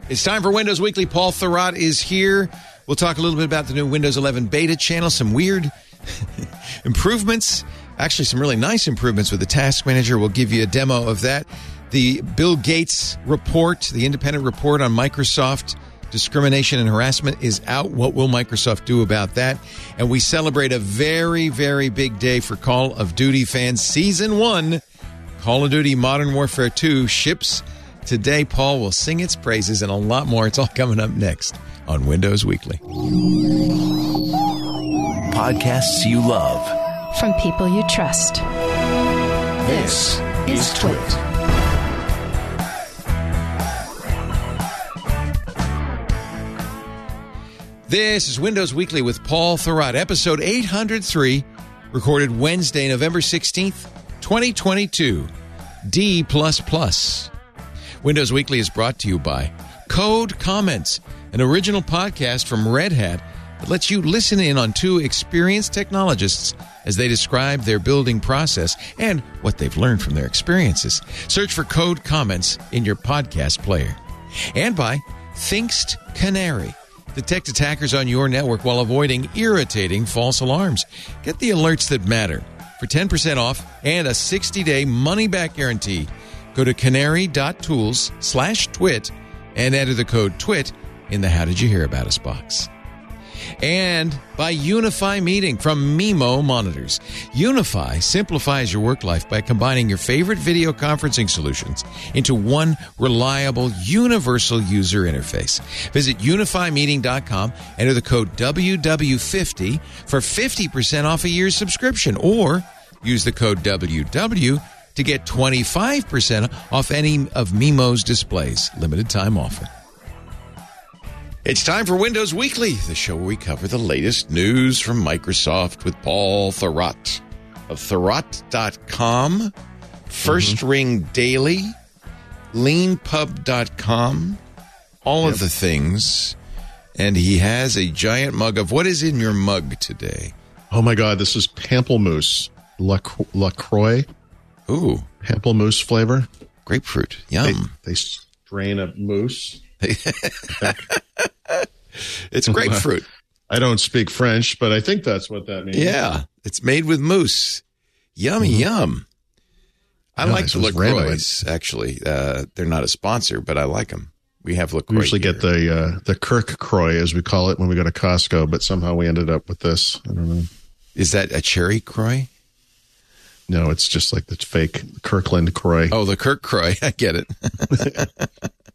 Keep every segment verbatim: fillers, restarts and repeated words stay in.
It's time for Windows Weekly. Paul Thurrott is here. We'll talk a little bit about the new Windows eleven beta channel, some weird improvements, actually some really nice improvements with the Task Manager. We'll give you a demo of that. The Bill Gates report, the independent report on Microsoft discrimination and harassment is out. What will Microsoft do about that? And we celebrate a very, very big day for Call of Duty fans. Season one, Call of Duty Modern Warfare two ships today. Paul will sing its praises and a lot more. It's all coming up next on Windows Weekly. Podcasts you love. From people you trust. This is Twit. This is Windows Weekly with Paul Thurrott, episode eight hundred three, recorded Wednesday, November sixteenth, twenty twenty-two. D plus plus. Windows Weekly is brought to you by Code Comments, an original podcast from Red Hat that lets you listen in on two experienced technologists as they describe their building process and what they've learned from their experiences. Search for Code Comments in your podcast player. And by Thinkst Canary. Detect attackers on your network while avoiding irritating false alarms. Get the alerts that matter. For ten percent off and a sixty-day money-back guarantee, go to canary.tools slash twit and enter the code TWIT in the How Did You Hear About Us box. And by Unify Meeting from Mimo Monitors. Unify simplifies your work life by combining your favorite video conferencing solutions into one reliable, universal user interface. Visit unify meeting dot com, enter the code W W fifty for fifty percent off a year's subscription, or use the code W W to get twenty-five percent off any of Mimo's displays. Limited time offer. It's time for Windows Weekly, the show where we cover the latest news from Microsoft with Paul Thurrott of Thurrott dot com, First mm-hmm. Ring Daily, lean pub dot com, all yep. of the things. And he has a giant mug of, what is in your mug today? Oh my God, this is Pamplemousse LaCroix. Ooh. Pamplemousse flavor. Grapefruit. Yum. They, they strain a mousse. It's grapefruit. I don't speak French, but I think that's what that means. Yeah, it's made with mousse. Yummy, mm-hmm. yum. I no, like the LaCroix, actually. Uh, they're not a sponsor, but I like them. We have LaCroix. We usually here. get the uh, the Kirk Croix, as we call it, when we go to Costco, but somehow we ended up with this. I don't know. Is that a cherry Croix? No, it's just like the fake Kirkland Croix. Oh, the Kirk Croix. I get it.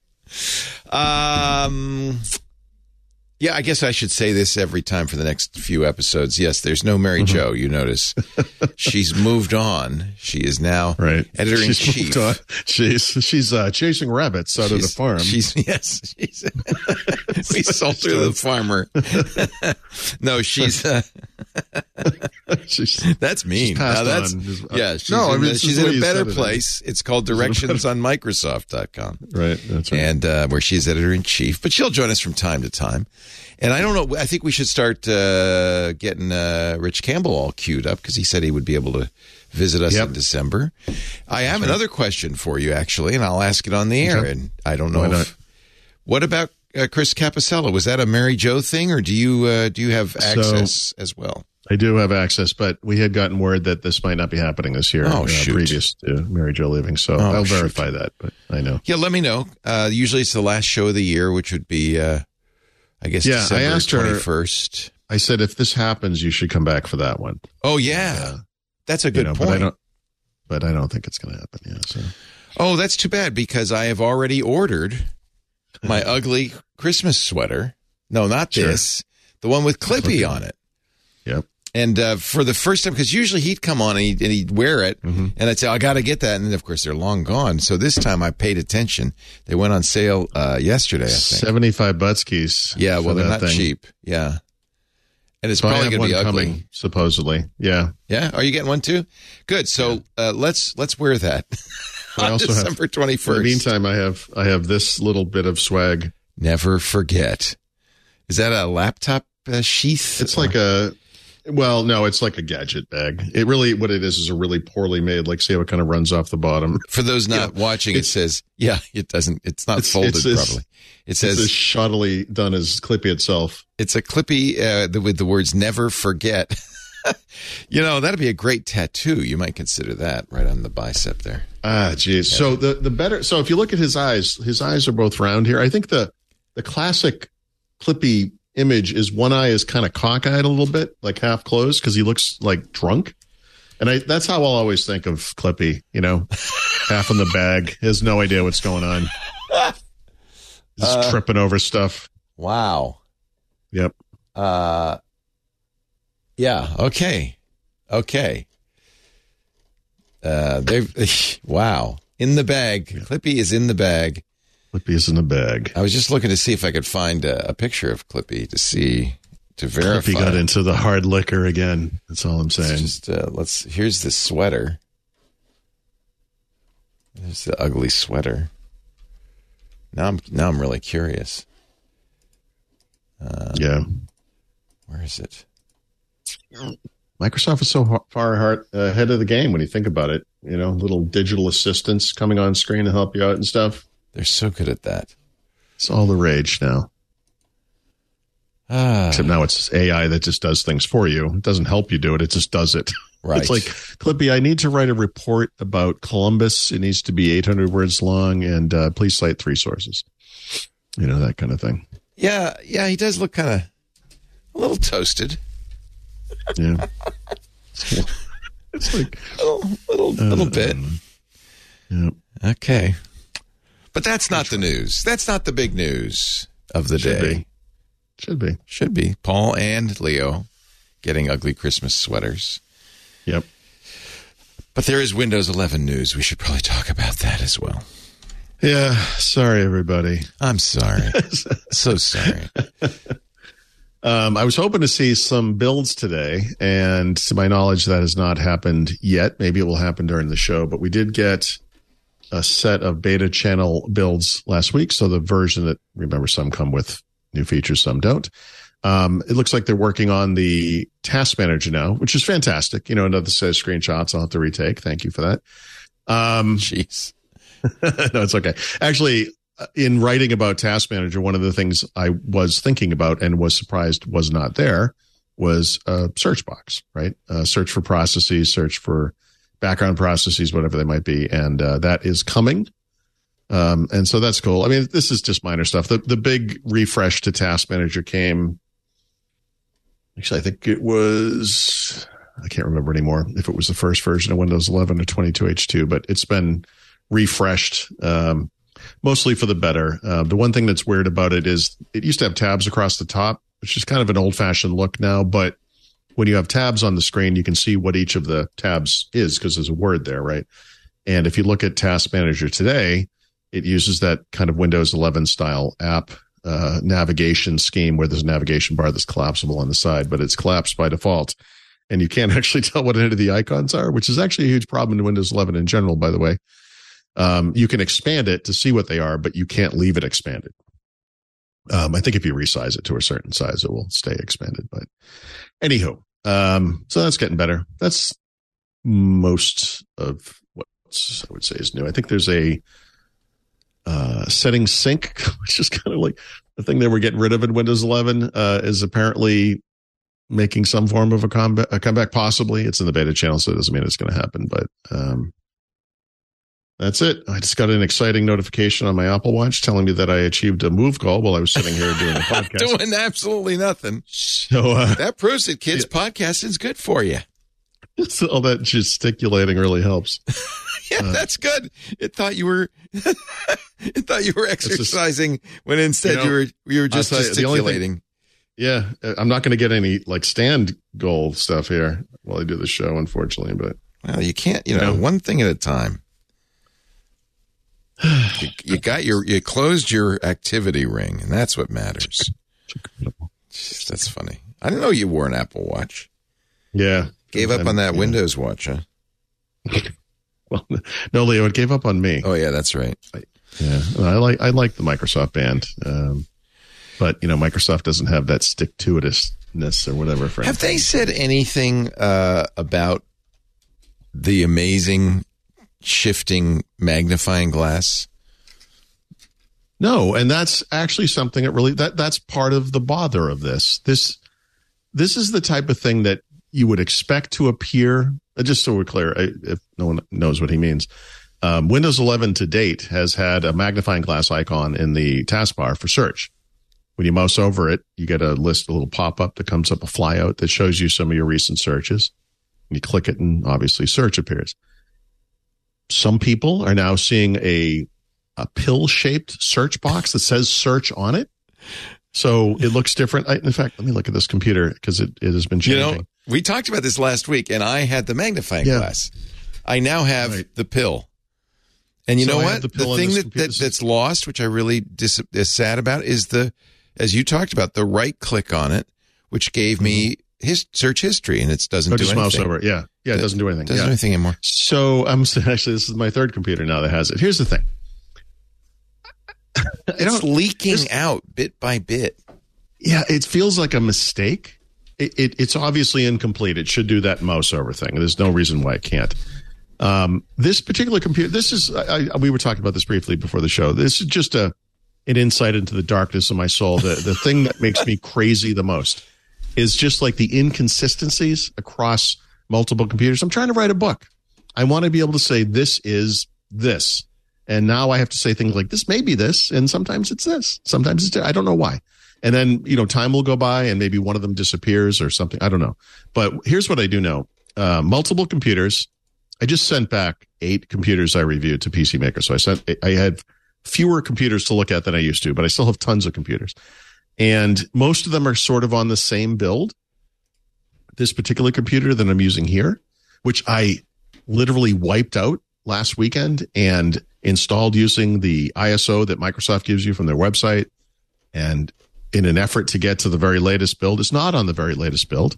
um... Yeah, I guess I should say this every time for the next few episodes. Yes, there's no Mary mm-hmm. Jo, you notice. She's moved on. She is now right. editor-in-chief. She's she's uh, chasing rabbits out she's, of the farm. She's Yes. She's, we sold her to the farmer. No, she's... Uh, she's that's mean. She's passed that's, on. Yeah, she's no, in, I mean, the, she's in a better it place. It's called directions on Microsoft dot com. Right, that's right. And uh, where she's editor-in-chief. But she'll join us from time to time. And I don't know, I think we should start uh, getting uh, Rich Campbell all queued up because he said he would be able to visit us yep. in December. I have That's another right. question for you, actually, and I'll ask it on the air. Okay. And I don't know Why if... Not? What about uh, Chris Capicella? Was that a Mary Jo thing, or do you uh, do you have access so, as well? I do have access, but we had gotten word that this might not be happening this year. Oh, uh, shoot. Previous to Mary Jo leaving, so oh, I'll shoot. verify that, but I know. Yeah, let me know. Uh, usually it's the last show of the year, which would be... Uh, I guess yeah, December I asked twenty-first. Her, I said, if this happens, you should come back for that one. Oh, yeah. Uh, that's a good you know, point. But I, don't, but I don't think it's going to happen. Yeah. So. Oh, that's too bad because I have already ordered my ugly Christmas sweater. No, not sure. this. The one with Clippy okay. on it. Yep. And uh, for the first time, because usually he'd come on and he'd, and he'd wear it, mm-hmm. and I'd say, I got to get that. And then, of course, they're long gone. So this time I paid attention. They went on sale uh, yesterday, I think. seventy-five butskis. Yeah, well, they're not thing. cheap. Yeah. And it's so probably going to be ugly. Coming, supposedly. Yeah. Yeah? Are you getting one too? Good. So uh, let's let's wear that on I also December twenty-first. In the meantime, I have, I have this little bit of swag. Never forget. Is that a laptop uh, sheath? It's or? like a... Well, no, it's like a gadget bag. It really, what it is, is a really poorly made. Like, see how it kind of runs off the bottom. For those not Yeah. watching, it says, yeah, it doesn't, it's not It's- folded it's as- properly. It It's says, as shoddily done as Clippy itself. it's a Clippy uh, the, with the words never forget. You know, that'd be a great tattoo. You might consider that right on the bicep there. Ah, geez. So the, the better, so if you look at his eyes, his eyes are both round here. I think the, the classic Clippy image is one eye is kind of cockeyed a little bit, like half closed, because he looks like drunk. And I, that's how I'll always think of Clippy, you know, half in the bag, has no idea what's going on. He's Uh, tripping over stuff. Wow. Yep. Uh, yeah. Okay. Okay. Uh, they've, wow. In the bag. Clippy is in the bag. Clippy is in the bag. I was just looking to see if I could find a, a picture of Clippy to see, to verify. Clippy got into the hard liquor again. That's all I'm Let's saying. just, uh, let's, here's the sweater. There's the ugly sweater. Now I'm, now I'm really curious. Uh, yeah. Where is it? Microsoft is so ha- far hard, uh, ahead of the game when you think about it. You know, little digital assistants coming on screen to help you out and stuff. They're so good at that. It's all the rage now. Ah, Except now it's A I that just does things for you. It doesn't help you do it. It just does it. right. It's like, Clippy, I need to write a report about Columbus. It needs to be eight hundred words long, and uh, please cite three sources. You know, that kind of thing. yeah, yeah, he does look kind of a little toasted. Yeah. It's like, A little, little, little bit. yeah. Okay. But that's not the news. That's not the big news of the Should day. be. Should be. Should be. Paul and Leo getting ugly Christmas sweaters. Yep. But there is Windows eleven news. We should probably talk about that as well. Yeah. Sorry, everybody. I'm sorry. So sorry. Um, I was hoping to see some builds today, and to my knowledge, that has not happened yet. Maybe it will happen during the show, but we did get a set of beta channel builds last week. So the version that, remember, some come with new features, some don't. Um, it looks like they're working on the task manager now, which is fantastic. You know, another set of screenshots I'll have to retake. Thank you for that. Um, Jeez. no, it's okay. Actually, in writing about Task Manager, one of the things I was thinking about and was surprised was not there was a search box, right? Uh, search for processes, search for background processes, whatever they might be. And uh, that is coming. Um, and so that's cool. I mean, this is just minor stuff. The, the big refresh to Task Manager came, actually, I think it was, I can't remember anymore if it was the first version of Windows eleven or twenty-two H two, but it's been refreshed. Um, Mostly for the better. Uh, the one thing that's weird about it is it used to have tabs across the top, which is kind of an old-fashioned look now. But when you have tabs on the screen, you can see what each of the tabs is because there's a word there, right? And if you look at Task Manager today, it uses that kind of Windows eleven style app uh, navigation scheme where there's a navigation bar that's collapsible on the side, but it's collapsed by default. And you can't actually tell what any of the icons are, which is actually a huge problem in Windows eleven in general, by the way. Um, you can expand it to see what they are, but you can't leave it expanded. Um, I think if you resize it to a certain size, it will stay expanded. But anywho, um, so that's getting better. That's most of what I would say is new. I think there's a uh, settings sync, which is kind of like the thing that we're getting rid of in Windows eleven, uh, is apparently making some form of a comeback, a comeback. Possibly, it's in the beta channel, so it doesn't mean it's going to happen. But um, that's it. I just got an exciting notification on my Apple Watch telling me that I achieved a move goal while I was sitting here doing the podcast. Doing absolutely nothing. So uh, That proves that kids podcasting's good for you. so all that gesticulating really helps. Yeah, Uh, that's good. It thought you were it thought you were exercising when instead you know, you were you were just I'll tell you, the only gesticulating. thing- Yeah, I'm not going to get any like stand goal stuff here while I do the show, unfortunately. But Well, you can't, you know, No. one thing at a time. You, you got your, you closed your activity ring, and that's what matters. Jeez, that's funny. I didn't know you wore an Apple Watch. yeah, Gave up I'm- on that yeah. Windows Watch, huh? Well, no, Leo, it gave up on me. Oh yeah, that's right. Yeah, I like I like the Microsoft band, um, but you know, Microsoft doesn't have that stick to itisness or whatever. For Have they said anything uh, about the amazing shifting magnifying glass? No, and that's actually something that really that that's part of the bother of this. This this is the type of thing that you would expect to appear. Just so we're clear, if no one knows what he means, um, Windows eleven to date has had a magnifying glass icon in the taskbar for search. When you mouse over it, you get a list, a little pop up that comes up, a flyout that shows you some of your recent searches. You click it, and obviously search appears. Some people are now seeing a a pill-shaped search box that says search on it. So it looks different. I, in fact, let me look at this computer because it, it has been changing. You know, we talked about this last week, and I had the magnifying yeah. glass. I now have right. the pill. And you so know I what? the, the thing that, that that's lost, which I really dis- is sad about, is the, as you talked about, the right click on it, which gave me his search history, and it doesn't oh, do just anything. Mouse over it. Yeah. Yeah, it doesn't do anything. Doesn't yeah. do anything anymore. So I'm actually, this is my third computer now that has it. Here's the thing. It's leaking this, out bit by bit. Yeah, it feels like a mistake. It, it, it's obviously incomplete. It should do that mouse over thing. There's no reason why it can't. Um, this particular computer, this is, I, I, we were talking about this briefly before the show. This is just a an insight into the darkness of my soul. The, the thing that makes me crazy the most is just like the inconsistencies across multiple computers. I'm trying to write a book. I want to be able to say, this is this. And now I have to say things like, this may be this, and sometimes it's this. Sometimes it's, I don't know why. And then, you know, time will go by and maybe one of them disappears or something. I don't know. But here's what I do know. Uh, multiple computers. I just sent back eight computers I reviewed to P C Maker. So I sent, I had fewer computers to look at than I used to, but I still have tons of computers. And most of them are sort of on the same build. This particular computer that I'm using here, which I literally wiped out last weekend and installed using the I S O that Microsoft gives you from their website. And in an effort to get to the very latest build, it's not on the very latest build.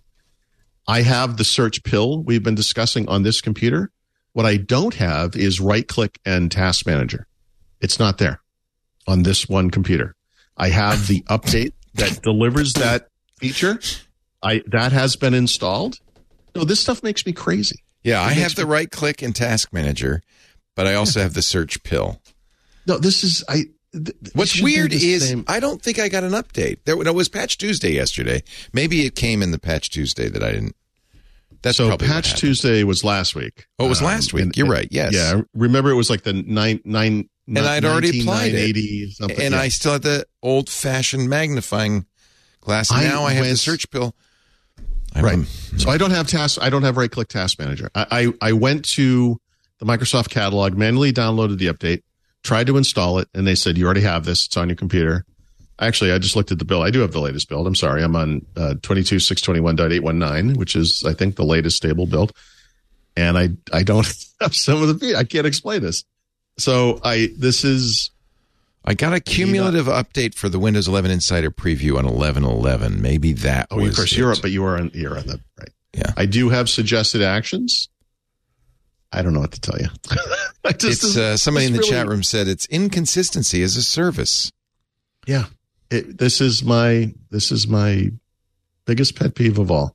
I have the search pill we've been discussing on this computer. What I don't have is right click and task manager. It's not there on this one computer. I have the update that delivers that feature. I that has been installed. No, this stuff makes me crazy. Yeah, it I have the me- right click and task manager, but I also yeah. have the search pill. No, this is I. Th- What's weird is same. I don't think I got an update. There no, it was Patch Tuesday yesterday. Maybe it came in the Patch Tuesday that I didn't. That's so probably Patch Tuesday was last week. Oh, it was um, last week. And, You're right. Yes. Yeah. Remember, it was like the nine nine. And I'd already applied it, something. and yeah. I still had the old-fashioned magnifying glass. And now I, I have went, the search pill. I'm, right. So I don't have task. I don't have right-click task manager. I, I I went to the Microsoft catalog, manually downloaded the update, tried to install it, and they said, you already have this. It's on your computer. Actually, I just looked at the build. I do have the latest build. I'm sorry. I'm on uh, twenty-two six twenty-one point eight one nine, which is, I think, the latest stable build. And I I don't have some of the feed. I can't explain this. So I this is. I got a cumulative update for the Windows eleven Insider preview on eleven eleven. Maybe that oh, was of course, it. you're up, but you are on, you're on the right. Yeah. I do have suggested actions. I don't know what to tell you. I just, it's uh, somebody in the really, chat room said it's inconsistency as a service. Yeah. It, this is my this is my biggest pet peeve of all.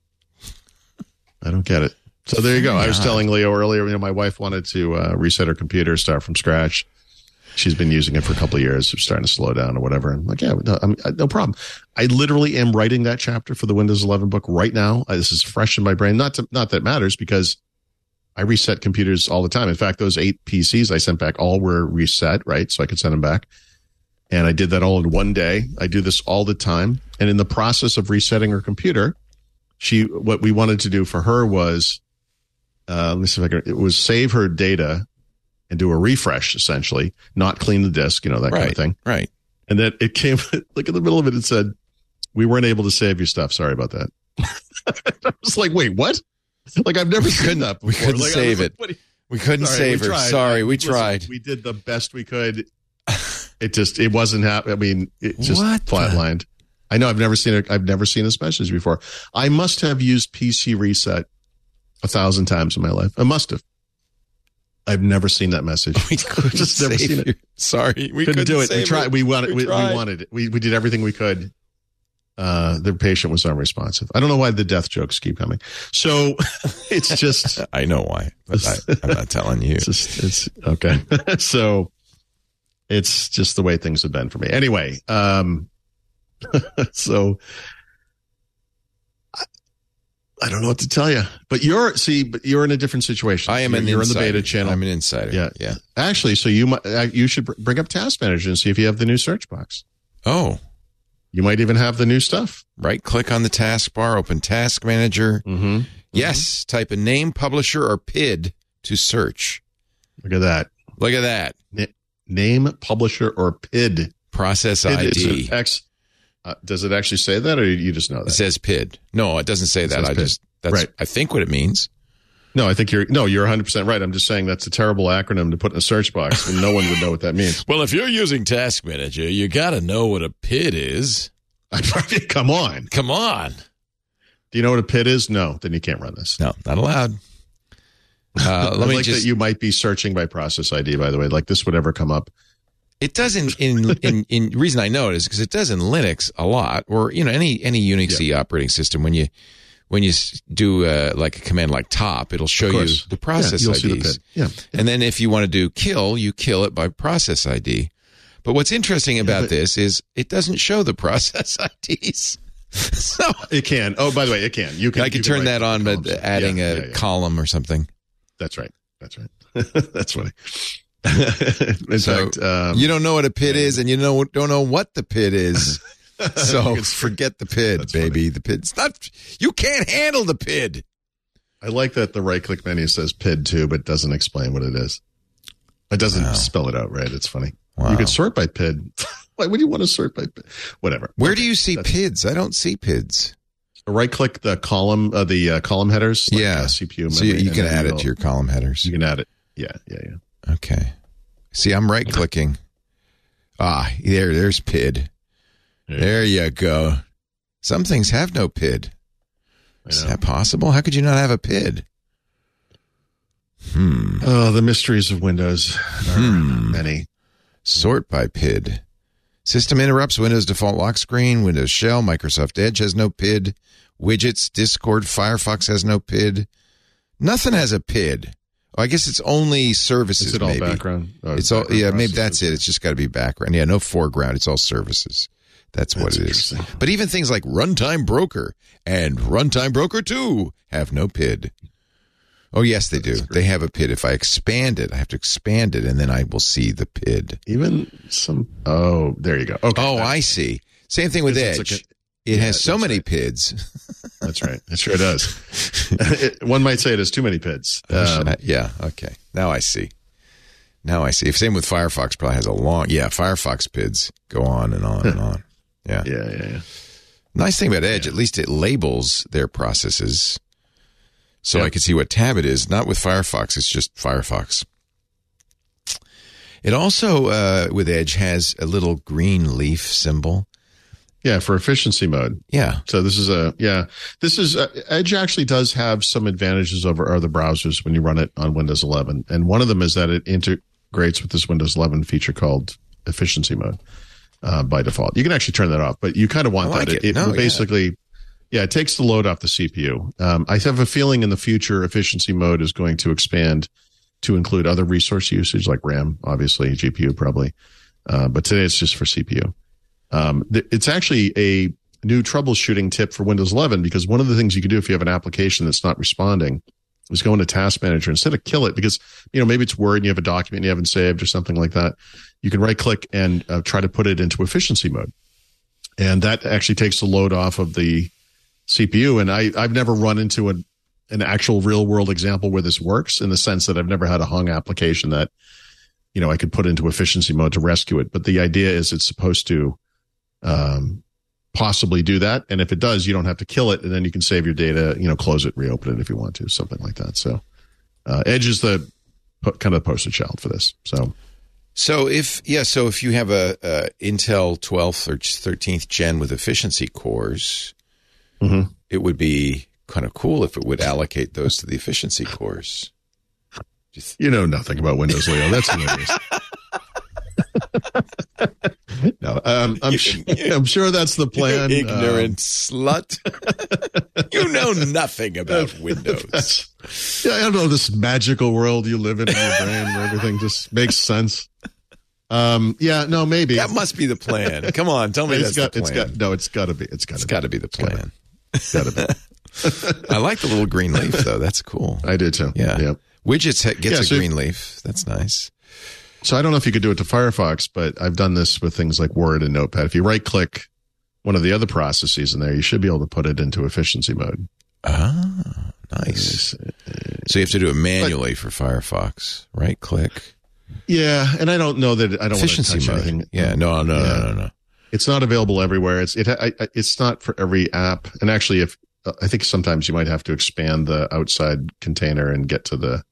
I don't get it. So there you go. I was telling Leo earlier, you know, my wife wanted to uh, reset her computer, start from scratch. She's been using it for a couple of years. It's starting to slow down or whatever. I'm like, yeah, no, I'm, no problem. I literally am writing that chapter for the Windows eleven book right now. This is fresh in my brain. Not to, not that matters because I reset computers all the time. In fact, those eight P Cs I sent back all were reset, right? So I could send them back. And I did that all in one day. I do this all the time. And in the process of resetting her computer, she, what we wanted to do for her was, uh, let me see if I can, it was save her data and do a refresh, essentially, not clean the disk, you know, that right, kind of thing. Right. And then it came, like in the middle of it, it said, we weren't able to save your stuff. Sorry about that. I was like, wait, what? Like, I've never seen that before. We couldn't like, save like, it. You, we couldn't sorry, save we her. Tried. Sorry, we Listen, tried. We did the best we could. It just, it wasn't happening. I mean, it just what flatlined. The? I know I've never seen it. I've never seen this message before. I must have used P C reset a thousand times in my life. I must have. I've never seen that message. We couldn't just never seen it. Sorry, we couldn't, couldn't do it. Save we tried. it. We wanted. We, we, tried. we wanted it. We we did everything we could. Uh, their patient was unresponsive. I don't know why the death jokes keep coming. So it's just. I know why, but I, I'm not telling you. It's, just, it's okay. So it's just the way things have been for me. Anyway, um, so I, I don't know what to tell you. But you're see, but you're in a different situation. I am you're, an you're in insider. the beta channel. I'm an insider. Yeah, yeah. Actually, so you might uh, you should br- bring up Task Manager and see if you have the new search box. Oh. You might even have the new stuff. Right click on the taskbar, open Task Manager. Mm-hmm. Yes, mm-hmm. type a name, publisher, or P I D to search. Look at that. Look at that. N- name, publisher, or P I D. Process P I D I D. X, uh, does it actually say that, or you just know that? It says P I D. No, it doesn't say It that. says I P I D. just that's Right. I think what it means. No, I think you're no, you're one hundred percent right. I'm just saying that's a terrible acronym to put in a search box, and no one would know what that means. Well, if you're using Task Manager, you got to know what a P I D is. Come on. Come on. Do you know what a P I D is? No, then you can't run this. No, not allowed. Uh, let I me like just. that you might be searching by process I D, by the way. Like this would ever come up. It doesn't. In in in reason I know it is because it does in Linux a lot, or you know any any Unix-y Yeah. operating system. When you when you s- do uh, like a command like top, it'll show you the process yeah, you'll I Ds. see the P I D. Yeah. And then if you want to do kill, you kill it by process I D. But what's interesting about but- this is it doesn't show the process I Ds. So It can. Oh, by the way, it can. You can. I could you turn can that write on, the but columns. adding Yeah, a yeah, yeah. column or something. That's right. That's right. That's funny. In So fact, um, you don't know what a P I D is, and you know don't know what the P I D is. So It's- forget the P I D, That's baby. The P I D. It's not. You can't handle the P I D. I like that the right-click menu says P I D too, but doesn't explain what it is. It doesn't Wow. spell it out right. It's funny. Wow. You could sort by P I D. Why would you want to sort by P I D? Whatever. Where Okay, do you see that's- P I Ds? I don't see P I Ds. Right-click the column, uh, the uh, column headers. Like, Yeah. uh, C P U memory. So you, you and can then add it you'll- to your column headers. You can add it. Yeah, yeah, yeah. Okay. See, I'm right clicking. Ah, there, there's P I D. There you There you go. Some things have no P I D. I Is know. that possible? How could you not have a P I D? Hmm. Oh, the mysteries of Windows are Hmm. many. Sort by P I D. System interrupts, Windows default lock screen, Windows shell, Microsoft Edge has no P I D. Widgets, Discord, Firefox has no P I D. Nothing has a P I D. Oh, I guess it's only services. Is it all maybe. background? Oh, It's all, background yeah, maybe processes. that's it. It's just got to be background. Yeah, no foreground. It's all services. That's what That's it is. interesting. But even things like Runtime Broker and Runtime Broker two have no P I D. Oh, yes, they do. They have a P I D. If I expand it, I have to expand it, and then I will see the P I D. Even some. Oh, there you go. Okay. Oh, I see. Same thing with It's Edge. like a- it yeah, has so that's many right. P I Ds. That's right. It sure does. It- one might say it has too many P I Ds. Um, yeah, okay. Now I see. Now I see. Same with Firefox, probably has a long, yeah, Firefox P I Ds go on and on and on. Yeah. yeah, yeah, yeah. Nice thing about Edge, at least it labels their processes. So Yep. I can see what tab it is. Not with Firefox, it's just Firefox. It also, uh, with Edge, has a little green leaf symbol. Yeah, for efficiency mode. Yeah. So this is a, yeah, this is, uh, Edge actually does have some advantages over other browsers when you run it on Windows eleven. And one of them is that it integrates with this Windows eleven feature called efficiency mode uh, by default. You can actually turn that off, but you kind of want I like that. it. No, will basically, yeah. it takes the load off the C P U. Um, I have a feeling in the future, efficiency mode is going to expand to include other resource usage like RAM, obviously, G P U probably. Uh, but today it's just for C P U. Um, th- it's actually a new troubleshooting tip for Windows eleven because one of the things you can do if you have an application that's not responding is go into Task Manager instead of kill it because, you know, maybe it's Word and you have a document you haven't saved or something like that. You can right click and uh, try to put it into efficiency mode. And that actually takes the load off of the C P U. And I, I've never run into an, an actual real world example where this works in the sense that I've never had a hung application that, you know, I could put into efficiency mode to rescue it. But the idea is it's supposed to um, possibly do that. And if it does, you don't have to kill it. And then you can save your data, you know, close it, reopen it if you want to, something like that. So uh, Edge is the po- kind of the poster child for this. So So if, yeah, so if you have a, a Intel twelfth or thirteenth gen with efficiency cores, Mhm. it would be kind of cool if it would allocate those to the efficiency cores. you know nothing about Windows, Leo. That's hilarious. No, um, I'm, sure, I'm sure that's the plan. You ignorant um, slut. You know nothing about Windows. Yeah, I don't know this magical world you live in in your brain where everything just makes sense. Um, yeah, no, maybe That must be the plan. Come on, tell me it's that's got, the plan. It's got, no, it's got to be. It's got It's to. got to be the plan. It's got to be. I like the little green leaf, though. That's cool. I do too. Yeah. yeah. Widgets ha- gets Yeah, a so- green leaf. That's nice. So I don't know if you could do it to Firefox, but I've done this with things like Word and Notepad. If you right click one of the other processes in there, you should be able to put it into efficiency mode. Ah, nice. So you have to do it manually but, for Firefox. Right click. Yeah, and I don't know that I don't efficiency want to touch mode. anything. Yeah, no, no, yeah. no, no, no. It's not available everywhere. It's it. I, it's not for every app. And actually, if I think sometimes you might have to expand the outside container and get to the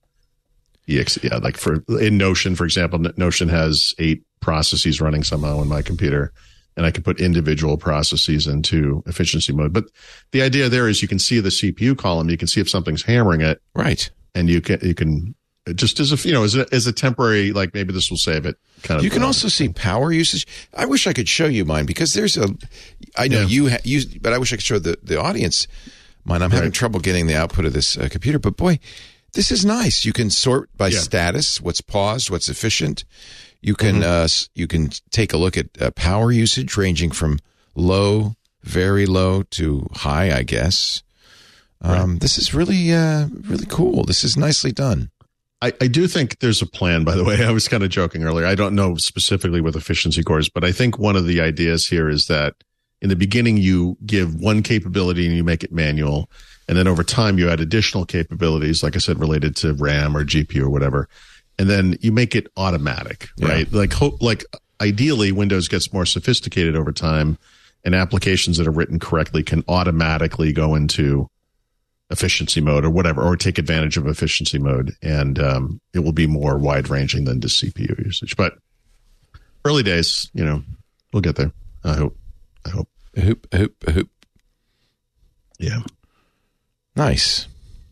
exe. Yeah, like for in Notion, for example, Notion has eight processes running somehow on my computer, and I can put individual processes into efficiency mode. But the idea there is you can see the C P U column, you can see if something's hammering it, right? And you can you can just as a you know as a, as a temporary, like maybe this will save it. Kind of. You can also see power usage. I wish I could show you mine because there's a. I know yeah. you ha- you, but I wish I could show the the audience mine. I'm having right. trouble getting the output of this uh, computer, but boy. This is nice. You can sort by yeah. status, what's paused, what's efficient. You can mm-hmm. uh, you can take a look at uh, power usage ranging from low, very low to high, I guess. Um, right. This is really uh, really cool. This is nicely done. I, I do think there's a plan, by the way. I was kind of joking earlier. I don't know specifically with efficiency cores, but I think one of the ideas here is that in the beginning you give one capability and you make it manual. And then over time, you add additional capabilities, like I said, related to RAM or G P U or whatever. And then you make it automatic, right? Yeah. Like, hope, like ideally, Windows gets more sophisticated over time, and applications that are written correctly can automatically go into efficiency mode or whatever, or take advantage of efficiency mode. And um, it will be more wide ranging than just C P U usage. But early days, you know, we'll get there. I hope. I hope. I hope. I hope. I hope. Yeah. Nice.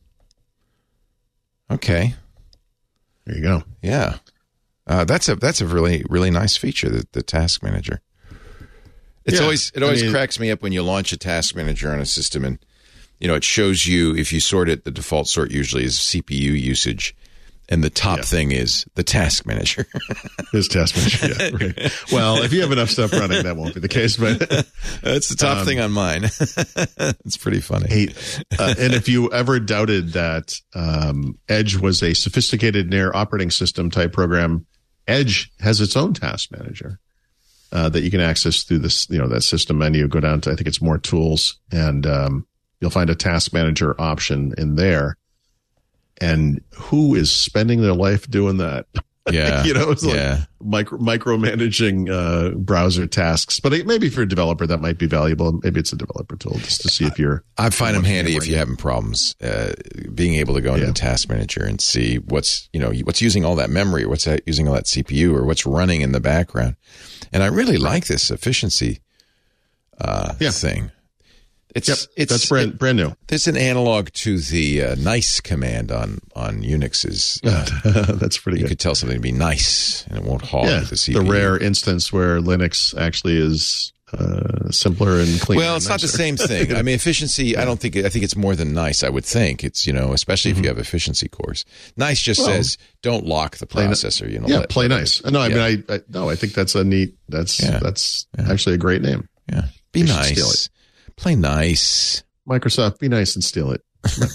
Okay. There you go. Yeah. Uh, that's a that's a really really nice feature, the, the task manager. It's yeah, always it always I mean, cracks me up when you launch a task manager on a system and you know it shows you if you sort it, the default sort usually is C P U usage. And the top yeah. thing is the task manager. His task manager, yeah. Right. Well, if you have enough stuff running, that won't be the case. But that's the top um, thing on mine. It's pretty funny. Hey, uh, and if you ever doubted that um, Edge was a sophisticated near operating system type program, Edge has its own task manager uh, that you can access through this, you know, that system menu. Go down to I think it's more tools, and um, you'll find a task manager option in there. And who is spending their life doing that? Yeah. you know, it's like yeah. micro, micromanaging uh, browser tasks. But it, maybe for a developer, that might be valuable. Maybe it's a developer tool just to see if you're. I find them handy if you're having problems, uh, being able to go into yeah. the task manager and see what's, you know, what's using all that memory, what's that using all that C P U, or what's running in the background. And I really like this efficiency uh, yeah. thing. It's, yep, it's that's brand, it, brand new. It's an analog to the uh, nice command on on Unix's. Uh, that's pretty you good. You could tell something to be nice, and it won't hog yeah, the C P U. The rare instance where Linux actually is uh, simpler and cleaner. Well, it's and not the same thing. I mean, efficiency. I don't think. I think it's more than nice. I would think it's you know, especially mm-hmm. if you have efficiency cores. Nice just well, says don't lock the processor. You know. Yeah, let, play let nice. It, no, I yeah. mean, I, I no, I think that's a neat. That's yeah. that's yeah. actually a great name. Yeah, be nice. Play nice. Microsoft, be nice and steal it.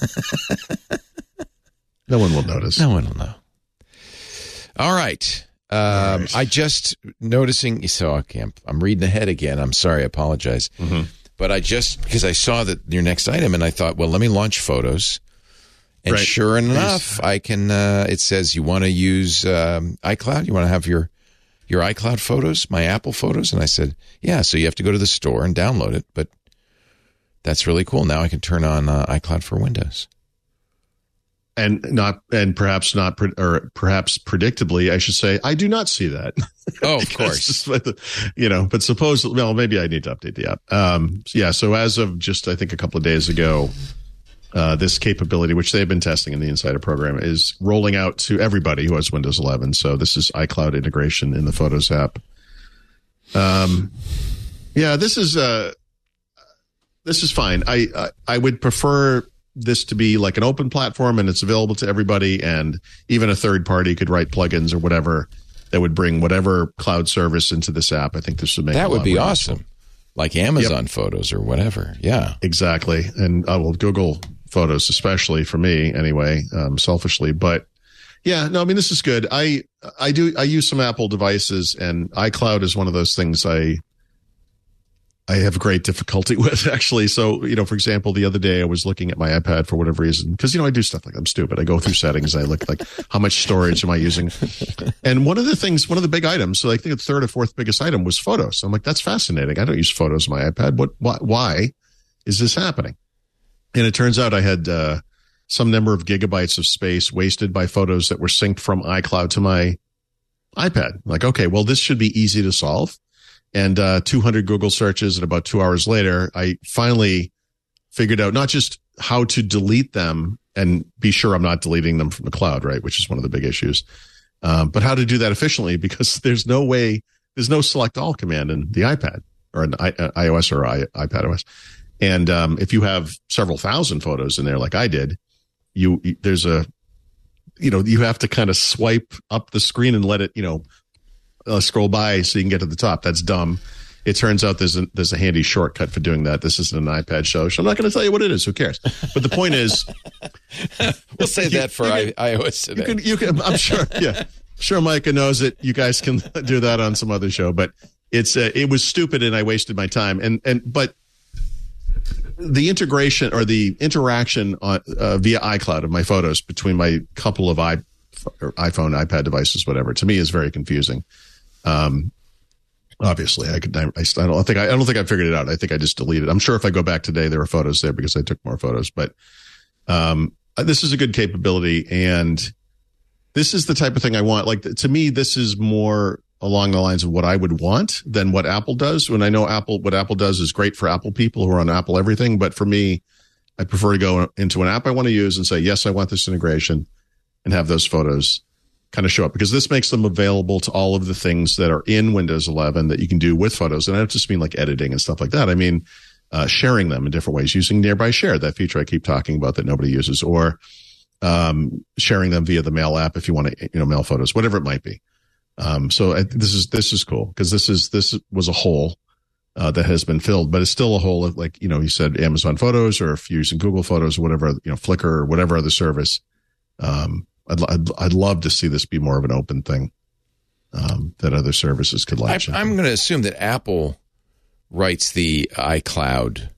No one will notice. No one will know. All right. Um, All right. I just noticing. So okay, I'm, I'm reading ahead again. I'm sorry. I apologize. Mm-hmm. But I just because I saw that your next item, and I thought, well, let me launch Photos. And right. sure enough, I can. Uh, it says you want to use um, iCloud. You want to have your your iCloud photos, my Apple photos, and I said, yeah. So you have to go to the store and download it, but. That's really cool. Now I can turn on uh, iCloud for Windows, and not, and perhaps not, or perhaps predictably, I should say, I do not see that. Oh, of course, you know. But suppose, well, maybe I need to update the app. Um, yeah. So as of just, I think a couple of days ago, uh, this capability, which they've been testing in the Insider program, is rolling out to everybody who has Windows eleven. So this is iCloud integration in the Photos app. Um, yeah, this is uh, this is fine. I, I I would prefer this to be like an open platform and it's available to everybody, and even a third party could write plugins or whatever that would bring whatever cloud service into this app. I think this would make that it a would lot be more awesome, useful. Like Amazon Yep. Photos or whatever. Yeah, Exactly, and uh, well, Google Photos, especially for me, anyway, um, selfishly. But yeah, no, I mean this is good. I I do I use some Apple devices, and iCloud is one of those things I I have great difficulty with, actually. So, you know, for example, the other day I was looking at my iPad for whatever reason, because, you know, I do stuff like I'm stupid. I go through settings. I look like, how much storage am I using? And one of the things, one of the big items, so I think the third or fourth biggest item was photos. I'm like, that's fascinating. I don't use photos on my iPad. What, why, why is this happening? And it turns out I had uh, some number of gigabytes of space wasted by photos that were synced from iCloud to my iPad. I'm like, okay, well, this should be easy to solve. And uh, two hundred Google searches, and about two hours later, I finally figured out not just how to delete them and be sure I'm not deleting them from the cloud, right, which is one of the big issues, um, but how to do that efficiently, because there's no way, there's no select all command in the iPad or an I, uh, iOS or I, iPadOS. And um, if you have several thousand photos in there, like I did, you there's a, you know, you have to kind of swipe up the screen and let it, you know, Uh, scroll by so you can get to the top. That's dumb. It turns out there's a, there's a handy shortcut for doing that. This isn't an iPad show, so I'm not going to tell you what it is. Who cares? But the point is, we'll save that for you can, I, iOS today. You can, you can, I'm sure. Yeah, sure. Micah knows it. You guys can do that on some other show. But it's uh, it was stupid, and I wasted my time. And and but the integration or the interaction on uh, via iCloud of my photos between my couple of i or iPhone, iPad devices, whatever, to me is very confusing. Um, obviously I could, I, I don't think, I, I don't think I figured it out. I think I just deleted. I'm sure if I go back today, there are photos there because I took more photos, but, um, this is a good capability, and this is the type of thing I want. Like, to me, this is more along the lines of what I would want than what Apple does. When I know Apple, what Apple does is great for Apple people who are on Apple everything. But for me, I prefer to go into an app I want to use and say, yes, I want this integration, and have those photos kind of show up, because this makes them available to all of the things that are in Windows eleven that you can do with photos. And I don't just mean like editing and stuff like that. I mean, uh, sharing them in different ways, using Nearby Share, that feature I keep talking about that nobody uses, or um, sharing them via the Mail app if you want to, you know, mail photos, whatever it might be. Um, so I, this is, this is cool, because this is, this was a hole uh, that has been filled, but it's still a hole of, like, you know, you said Amazon Photos, or if you're using Google Photos or whatever, you know, Flickr or whatever other service. Um, I'd, I'd, I'd love to see this be more of an open thing um, that other services could latch I, I'm going to assume that Apple writes the iCloud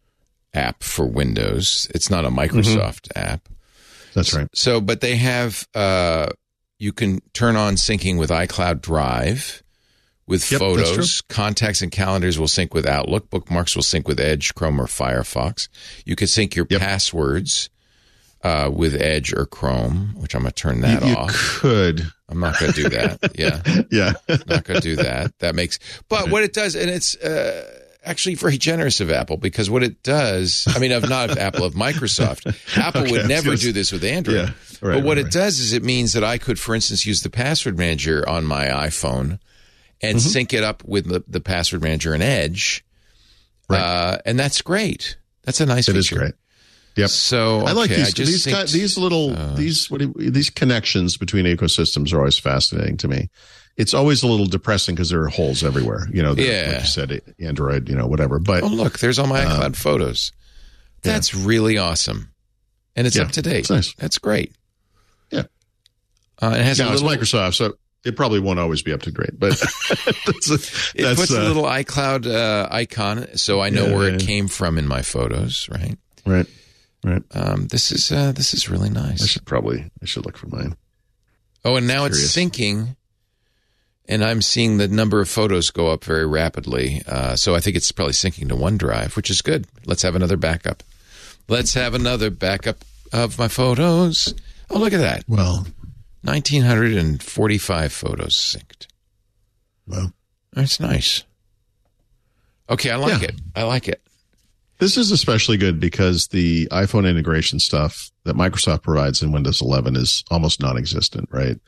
app for Windows. It's not a Microsoft mm-hmm. app. That's right. So, but they have, uh, you can turn on syncing with iCloud Drive, with yep, photos, contacts and calendars will sync with Outlook, bookmarks will sync with Edge, Chrome, or Firefox. You can sync your yep. passwords Uh, with Edge or Chrome, which I'm going to turn that you, you off. Could. I'm not going to do that. Yeah. Yeah. Not going to do that. That makes, but okay. what it does, and it's uh, actually very generous of Apple, because what it does, I mean, of not of Apple, of Microsoft. Apple okay, would never do this with Android. Yeah, right, but what right, it right. does is it means that I could, for instance, use the password manager on my iPhone and mm-hmm. sync it up with the, the password manager in Edge. Right. Uh, and that's great. That's a nice it feature. It is great. Yep. So okay, I like these I these, synced, kind, these little uh, these what you, these connections between ecosystems are always fascinating to me. It's always a little depressing because there are holes everywhere. You know, yeah. like you said, Android, you know, whatever. But oh, look, there's all my iCloud uh, photos. That's yeah. really awesome, and it's yeah, up to date. It's nice. That's great. Yeah, uh, it has now, a little, it's Microsoft, so it probably won't always be up to date, but that's, it that's, puts uh, a little iCloud uh, icon, so I know yeah, where it came from in my photos. Right. Right. Right. Um, this is uh, this is really nice. I should probably I should look for mine. Oh, and now it's syncing, and I'm seeing the number of photos go up very rapidly. Uh, so I think it's probably syncing to OneDrive, which is good. Let's have another backup. Let's have another backup of my photos. Oh, look at that. Well, one thousand nine hundred forty-five photos synced. Well, that's nice. Okay, I like yeah. it. I like it. This is especially good because the iPhone integration stuff that Microsoft provides in Windows eleven is almost non-existent, right?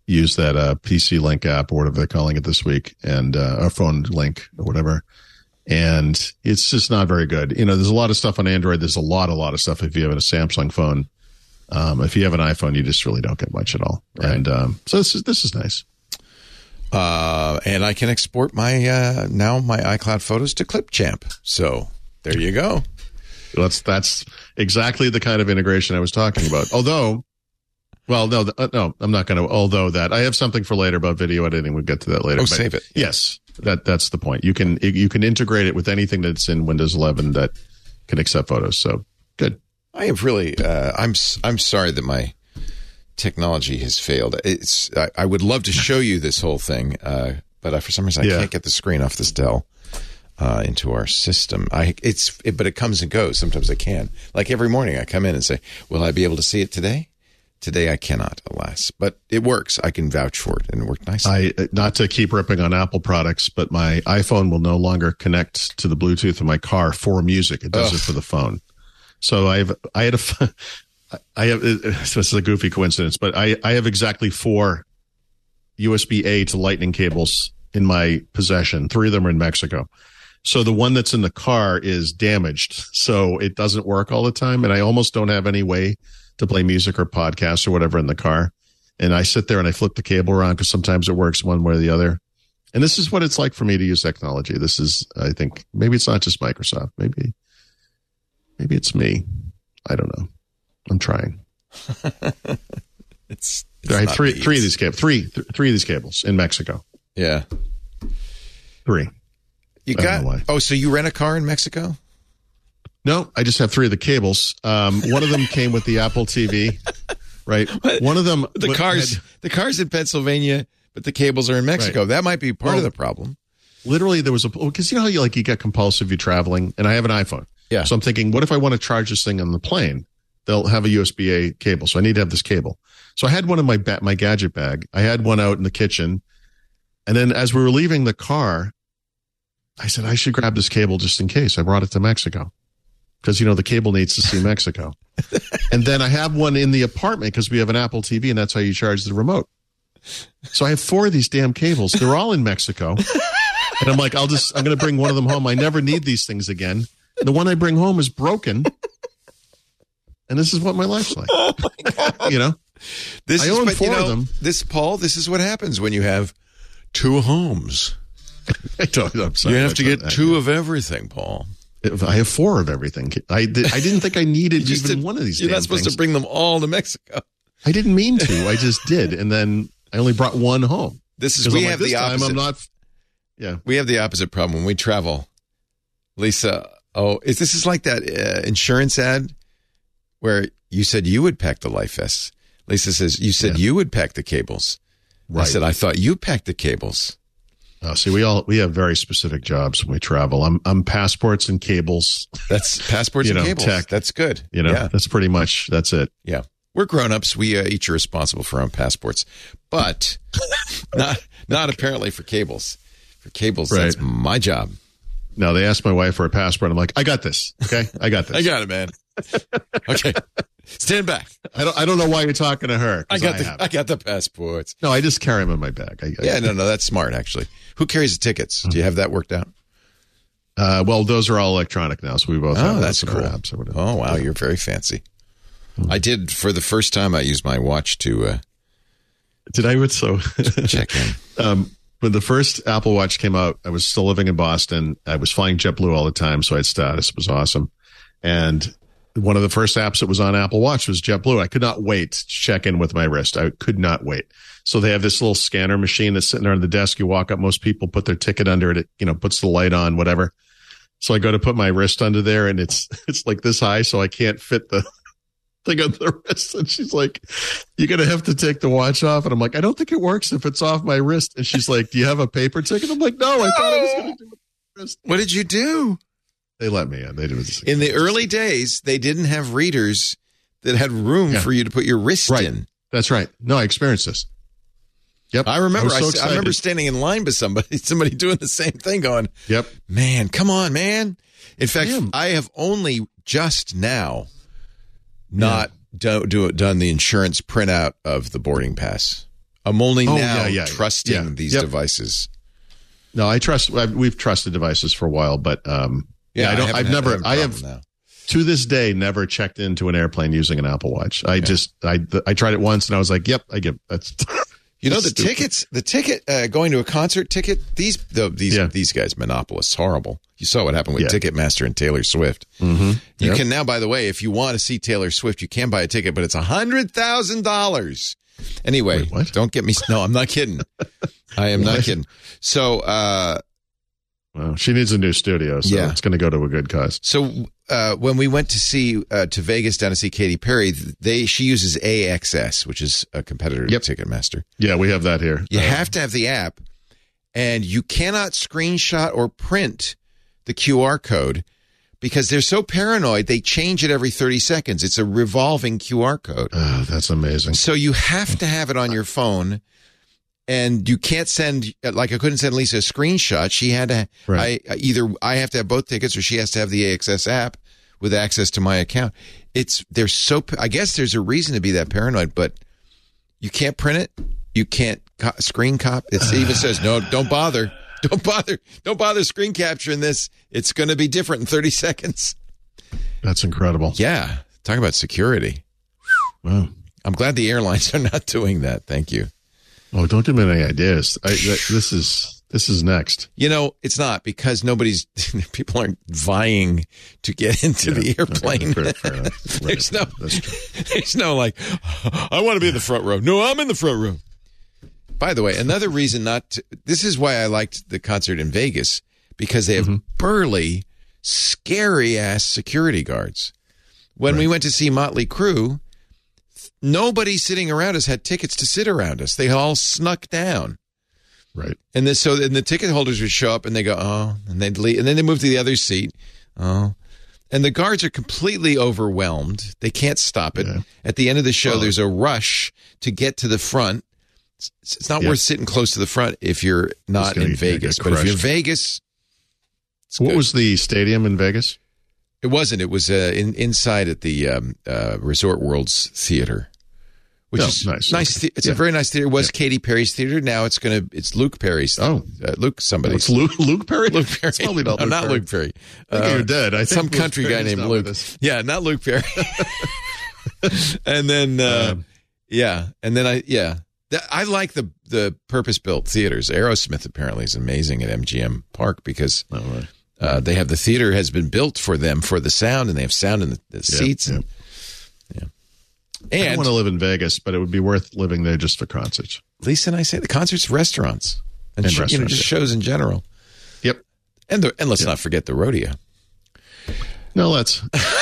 use that uh, P C Link app or whatever they're calling it this week, and uh, our phone link or whatever. And it's just not very good. You know, there's a lot of stuff on Android. There's a lot, a lot of stuff if you have a Samsung phone. Um, if you have an iPhone, you just really don't get much at all. Right. And um, so this is this is nice. Uh, and I can export my uh, now my iCloud photos to Clipchamp. So there you go. That's that's exactly the kind of integration I was talking about. Although, well, no, uh, no, I'm not going to. Although that I have something for later about video editing. We'll get to that later. Oh, but save it. Yes, that that's the point. You can you can integrate it with anything that's in Windows eleven that can accept photos. So good. I have really. Uh, I'm I'm sorry that my technology has failed. It's. I, I would love to show you this whole thing, uh, but uh, for some reason I Yeah. can't get the screen off this Dell uh, into our system. I it's. It, but it comes and goes. Sometimes I can. Like every morning, I come in and say, "Will I be able to see it today?" Today I cannot, alas. But it works. I can vouch for it, and it worked nicely. I not to keep ripping on Apple products, but my iPhone will no longer connect to the Bluetooth in my car for music. It does Ugh. it for the phone. So I've I had a I have this is a goofy coincidence, but I I have exactly four U S B A to Lightning cables in my possession. Three of them are in Mexico. So the one that's in the car is damaged, so it doesn't work all the time, and I almost don't have any way to play music or podcasts or whatever in the car. And I sit there and I flip the cable around because sometimes it works one way or the other. And this is what it's like for me to use technology. This is, I think, maybe it's not just Microsoft. Maybe, maybe it's me. I don't know. I'm trying. it's, it's I have not three, me. three of these cables, three, th- three of these cables in Mexico. Yeah. Three. You I don't got. know why. Oh, so you rent a car in Mexico? No, I just have three of the cables. Um, one of them came with the Apple T V, right? One of them, The what cars, had- the cars in Pennsylvania, but the cables are in Mexico. Right. That might be part Well, of the problem. literally there was a, because you know how you like, you get compulsive, you're traveling, and I have an iPhone. Yeah. So I'm thinking, what if I want to charge this thing on the plane? They'll have a U S B A cable. So I need to have this cable. So I had one in my ba- my gadget bag. I had one out in the kitchen. And then as we were leaving the car, I said, I should grab this cable just in case. I brought it to Mexico. Because, you know, the cable needs to see Mexico. And then I have one in the apartment because we have an Apple T V and that's how you charge the remote. So I have four of these damn cables. They're all in Mexico. And I'm like, I'll just, I'm going to bring one of them home. I never need these things again. The one I bring home is broken. And this is what my life's like. Oh my God. You know, This I is, own but, four you know, of them. This, Paul, this is what happens when you have two homes. I don't, I'm sorry. You have to I- get I- two of everything, Paul. I have four of everything. I, did, I didn't think I needed You just even did- one of these You're damn not supposed things. to bring them all to Mexico. I didn't mean to. I just did. And then I only brought one home. This is 'Cause we I'm like, have this the time opposite. I'm not. Yeah. We have the opposite problem when we travel. Lisa, oh, is this is like that uh, insurance ad where you said you would pack the life vests. Lisa says you said Yeah. you would pack the cables. I Right. said I thought you packed the cables. Oh, see, we all we have very specific jobs when we travel. I'm I'm passports and cables. That's passports You and know, cables. tech. That's good. You know, yeah, that's pretty much that's it. yeah. We're grown-ups. We uh, each are responsible for our own passports, but not not apparently for cables. For cables, Right. that's my job. No, they asked my wife for a passport. I'm like, I got this. Okay, I got this. I got it, man. Okay, stand back. I don't. I don't know why you're talking to her. 'cause I got I the have I it. got the passports. No, I just carry them in my bag. I, I, Yeah, no, no, that's smart actually. Who carries the tickets? Do you have that worked out? Uh, well, those are all electronic now, so we both. Oh, have that's those in our cool. apps or whatever. Oh, wow, you're very fancy. I did for the first time. I used my watch to uh, Did I would so check in. um, when the first Apple Watch came out, I was still living in Boston. I was flying JetBlue all the time, so I had status. It was awesome. And one of the first apps that was on Apple Watch was JetBlue. I could not wait to check in with my wrist. I could not wait. So they have this little scanner machine that's sitting there on the desk. You walk up, most people put their ticket under it. It, you know, puts the light on, whatever. So I go to put my wrist under there and it's, it's like this high. So I can't fit the thing on the wrist. And she's like, you're going to have to take the watch off. And I'm like, I don't think it works if it's off my wrist. And she's like, do you have a paper ticket? I'm like, no, I thought I was going to do it with my wrist. What did you do? They let me in. They did it. In the early days, they didn't have readers that had room Yeah. for you to put your wrist Right. in. That's right. No, I experienced this. Yep. I remember. was so I, I excited. remember standing in line with somebody, somebody doing the same thing, going, Yep. "Man, come on, man!" In fact, Damn. I have only just now not do, do, done the insurance printout of the boarding pass. I'm only Oh, now yeah, yeah, trusting yeah. these Yep. devices. No, I trust. I've, we've trusted devices for a while, but um, yeah, I don't. haven't I've had- never. have a I have problem now. to this day never checked into an airplane using an Apple Watch. I just. I I tried it once and I was like, "Yep, I give." That's. You know, the stupid. tickets, the ticket, uh, going to a concert ticket, these the, these Yeah. these guys, monopolists, horrible. You saw what happened with Yeah. Ticketmaster and Taylor Swift. Mm-hmm. You Yep. can now, by the way, if you want to see Taylor Swift, you can buy a ticket, but it's one hundred thousand dollars. Anyway, Wait, what? don't get me. No, I'm not kidding. I am not What? kidding. So, uh, Well, she needs a new studio, so Yeah. it's going to go to a good cause. so uh, when we went to see uh, to Vegas down to see Katy Perry, they she uses A X S, which is a competitor Yep. to Ticketmaster. Yeah, we have that here. You Uh, have to have the app, and you cannot screenshot or print the Q R code because they're so paranoid. They change it every thirty seconds. It's a revolving Q R code. Oh, that's amazing. So you have to have it on your phone, and you can't send, like I couldn't send Lisa a screenshot. She had to, Right. I either I have to have both tickets or she has to have the A X S app with access to my account. It's, they're so, I guess there's a reason to be that paranoid, but you can't print it. You can't co- screen cop. It even says, no, don't bother. Don't bother. Don't bother screen capturing this. It's going to be different in thirty seconds. That's incredible. Yeah. Talk about security. Wow. I'm glad the airlines are not doing that. Thank you. Oh, don't give me any ideas. I, th- this is this is next. You know, it's not because nobody's, people aren't vying to get into Yeah. the airplane. Okay, fair- fair enough. there's Right. no, That's true. there's no like, I want to be in the front row. No, I'm in the front row. By the way, another reason not to, this is why I liked the concert in Vegas, because they have Mm-hmm. burly, scary ass security guards. When we went to see Motley Crue, nobody sitting around us had tickets to sit around us. They all snuck down. Right. And this, so and the ticket holders would show up and they go, oh, and they'd leave, and then they move to the other seat. Oh, and the guards are completely overwhelmed. They can't stop it. Yeah. At the end of the show, Well- there's a rush to get to the front. It's, it's not Yeah. worth sitting close to the front if you're not gonna in get- Vegas. get But if you're in crushed. Vegas, it's What good. was the stadium in Vegas? It wasn't. It was uh, in, inside at the um, uh, Resort World's Theater, which Oh, is nice. nice. Okay. The- it's Yeah. a very nice theater. It was Katy Perry's theater. Now it's gonna. It's Luke Perry's. Oh. uh, Luke somebody. It's Luke, Luke Perry? Luke Perry. It's probably not No, Luke not Perry. Luke Perry. I think Uh, you're dead. I think some Luke country guy Perry's named not Luke. with us. Yeah, not Luke Perry. and then, uh, Um, yeah, and then I, yeah, Th- I like the the purpose built theaters. Aerosmith apparently is amazing at M G M Park because Oh, right. uh, they have the theater has been built for them for the sound, and they have sound in the, the Yeah, seats. And, I don't and want to live in Vegas, but it would be worth living there just for concerts. Lisa and I say the concerts, restaurants, and, And sh- you know, restaurants, just yeah. shows in general. Yep. And the, and let's not forget the rodeo. No, let's.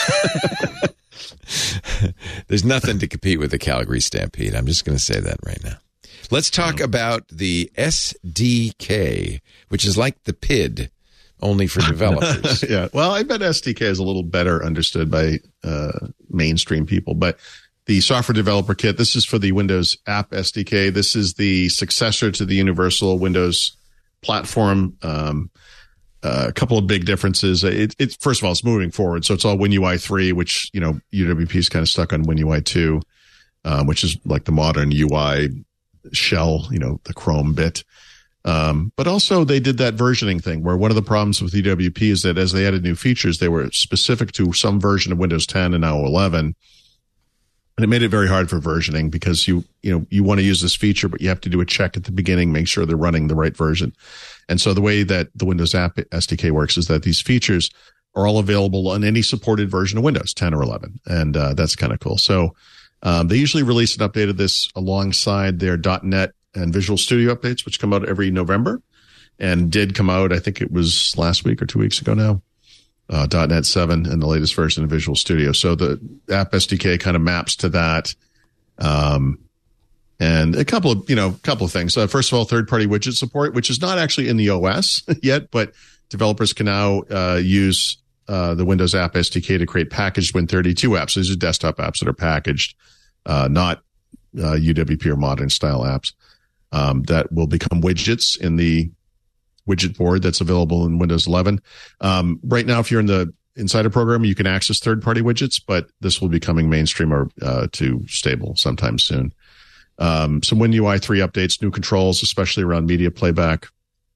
There's nothing to compete with the Calgary Stampede. I'm just going to say that right now. Let's talk about the S D K, which is like the P I D, only for developers. Yeah. Well, I bet S D K is a little better understood by uh, mainstream people, but the software developer kit, this is for the Windows App S D K. This is the successor to the Universal Windows platform. Um, uh, a couple of big differences. It, it, first of all, it's moving forward. So it's all WinUI three, which, you know, U W P is kind of stuck on WinUI two, um, which is like the modern U I shell, you know, the Chrome bit. Um, but also they did that versioning thing where one of the problems with U W P is that as they added new features, they were specific to some version of Windows ten and now eleven. And it made it very hard for versioning because you, you know, you want to use this feature, but you have to do a check at the beginning, make sure they're running the right version. And so the way that the Windows App S D K works is that these features are all available on any supported version of Windows ten or eleven. And, uh, that's kind of cool. So, um, they usually release an update of this alongside their .NET and Visual Studio updates, which come out every November and did come out. I think it was last week or two weeks ago now. Uh, .NET seven and the latest version of Visual Studio. So the App S D K kind of maps to that. Um, and a couple of, you know, a couple of things. Uh, first of all, third-party widget support, which is not actually in the O S yet, but developers can now uh, use uh, the Windows App S D K to create packaged Win thirty-two apps. These are desktop apps that are packaged, uh, not uh, U W P or modern style apps um, that will become widgets in the widget board that's available in Windows eleven. Um, right now, if you're in the Insider program, you can access third-party widgets, but this will be coming mainstream or uh, to stable sometime soon. Um, some WinUI three updates, new controls, especially around media playback.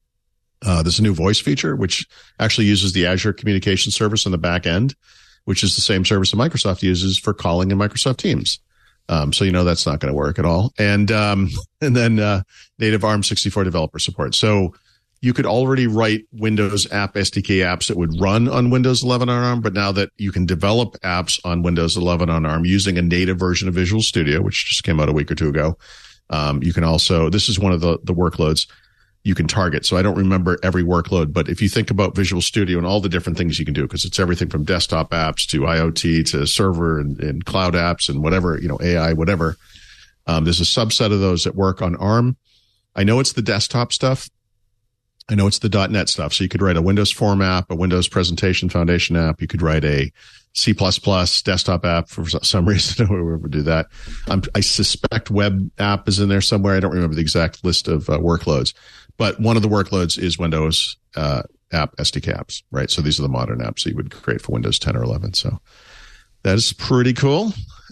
Uh, there's a new voice feature, which actually uses the Azure Communication Service on the back end, which is the same service that Microsoft uses for calling in Microsoft Teams. Um, so you know that's not going to work at all. And um, and then uh, native ARM sixty-four developer support. So you could already write Windows App S D K apps that would run on Windows eleven on ARM, but now that you can develop apps on Windows eleven on ARM using a native version of Visual Studio, which just came out a week or two ago, um, you can also, this is one of the, the workloads you can target. So I don't remember every workload, but if you think about Visual Studio and all the different things you can do, because it's everything from desktop apps to IoT to server and, and cloud apps and whatever, you know, A I, whatever, um, there's a subset of those that work on ARM. I know it's the desktop stuff. I know it's the .NET stuff. So you could write a Windows Form app, a Windows Presentation Foundation app. You could write a C plus plus desktop app for some reason. I don't know if we would do that. I'm, I suspect web app is in there somewhere. I don't remember the exact list of uh, workloads, but one of the workloads is Windows uh, app S D K apps, right? So these are the modern apps that you would create for Windows ten or eleven. So that is pretty cool.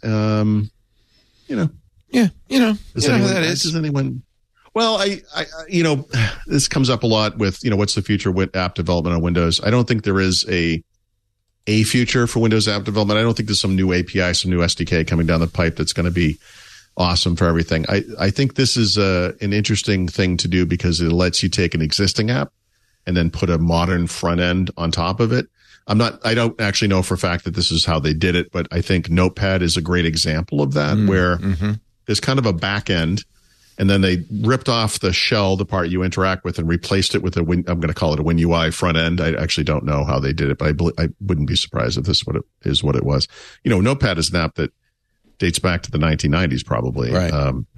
Um, you know, yeah, you know, does you know anyone, how that is. Does anyone? Well, I, I, you know, this comes up a lot with, you know, what's the future with app development on Windows? I don't think there is a, a future for Windows app development. I don't think there's some new A P I, some new S D K coming down the pipe that's going to be awesome for everything. I, I think this is a, an interesting thing to do because it lets you take an existing app and then put a modern front end on top of it. I'm not, I don't actually know for a fact that this is how they did it, but I think Notepad is a great example of that, mm, where mm-hmm. there's kind of a back end. And then they ripped off the shell, the part you interact with, and replaced it with a Win, I'm going to call it a WinUI front end. I actually don't know how they did it, but I, I wouldn't be surprised if this is what it, is what it was. You know, Notepad is an app that dates back to the nineteen nineties probably, right. um,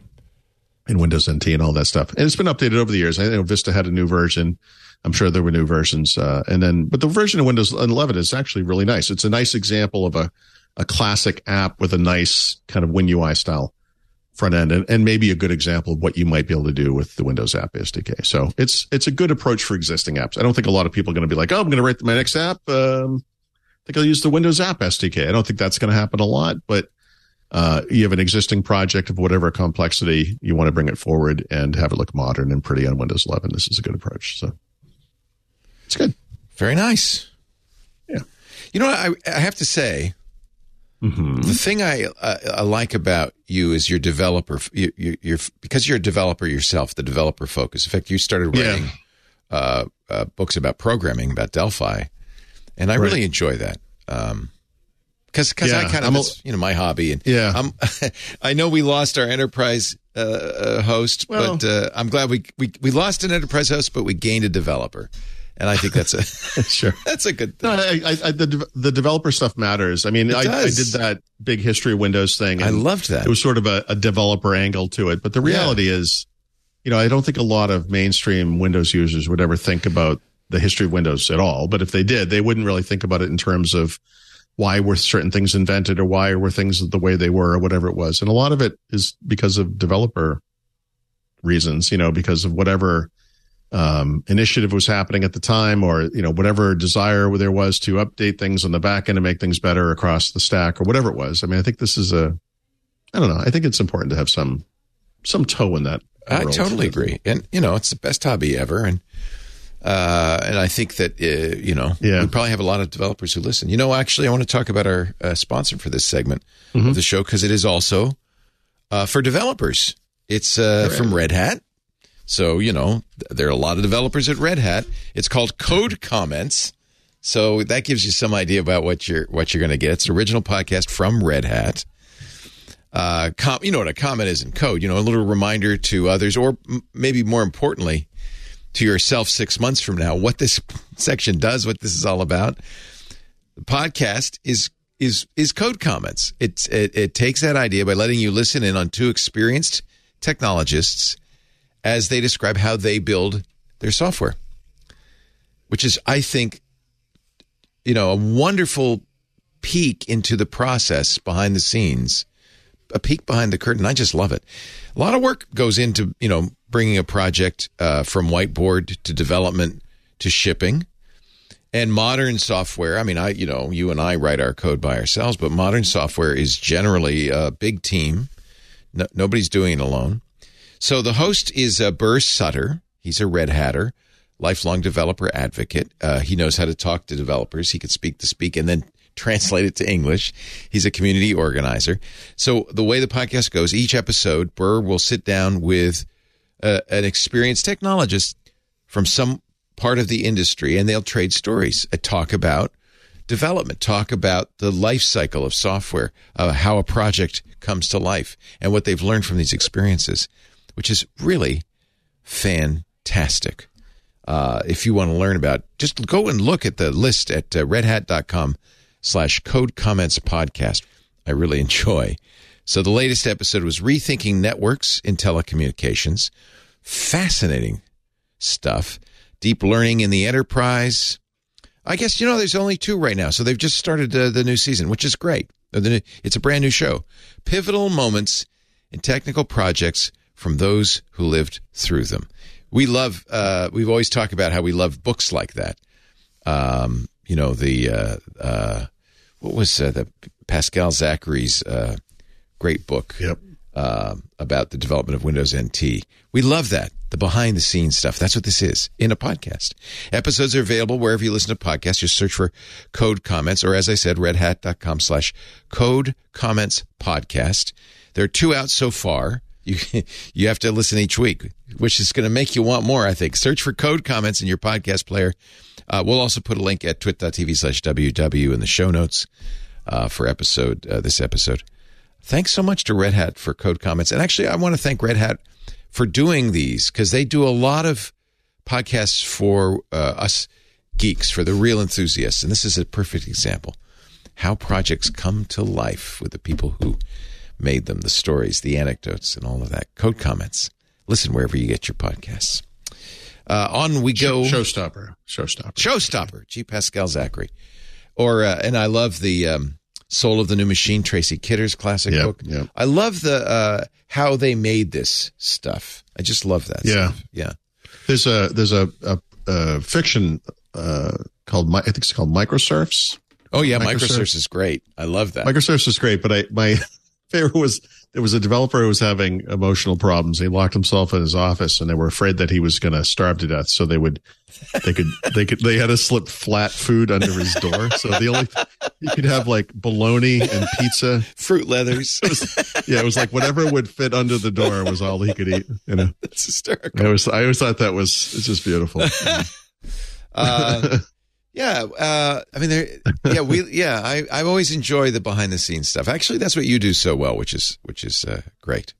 in Windows N T and all that stuff. And it's been updated over the years. I know Vista had a new version. I'm sure there were new versions. Uh, and then, but the version of Windows eleven is actually really nice. It's a nice example of a, a classic app with a nice kind of WinUI style front end, and, and maybe a good example of what you might be able to do with the Windows App S D K. So it's it's a good approach for existing apps. I don't think a lot of people are going to be like, oh, I'm going to write my next app. Um, I think I'll use the Windows App S D K. I don't think that's going to happen a lot, but uh, you have an existing project of whatever complexity, you want to bring it forward and have it look modern and pretty on Windows eleven. This is a good approach. So it's good. Very nice. Yeah. You know, I, I have to say, mm-hmm. the thing I, uh, I like about you is your developer. You, you, you're because you're a developer yourself. The developer focus. In fact, you started writing yeah. uh, uh, books about programming, about Delphi, and I right. really enjoy that. Um, because because yeah, I kind of it's, you know my hobby, and yeah, I'm, I know we lost our enterprise uh, uh, host, well, but uh, I'm glad we, we we lost an enterprise host, but we gained a developer. And I think that's a sure. That's a good thing. No, I, I, I, the the developer stuff matters. I mean, I, I did that big history of Windows thing. I loved that. It was sort of a, a developer angle to it. But the reality yeah. is, you know, I don't think a lot of mainstream Windows users would ever think about the history of Windows at all. But if they did, they wouldn't really think about it in terms of why were certain things invented or why were things the way they were or whatever it was. And a lot of it is because of developer reasons, you know, because of whatever um, initiative was happening at the time, or, you know, whatever desire there was to update things on the back end and make things better across the stack or whatever it was. I mean, I think this is a, I don't know. I think it's important to have some, some toe in that. I totally agree. And, you know, it's the best hobby ever. And, uh, and I think that, uh, you know, yeah. we probably have a lot of developers who listen. You know, actually, I want to talk about our uh, sponsor for this segment mm-hmm. of the show, because it is also uh, for developers. It's uh, from Red Hat. So, you know, there are a lot of developers at Red Hat. It's called Code Comments. So that gives you some idea about what you're what you're going to get. It's an original podcast from Red Hat. Uh, com- you know what a comment is in code. You know, a little reminder to others, or m- maybe more importantly, to yourself six months from now, what this section does, what this is all about. The podcast is is is Code Comments. It's it, it takes that idea by letting you listen in on two experienced technologists as they describe how they build their software, which is, I think, you know, a wonderful peek into the process behind the scenes, a peek behind the curtain. I just love it. A lot of work goes into, you know, bringing a project uh, from whiteboard to development to shipping. And modern software, I mean, I, you know, you and I write our code by ourselves, but modern software is generally a big team. No, nobody's doing it alone. So the host is uh, Burr Sutter. He's a Red Hatter, lifelong developer advocate. Uh, he knows how to talk to developers. He can speak to speak and then translate it to English. He's a community organizer. So the way the podcast goes, each episode, Burr will sit down with uh, an experienced technologist from some part of the industry, and they'll trade stories, uh, talk about development, talk about the life cycle of software, uh, how a project comes to life, and what they've learned from these experiences, which is really fantastic. Uh, if you want to learn about, just go and look at the list at uh, redhat.com slash code comments podcast. I really enjoy. So the latest episode was Rethinking Networks in Telecommunications. Fascinating stuff. Deep learning in the enterprise. I guess, you know, there's only two right now. So they've just started uh, the new season, which is great. It's a brand new show. Pivotal moments in technical projects from those who lived through them. We love, uh, we've always talked about how we love books like that. Um, you know, the, uh, uh, what was uh, the Pascal Zachary's uh, great book yep. uh, about the development of Windows N T. We love that, the behind-the-scenes stuff. That's what this is in a podcast. Episodes are available wherever you listen to podcasts. Just search for Code Comments, or as I said, redhat.com slash Code Comments Podcast. There are two out so far. You you have to listen each week, which is going to make you want more, I think. Search for Code Comments in your podcast player. Uh, we'll also put a link at twit.tv slash WW in the show notes uh, for episode uh, this episode. Thanks so much to Red Hat for Code Comments. And actually, I want to thank Red Hat for doing these, because they do a lot of podcasts for uh, us geeks, for the real enthusiasts. And this is a perfect example. How projects come to life with the people who made them, the stories, the anecdotes, and all of that. Code Comments. Listen wherever you get your podcasts. Uh, on we go. Showstopper. Showstopper. Showstopper. G. Pascal Zachary. Or, uh, and I love the um, Soul of the New Machine, Tracy Kidder's classic yep, book. Yep. I love the uh, how they made this stuff. I just love that yeah. stuff. Yeah. There's a there's a, a, a fiction uh, called, I think it's called Microserfs. Oh, yeah. Microserfs. Microserfs is great. I love that. Microserfs is great, but I my favorite was there was a developer who was having emotional problems. He locked himself in his office, and they were afraid that he was going to starve to death. So they would, they could, they could, they had to slip flat food under his door. So the only you could have like bologna and pizza, fruit leathers. It was, yeah, it was like whatever would fit under the door was all he could eat. You know, that's hysterical. I was, I always thought that was it's just beautiful. uh, Yeah, uh, I mean, there. Yeah, we. Yeah, I. I've always enjoyed the behind the scenes stuff. Actually, that's what you do so well, which is which is uh, great.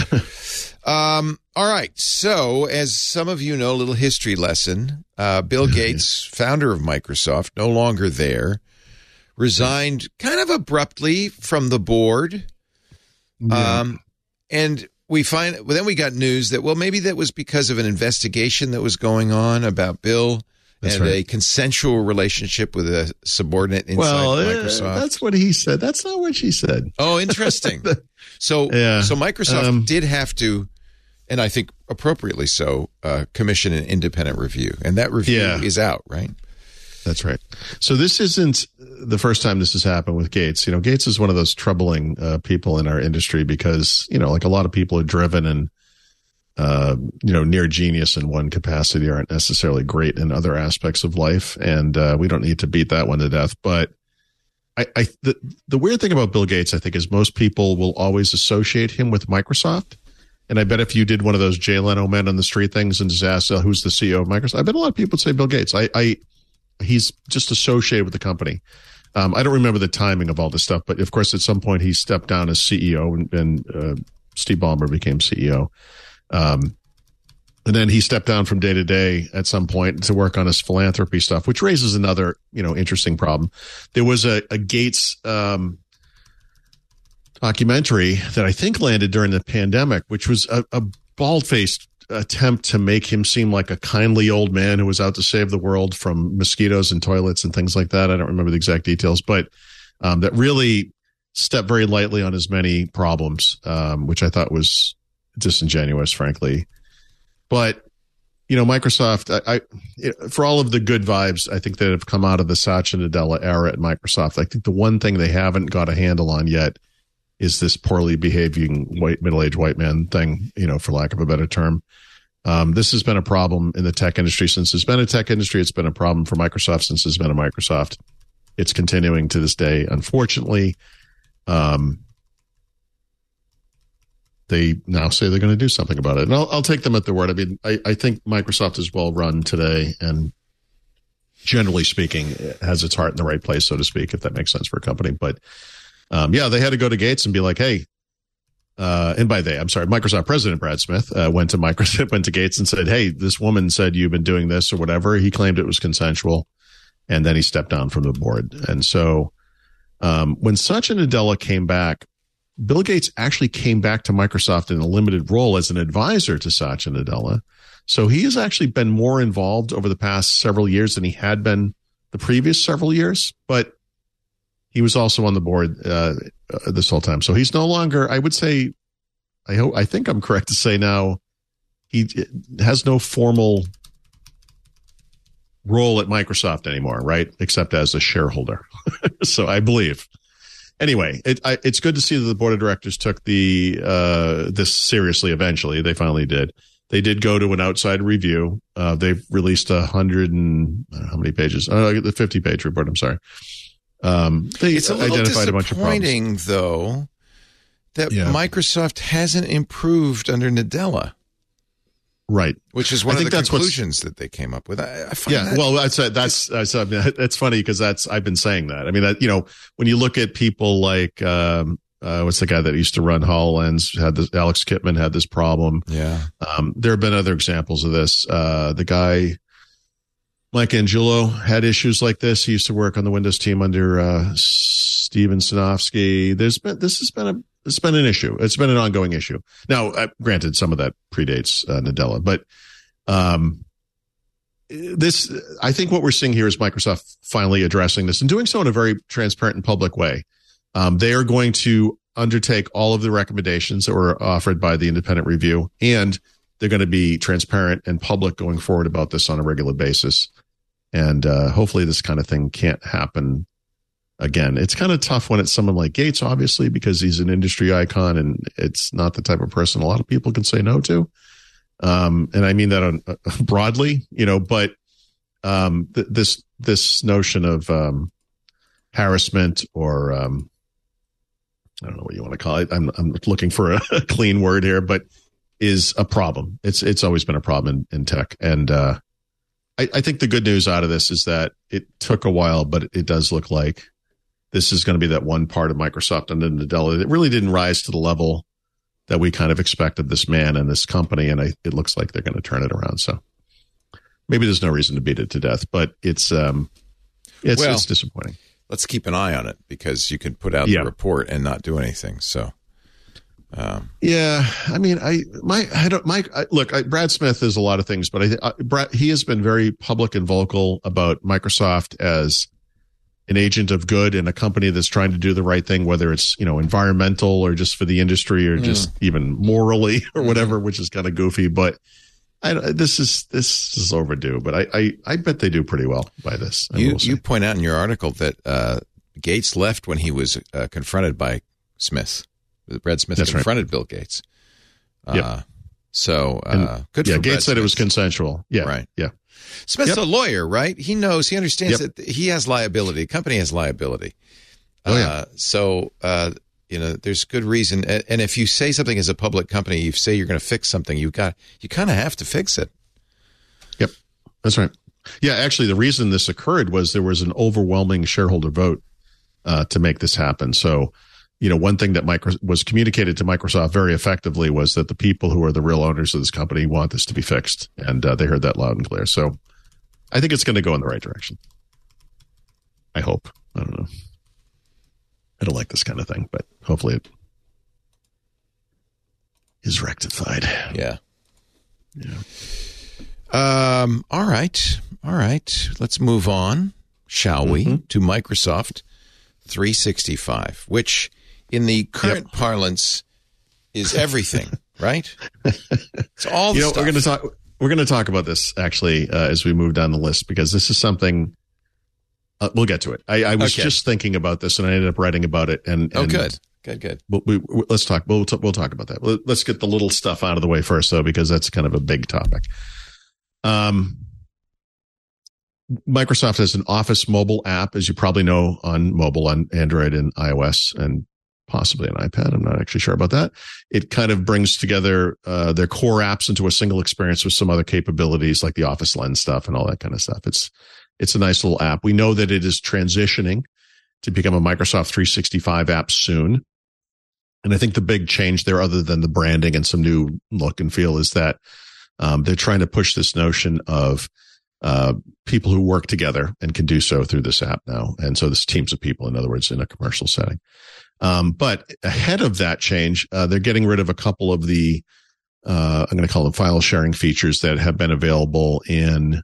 um. All right. So, as some of you know, a little history lesson. Uh, Bill Gates, founder of Microsoft, no longer there, resigned kind of abruptly from the board. Yeah. Um, and we find well, then we got news that well, maybe that was because of an investigation that was going on about Bill. That's and right. a consensual relationship with a subordinate inside well, Microsoft. Uh, that's what he said. That's not what she said. Oh, interesting. so, yeah. so Microsoft um, did have to, and I think appropriately so, uh, commission an independent review, and that review yeah. is out, right? That's right. So this isn't the first time this has happened with Gates. You know, Gates is one of those troubling uh, people in our industry because, you know, like a lot of people are driven and, uh, you know, near genius in one capacity aren't necessarily great in other aspects of life. And uh, we don't need to beat that one to death. But I, I the, the weird thing about Bill Gates, I think, is most people will always associate him with Microsoft. And I bet if you did one of those Jay Leno men on the street things and just asked uh, who's the C E O of Microsoft, I bet a lot of people would say Bill Gates. I, I he's just associated with the company. Um, I don't remember the timing of all this stuff, but of course, at some point he stepped down as C E O and, and uh, Steve Ballmer became C E O. Um, and then he stepped down from day to day at some point to work on his philanthropy stuff, which raises another, you know, interesting problem. There was a, a Gates um, documentary that I think landed during the pandemic, which was a, a bald-faced attempt to make him seem like a kindly old man who was out to save the world from mosquitoes and toilets and things like that. I don't remember the exact details, but um, that really stepped very lightly on his many problems, um, which I thought was disingenuous, frankly. But, you know, Microsoft, I, I it, for all of the good vibes, I think that have come out of the Satya Nadella era at Microsoft, I think the one thing they haven't got a handle on yet is this poorly behaving white middle-aged white man thing, you know, for lack of a better term. Um, this has been a problem in the tech industry since there's been a tech industry. It's been a problem for Microsoft since there's been a Microsoft. It's continuing to this day, unfortunately. Um, they now say they're going to do something about it. And I'll, I'll take them at their word. I mean, I, I think Microsoft is well run today, and generally speaking, it has its heart in the right place, so to speak, if that makes sense for a company. But um, yeah, they had to go to Gates and be like, hey, uh, and by they, I'm sorry, Microsoft president Brad Smith uh, went to Microsoft, went to Gates and said, hey, this woman said you've been doing this or whatever. He claimed it was consensual, and then he stepped down from the board. And so um, when Satya Nadella came back, Bill Gates actually came back to Microsoft in a limited role as an advisor to Satya Nadella. So he has actually been more involved over the past several years than he had been the previous several years, but he was also on the board uh, uh, this whole time. So he's no longer, I would say, I hope, I think I'm correct to say now, he has no formal role at Microsoft anymore, right? Except as a shareholder. So I believe. Anyway, it, I, it's good to see that the board of directors took the uh, this seriously. Eventually, they finally did. They did go to an outside review. Uh, they've released a hundred and I don't know how many pages? Uh, the fifty-page report. I'm sorry. Um, they it's a little identified a bunch of problems. disappointing, though, that Yeah. Microsoft hasn't improved under Nadella, Right. which is one I of think the that's what's- conclusions that they came up with. I, I find Yeah, that, well, that's that's that's I mean, that's funny because that's I've been saying that. I mean, that you know, when you look at people like um, uh, what's the guy that used to run HoloLens, had this Alex Kipman had this problem. yeah, Um, there have been other examples of this. Uh, the guy Mike Angelo had issues like this. He used to work on the Windows team under uh, Steven Sinofsky. There's been this has been a it's been an issue. It's been an ongoing issue. Now, uh, granted, some of that predates uh, Nadella, but. Um, This, I think what we're seeing here is Microsoft finally addressing this and doing so in a very transparent and public way. Um, they are going to undertake all of the recommendations that were offered by the independent review, and they're going to be transparent and public going forward about this on a regular basis. And uh, hopefully this kind of thing can't happen again. It's kind of tough when it's someone like Gates, obviously, because he's an industry icon and it's not the type of person a lot of people can say no to. Um, and I mean that on, uh, broadly, you know, but, um, th- this, this notion of, um, harassment or, um, I don't know what you want to call it. I'm, I'm looking for a, a clean word here, but is a problem. It's, it's always been a problem in, in tech. And, uh, I, I think the good news out of this is that it took a while, but it does look like this is going to be that one part of Microsoft under Nadella that really didn't rise to the level that we kind of expected this man and this company, and I, it looks like they're going to turn it around. So maybe there's no reason to beat it to death, but it's um, it's, Well, it's disappointing. let's keep an eye on it because you can put out Yeah. the report and not do anything. So, um, Yeah, I mean, I my I don't Mike. I, look, I, Brad Smith is a lot of things, but I, I Brad he has been very public and vocal about Microsoft as an agent of good and a company that's trying to do the right thing, whether it's, you know, environmental or just for the industry or just even morally or whatever, which is kind of goofy. But I, this is this is overdue. But I, I, I bet they do pretty well by this. I you will say. you point out in your article that uh, Gates left when he was uh, confronted by Smith. Brad Smith That's right. confronted Bill Gates. Uh, Yep. So uh, And, good yeah, for Gates Brad said it was Smith. consensual. Yeah, Right. Yeah. Smith's Yep. a lawyer, right? He knows, he understands Yep. that he has liability. The company has liability. Oh, yeah. Uh, so, uh, you know, there's good reason. And, and if you say something as a public company, you say you're going to fix something, you got, you kind of have to fix it. Yep. That's right. Yeah, actually, the reason this occurred was there was an overwhelming shareholder vote uh, to make this happen. So, you know, one thing that micro was communicated to Microsoft very effectively was that the people who are the real owners of this company want this to be fixed, and uh, they heard that loud and clear. So, I think it's going to go in the right direction. I hope. I don't know. I don't like this kind of thing, but hopefully it is rectified. Yeah. Yeah. Um, all right. All right. Let's move on, shall we, Mhm. to Microsoft three sixty-five, which in the current Yep. parlance is everything, right? It's all the You know, stuff. we're going to talk. We're going to talk about this actually uh, as we move down the list because this is something. Uh, we'll get to it. I, I was Okay. just thinking about this and I ended up writing about it. And, Oh, and good. Good, good. We'll, we, let's talk. We'll, we'll talk about that. Let's get the little stuff out of the way first, though, because that's kind of a big topic. Um, Microsoft has an Office mobile app, as you probably know, on mobile, on Android and iOS, and possibly an iPad. I'm not actually sure about that. It kind of brings together uh, their core apps into a single experience with some other capabilities like the Office Lens stuff and all that kind of stuff. It's it's a nice little app. We know that it is transitioning to become a Microsoft three sixty-five app soon. And I think the big change there, other than the branding and some new look and feel, is that um, they're trying to push this notion of uh, people who work together and can do so through this app now. And so this teams of people, in other words, in a commercial setting. Um, but ahead of that change, uh, they're getting rid of a couple of the, uh, I'm going to call them file sharing features that have been available in,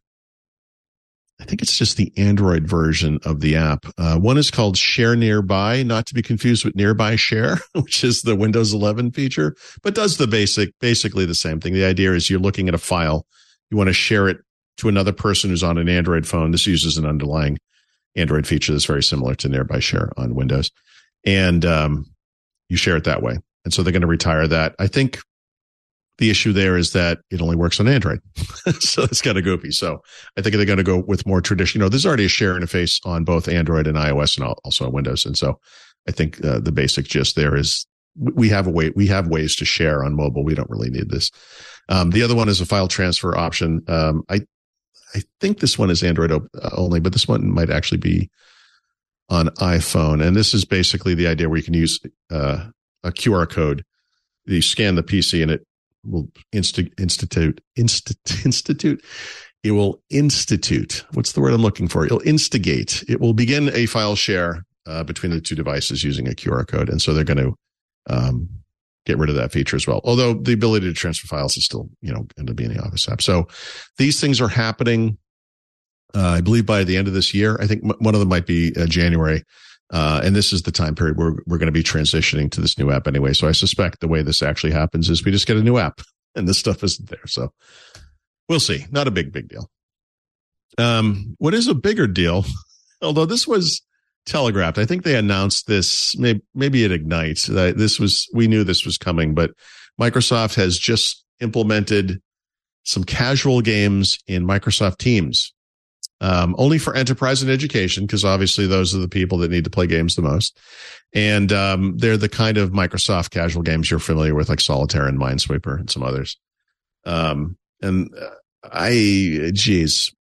I think it's just the Android version of the app. Uh, one is called Share Nearby, not to be confused with Nearby Share, which is the Windows eleven feature, but does the basic, basically the same thing. The idea is you're looking at a file, you want to share it to another person who's on an Android phone. This uses an underlying Android feature that's very similar to Nearby Share on Windows. And um, you share it that way. And so they're going to retire that. I think the issue there is that it only works on Android. So it's kind of goofy. So I think they're going to go with more traditional. You know, there's already a share interface on both Android and iOS and also on Windows. And so I think uh, the basic gist there is we have a way, we have ways to share on mobile. We don't really need this. Um, the other one is a file transfer option. Um, I, I think this one is Android only, but this one might actually be on iPhone. And this is basically the idea where you can use uh, a Q R code. You scan the P C and it will insti- institute, insti- institute. It will institute. What's the word I'm looking for? It'll instigate. It will begin a file share uh, between the two devices using a Q R code. And so they're going to um, get rid of that feature as well. Although the ability to transfer files is still, you know, going to be in the Office app. So these things are happening. Uh, I believe by the end of this year. I think m- one of them might be uh, January. Uh, and this is the time period where we're going to be transitioning to this new app anyway. So I suspect the way this actually happens is we just get a new app and this stuff isn't there. So we'll see. Not a big, big deal. Um, what is a bigger deal, although this was telegraphed, I think they announced this maybe, maybe at Ignite. Uh, this was, we knew this was coming, but Microsoft has just implemented some casual games in Microsoft Teams. Um, only for enterprise and education, because obviously those are the people that need to play games the most. And um, they're the kind of Microsoft casual games you're familiar with, like Solitaire and Minesweeper and some others. Um, and I, geez,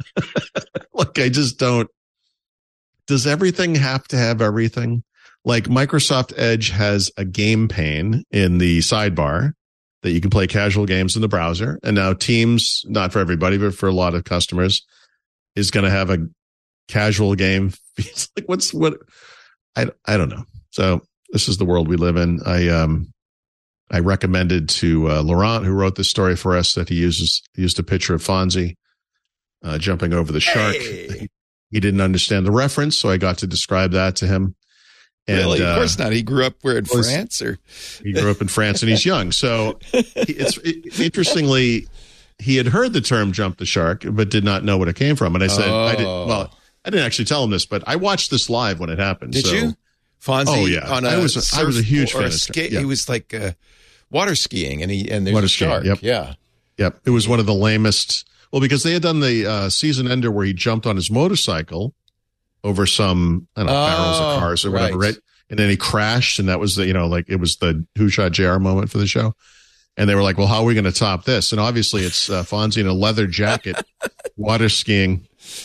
look, I just don't. Does everything have to have everything? Like Microsoft Edge has a game pane in the sidebar that you can play casual games in the browser. And now Teams, not for everybody, but for a lot of customers, is going to have a casual game. It's like, what's what? I, I don't know. So this is the world we live in. I, um, I recommended to uh, Laurent, who wrote this story for us, that he uses he used a picture of Fonzie uh, jumping over the shark. Hey. He, he didn't understand the reference, so I got to describe that to him. And, really? Of uh, course not. He grew up where in was, France, or he grew up in France, and he's young. So it's it, interestingly. He had heard the term "jump the shark," but did not know what it came from. And I said, oh. "I did." Well, I didn't actually tell him this, but I watched this live when it happened. Did so. you, Fonzie? Oh yeah, on a I was a, I was a huge fan. Or a of skate. yeah. He was like uh, water skiing, and he and there's water a skiing, shark. Yep. Yeah, yep. It was one of the lamest. Well, because they had done the uh, season ender where he jumped on his motorcycle over some I don't know oh, barrels of cars or whatever, right. right? And then he crashed, and that was the you know like it was the Who Shot J R moment for the show. And they were like, well, how are we going to top this? And obviously it's uh, Fonzie in a leather jacket, water skiing.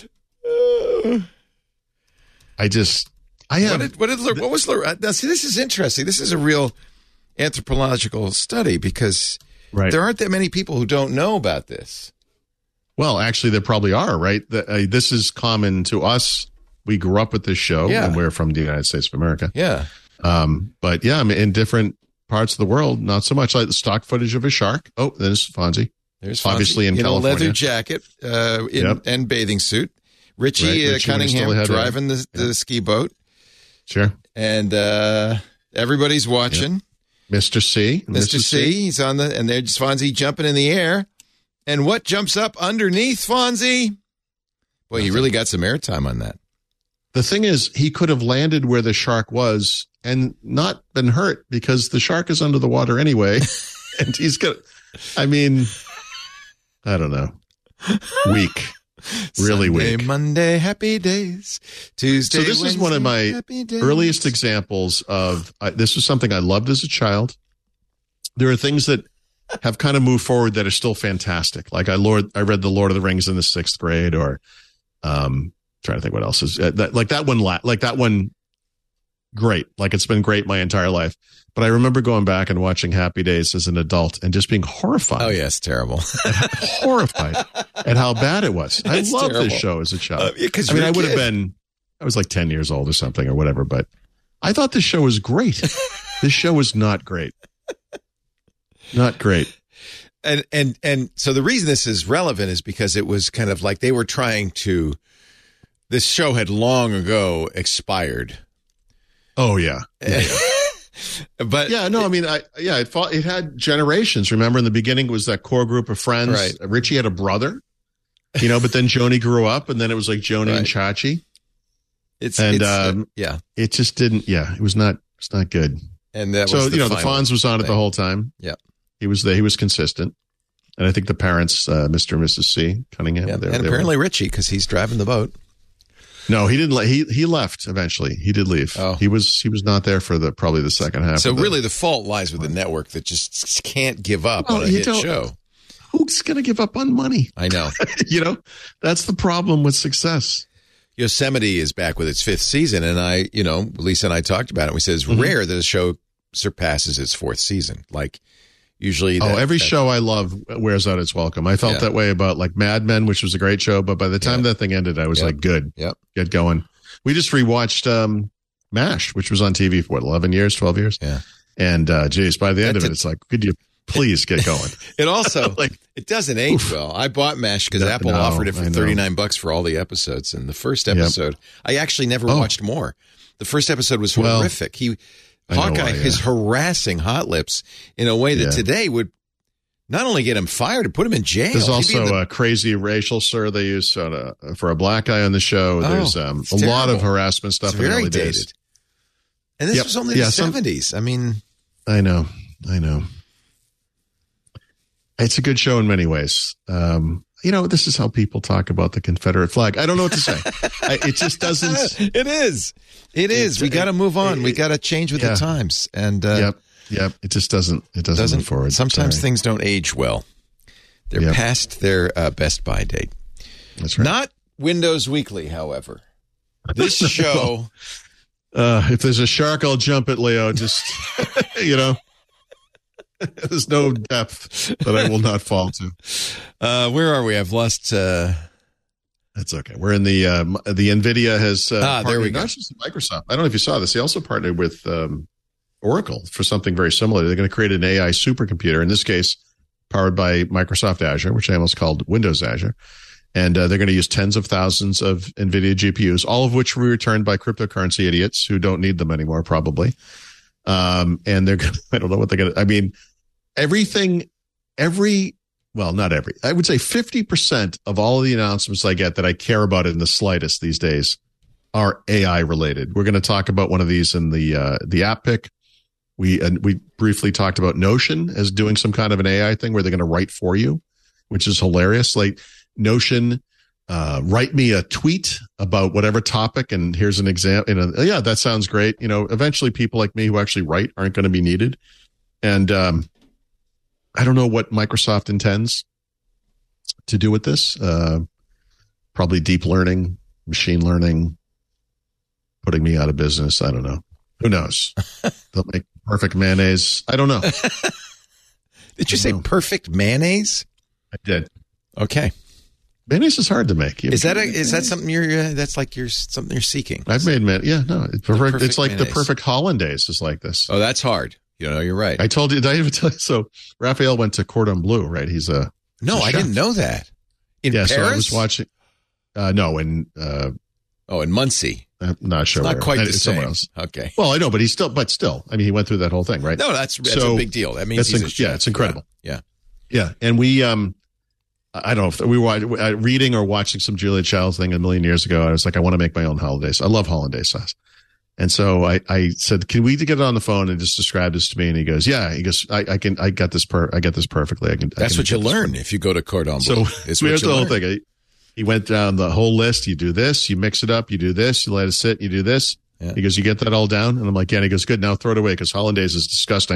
I just, I have. What, did, what, did, what was, now see, this is interesting. This is a real anthropological study because right. there aren't that many people who don't know about this. Well, actually, there probably are, right? The, uh, this is common to us. We grew up with this show yeah. and we're from the United States of America. Yeah. Um, but yeah, I mean, in different parts of the world, not so much. Like the stock footage of a shark. Oh, there's Fonzie. There's Fonzie. Obviously in, in California. a leather jacket uh, in, yep. and bathing suit. Richie, right. uh, Richie Cunningham driving the, the yeah. ski boat. Sure. And uh, everybody's watching. Yep. Mister C. Mister C. He's on the, and there's Fonzie jumping in the air. And what jumps up underneath Fonzie? Boy, he really got some airtime on that. The thing is, he could have landed where the shark was and not been hurt because the shark is under the water anyway. And he's got, I mean, I don't know. Weak. Really Sunday, weak. Monday, happy days. Tuesday, So this Wednesday, is one of my happy days. earliest examples of, uh, this was something I loved as a child. There are things that have kind of moved forward that are still fantastic. Like I Lord, I read The Lord of the Rings in the sixth grade, or um, trying to think what else is uh, that, like that one. La- like that one, great. Like it's been great my entire life. But I remember going back and watching Happy Days as an adult and just being horrified. Oh yes, terrible. horrified at how bad it was. I It's loved terrible. this show as a child. Uh, yeah, 'cause I mean, you're a I would have kid. been, I was like ten years old or something or whatever, but I thought this show was great. This show was not great. Not great. And and and so the reason this is relevant is because it was kind of like they were trying to. This show had long ago expired. Oh yeah. Yeah, yeah. But Yeah, no, I mean, I yeah, it fought, it had generations. Remember, in the beginning, it was that core group of friends. Right. Richie had a brother, you know, but then Joni grew up, and then it was like Joni and Right. Chachi. it's and, it's, uh, um, yeah, It just didn't. Yeah, it was not. It's not good. and that So was the you know, the final Fonz was on it the thing. whole time. Yep. He was there. He was consistent, and I think the parents, uh, Mister and Missus C. Cunningham, Yeah, they- and they were- apparently Richie because he's driving the boat. no, he didn't. Le- he he left eventually. He did leave. Oh. He was he was not there for the probably the second half. So of the, really, the fault lies with the network that just can't give up Well, on a you hit don't- show. who's going to give up on money? I know. You know, that's the problem with success. Yosemite is back with its fifth season, and I, you know, Lisa and I talked about it. We said it's Mm-hmm. rare that a show surpasses its fourth season. Like usually, Oh, that- every that- show I love wears out its welcome. I felt Yeah. that way about like Mad Men, which was a great show, but by the time Yeah. that thing ended, I was Yep. like, good, Yep. get going. We just rewatched um, MASH, which was on T V for what, eleven years, twelve years? Yeah. And uh, geez, by the end That's of it, a- it's like, could you please get going? It also Like- it doesn't age well. I bought MASH because No, Apple no, offered it I for know. thirty nine bucks for all the episodes. And the first episode, I actually never Oh. watched more. The first episode was Well, horrific. He I know Hawkeye why, yeah. is harassing Hot Lips in a way that Yeah. today would not only get him fired, but put him in jail. There's He'd be also in the- a crazy racial slur they use on a, for a black guy on the show. Oh, There's um, it's a lot of terrible. harassment stuff it's in the very early dated. days. And this Yep. was only Yeah, the some- seventies. I mean, I know. I know. It's a good show in many ways. Um, you know, this is how people talk about the Confederate flag. I don't know what to say. I, it just doesn't. it is. It is. It's- We got to move on. it- we got to change with yeah. the times. And uh, Yep. Yep. It just doesn't. It doesn't, doesn't move forward. Sometimes Sorry. things don't age well. They're Yep. past their uh, best buy date. That's right. Not Windows Weekly, however. This show, Uh, if there's a shark, I'll jump it, Leo. Just you know, there's no depth that I will not fall to. uh, where are we? I've lost. Uh, That's okay. We're in the um, the NVIDIA has uh, Ah, there we partnered- go. Not just Microsoft. I don't know if you saw this. They also partnered with um, Oracle for something very similar. They're going to create an A I supercomputer. In this case, powered by Microsoft Azure, which I almost called Windows Azure. And uh, they're going to use tens of thousands of NVIDIA G P Us, all of which were returned by cryptocurrency idiots who don't need them anymore, probably. Um, and they're going to, I don't know what they're going to, I mean, everything, every, well, not every, I would say fifty percent of all of the announcements I get that I care about in the slightest these days are A I related. We're going to talk about one of these in the, uh, the app pick. We, and we briefly talked about Notion as doing some kind of an A I thing where they're going to write for you, which is hilarious. Like, Notion, uh, write me a tweet about whatever topic, and here's an example. You know, yeah, that sounds great. You know, eventually people like me who actually write aren't going to be needed. And um, I don't know what Microsoft intends to do with this. Uh, probably deep learning, machine learning, putting me out of business. I don't know. Who knows? They'll make perfect mayonnaise. I don't know. did you I say know. perfect mayonnaise? I did. Okay. Mayonnaise is hard to make. You Is that a, ever tried is that mayonnaise? something you're uh, that's like you're something you're seeking? I've made man. Yeah, no, it's perfect. perfect It's like mayonnaise. the perfect hollandaise is like this. Oh, that's hard. You know, you're right. I told you. Did I even tell you? So Raphael went to Cordon Bleu, right? He's a no, he's a I chef. didn't know that. In yeah. Paris? So I was watching. Uh, no, in uh, Oh, in Muncie. I'm not sure. It's not where. quite Uh, the it's same. somewhere else. Okay. Well, I know, but he's still, but still, I mean, he went through that whole thing, right? No, that's that's So, a big deal. That means that's he's a inc- chef. yeah, it's incredible. Yeah. Yeah, and we um, I don't know if we were reading or watching some Julia Child's thing a million years ago. I was like, I want to make my own hollandaise. I love hollandaise sauce. And so I, I said, can we get it on the phone and just describe this to me? And he goes, yeah, he goes, I, I can, I got this per, I get this perfectly. I can, that's I can what you learn if you go to Cordon Bleu. So it's here's the whole learn. thing. He went down the whole list. You do this, you mix it up, you do this, you let it sit, you do this. Yeah. He goes, you get that all down? And I'm like, yeah. And he goes, good. Now throw it away because hollandaise is disgusting.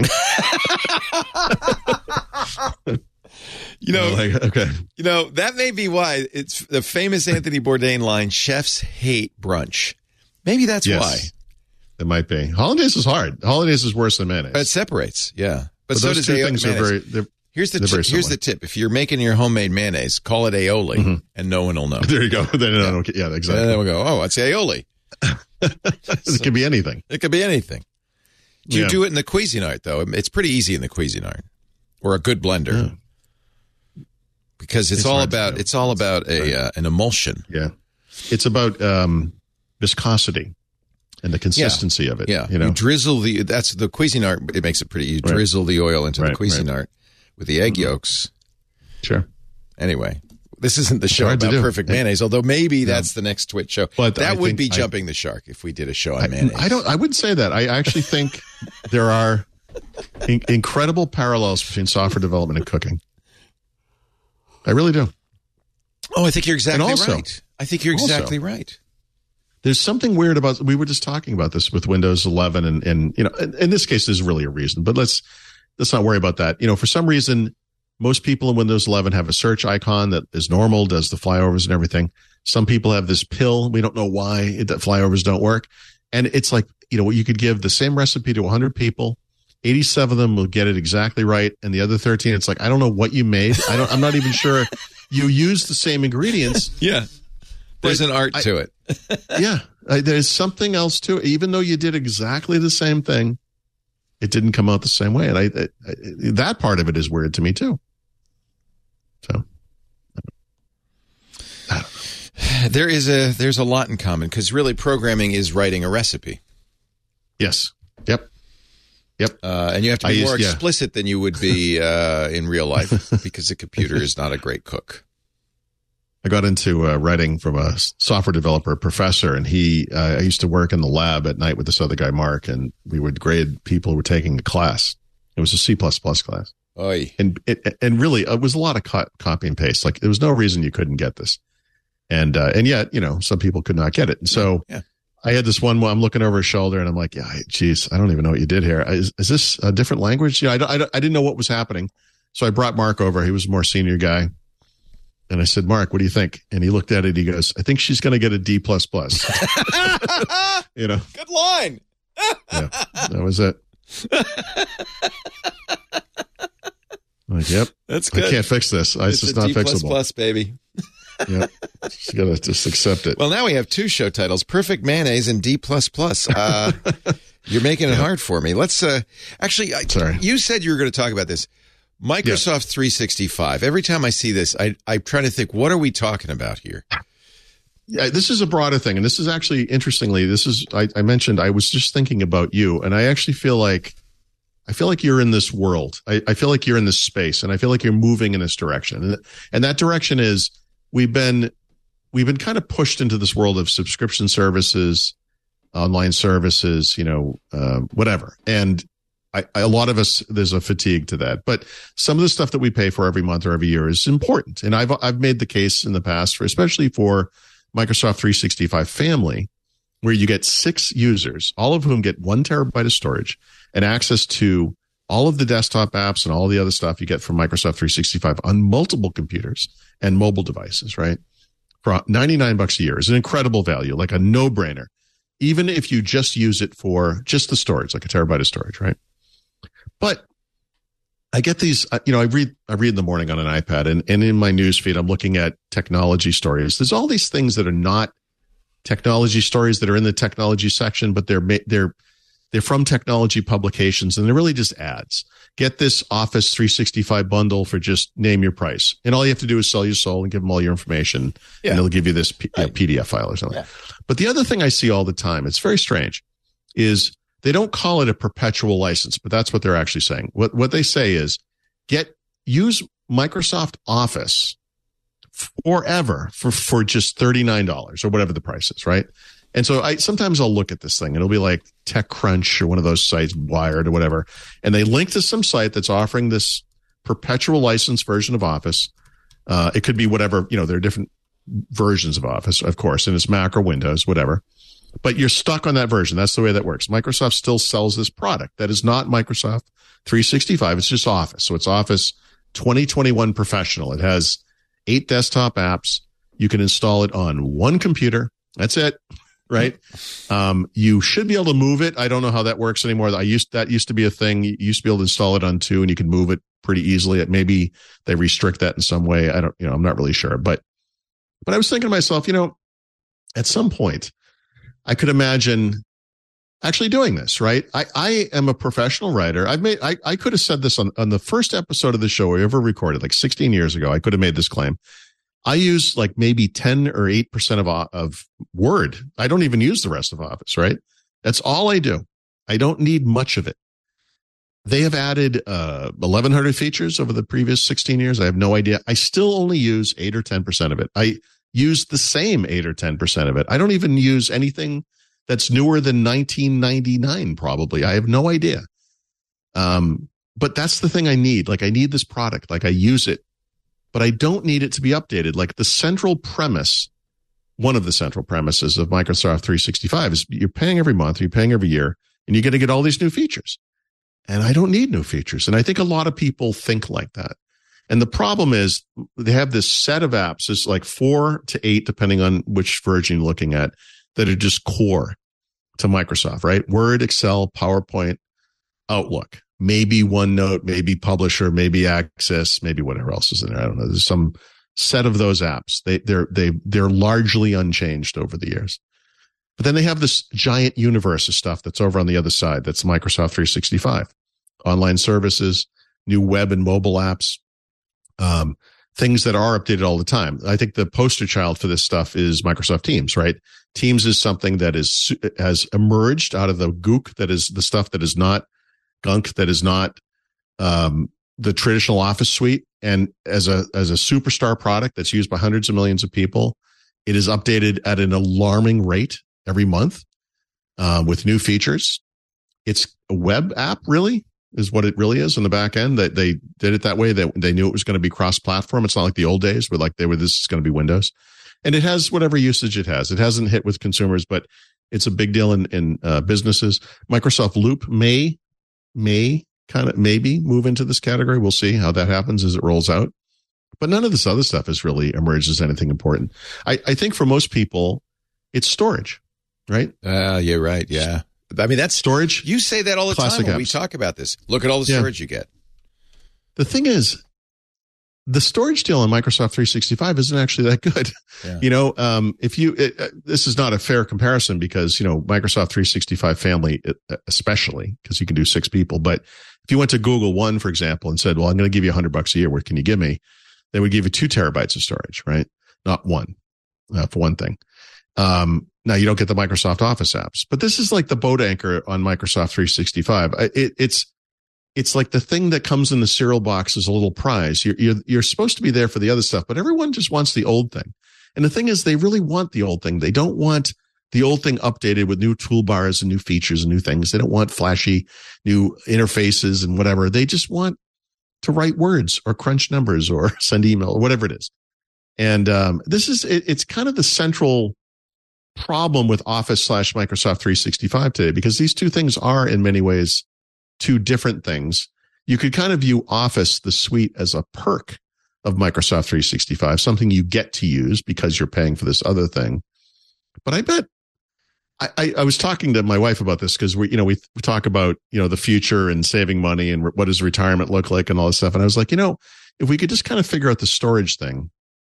You know, like, okay. You know, that may be why it's the famous Anthony Bourdain line, chefs hate brunch. Maybe that's yes, why. It might be. Hollandaise is hard. Hollandaise is worse than mayonnaise. But it separates, yeah. But, but so those does two a- things mayonnaise. are very, here's the very t- here's the tip. If you're making your homemade mayonnaise, call it aioli, mm-hmm. and no one will know. There you go. Then, yeah. No, yeah, exactly. And then we'll go, oh, it's aioli. It so, could be anything. It could be anything. Do you yeah. do it in the Cuisinart, though? It's pretty easy in the Cuisinart. Or a good blender. Yeah. Because it's, it's all about it's all about a right. uh, an emulsion. Yeah, it's about um, viscosity and the consistency yeah. of it. Yeah, you know, you drizzle the that's the Cuisinart. It makes it pretty. You right. drizzle the oil into right. the Cuisinart right. with the egg yolks. Sure. Anyway, this isn't the show about perfect mayonnaise. Although maybe yeah. that's the next Twitch show. But that I would be I, jumping the shark if we did a show on I, mayonnaise. I don't. I wouldn't say that. I actually think there are in, incredible parallels between software development and cooking. I really do. Oh, I think you're exactly also, right. I think you're exactly also, right. There's something weird about, we were just talking about this with Windows eleven and, and you know, in, in this case, there's really a reason, but let's, let's not worry about that. You know, for some reason, most people in Windows eleven have a search icon that is normal, does the flyovers and everything. Some people have this pill. We don't know why it, that flyovers don't work. And it's like, you know, you could give the same recipe to one hundred people. eighty-seven of them will get it exactly right. And the other thirteen, it's like, I don't know what you made. I don't, I'm not even sure you used the same ingredients. Yeah. There's an art I, to it. yeah. I, there's something else to it. Even though you did exactly the same thing, it didn't come out the same way. And I, I, I that part of it is weird to me too. So. I don't know. There is a, there's a lot in common because really programming is writing a recipe. Yes. Yep. Yep. Uh, and you have to be I more used, explicit yeah. than you would be uh, in real life because the computer is not a great cook. I got into uh, writing from a software developer professor, and he, uh, I used to work in the lab at night with this other guy, Mark, and we would grade people who were taking a class. It was a C plus plus class. Oy. And it, and really, it was a lot of co- copy and paste. Like, there was no reason you couldn't get this. And, uh, and yet, you know, some people could not get it. And so, yeah. I had this one where I'm looking over his shoulder and I'm like, yeah, geez, I don't even know what you did here. Is, is this a different language? Yeah, I, don't, I, don't, I didn't know what was happening. So I brought Mark over. He was a more senior guy. And I said, Mark, what do you think? And he looked at it. He goes, I think she's going to get a D plus plus. You know, good line. Yeah, that was it. Like, yep, that's good. I can't fix this. It's, it's just not D plus fixable. Plus, baby. Yeah, just gotta just accept it. Well, now we have two show titles: Perfect Mayonnaise and D plus plus. Uh, you're making it yeah. hard for me. Let's uh, actually. I, Sorry, you said you were going to talk about this. Microsoft yeah. three sixty-five. Every time I see this, I I try to think, what are we talking about here? Yeah, this is a broader thing, and this is actually interestingly. This is I, I mentioned. I was just thinking about you, and I actually feel like I feel like you're in this world. I, I feel like you're in this space, and I feel like you're moving in this direction, and and that direction is. We've been we've been kind of pushed into this world of subscription services, online services, you know, uh, whatever. And I, I, a lot of us, there's a fatigue to that. But some of the stuff that we pay for every month or every year is important. And I've I've made the case in the past for, especially for Microsoft three sixty-five Family, where you get six users, all of whom get one terabyte of storage and access to all of the desktop apps and all the other stuff you get from Microsoft three sixty-five on multiple computers and mobile devices, right? For ninety-nine bucks a year is an incredible value, like a no-brainer, even if you just use it for just the storage, like a terabyte of storage, right? But I get these, you know, I read, I read in the morning on an iPad, and, and in my newsfeed, I'm looking at technology stories. There's all these things that are not technology stories that are in the technology section, but they're, they're, They're from technology publications, and they're really just ads. Get this Office three sixty-five bundle for just name your price. And all you have to do is sell your soul and give them all your information, yeah. and they'll give you this P- right. P D F file or something. Yeah. But the other thing I see all the time, it's very strange, is they don't call it a perpetual license, but that's what they're actually saying. What what they say is, get use Microsoft Office forever for, for just thirty-nine dollars or whatever the price is, right? And so I sometimes I'll look at this thing and it'll be like TechCrunch or one of those sites, Wired or whatever, and they link to some site that's offering this perpetual license version of Office. Uh, it could be whatever, you know, there are different versions of Office, of course, and it's Mac or Windows, whatever. But you're stuck on that version. That's the way that works. Microsoft still sells this product that is not Microsoft three sixty-five. It's just Office. So it's Office twenty twenty-one Professional. It has eight desktop apps. You can install it on one computer. That's it. Right. Um, you should be able to move it. I don't know how that works anymore. I used, that used to be a thing. You used to be able to install it on two and you can move it pretty easily. It maybe they restrict that in some way. I don't, you know, I'm not really sure, but, but I was thinking to myself, you know, at some point I could imagine actually doing this, right? I, I am a professional writer. I've made, I, I could have said this on, on the first episode of the show we ever recorded, like sixteen years ago. I could have made this claim. I use like maybe ten or eight percent of, of Word. I don't even use the rest of Office, right? That's all I do. I don't need much of it. They have added uh, eleven hundred features over the previous sixteen years. I have no idea. I still only use eight or ten percent of it. I use the same eight or ten percent of it. I don't even use anything that's newer than nineteen ninety-nine, probably. I have no idea. Um, but that's the thing I need. Like, I need this product. Like, I use it, but I don't need it to be updated. Like, the central premise, one of the central premises of Microsoft three sixty-five is you're paying every month, you're paying every year, and you're going to get all these new features. And I don't need new features. And I think a lot of people think like that. And the problem is they have this set of apps, it's like four to eight, depending on which version you're looking at, that are just core to Microsoft, right? Word, Excel, PowerPoint, Outlook, maybe OneNote, maybe Publisher, maybe Access, maybe whatever else is in there. I don't know. There's some set of those apps. They, they're, they, they're largely unchanged over the years. But then they have this giant universe of stuff that's over on the other side. That's Microsoft three sixty-five. Online services, new web and mobile apps, um, things that are updated all the time. I think the poster child for this stuff is Microsoft Teams, right? Teams is something that is has emerged out of the gook, that is the stuff that is not gunk, that is not um, the traditional Office suite. And as a as a superstar product that's used by hundreds of millions of people, it is updated at an alarming rate every month uh, with new features. It's a web app, really, is what it really is on the back end. That they did it that way. That they, they knew it was going to be cross-platform. It's not like the old days where like they were, this is going to be Windows. And it has whatever usage it has. It hasn't hit with consumers, but it's a big deal in, in uh, businesses. Microsoft Loop may, may kind of maybe move into this category. We'll see how that happens as it rolls out. But none of this other stuff has really emerged as anything important. I, I think for most people, it's storage, right? Uh, you're right. Yeah. I mean, that's storage. You say that all the time when apps. we talk about this. Look at all the storage yeah. you get. The thing is, the storage deal on Microsoft three sixty-five isn't actually that good. Yeah. You know, um, if you, it, uh, this is not a fair comparison because, you know, Microsoft three sixty-five family, especially because you can do six people. But if you went to Google One, for example, and said, well, I'm going to give you a hundred bucks a year. What can you give me? They would give you two terabytes of storage, right? Not one, uh, for one thing. Um, now you don't get the Microsoft Office apps, but this is like the boat anchor on Microsoft three sixty-five. It, it's, it's like the thing that comes in the cereal box as a little prize. You're, you're, you're supposed to be there for the other stuff, but everyone just wants the old thing. And the thing is, they really want the old thing. They don't want the old thing updated with new toolbars and new features and new things. They don't want flashy new interfaces and whatever. They just want to write words or crunch numbers or send email or whatever it is. And, um, this is, it, it's kind of the central problem with Office slash Microsoft three sixty-five today, because these two things are in many ways two different things. You could kind of view Office, the suite, as a perk of Microsoft three sixty-five, something you get to use because you're paying for this other thing. But I bet I, I, I was talking to my wife about this because we, you know, we, we talk about, you know, the future and saving money and re- what does retirement look like and all this stuff. And I was like, you know, if we could just kind of figure out the storage thing,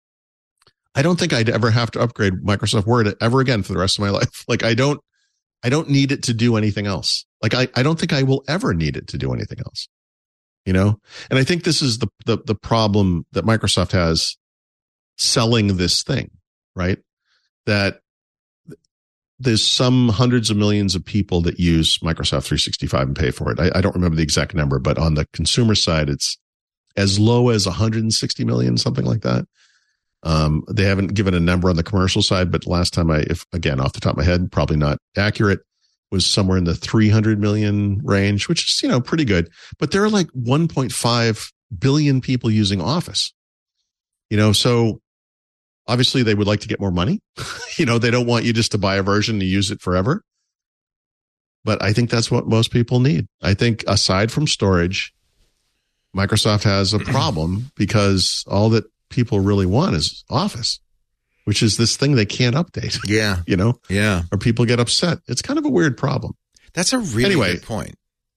I don't think I'd ever have to upgrade Microsoft Word ever again for the rest of my life. Like I don't, I don't need it to do anything else. Like I, I don't think I will ever need it to do anything else, you know? And I think this is the, the, the problem that Microsoft has selling this thing, right? That there's some hundreds of millions of people that use Microsoft three sixty-five and pay for it. I, I don't remember the exact number, but on the consumer side, it's as low as one hundred sixty million, something like that. Um, they haven't given a number on the commercial side, but last time I, if again, off the top of my head, probably not accurate, was somewhere in the three hundred million range, which is, you know, pretty good. But there are like one point five billion people using Office, you know, so obviously they would like to get more money. You know, they don't want you just to buy a version and use it forever. But I think that's what most people need. I think aside from storage, Microsoft has a problem because all that people really want is Office, which is this thing they can't update. Yeah. You know? Yeah. Or people get upset. It's kind of a weird problem. That's a really Anyway, good point.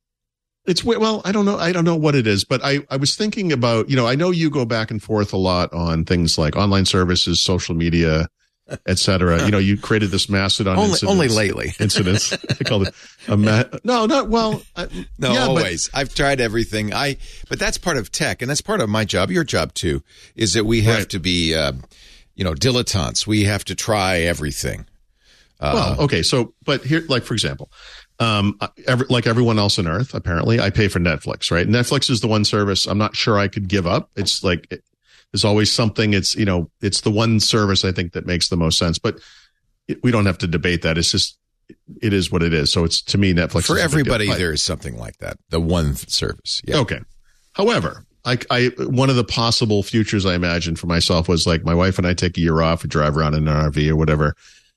It's well, I don't know. I don't know what it is, but I, I was thinking about, you know, I know you go back and forth a lot on things like online services, social media, et cetera. You know, you created this Mastodon Only, incidents, only lately. incidents. I called it a ma- no, not well. Uh, No, yeah, always. But, I've tried everything. I, but that's part of tech, and that's part of my job. Your job too, is that we have Right. to be, uh, you know, dilettantes. We have to try everything. Uh, well, okay. So, but here, like, for example, um, every, like everyone else on earth, apparently I pay for Netflix, right? Netflix is the one service I'm not sure I could give up. It's like, it, there's always something. It's, you know, it's the one service I think that makes the most sense, but it, we don't have to debate that. It's just, it is what it is. So it's, to me, Netflix for is a big everybody, deal. there is something like that. The one th- service. Yeah. Okay. However, I, I, one of the possible futures I imagined for myself was like my wife and I take a year off, we drive around in an R V or whatever.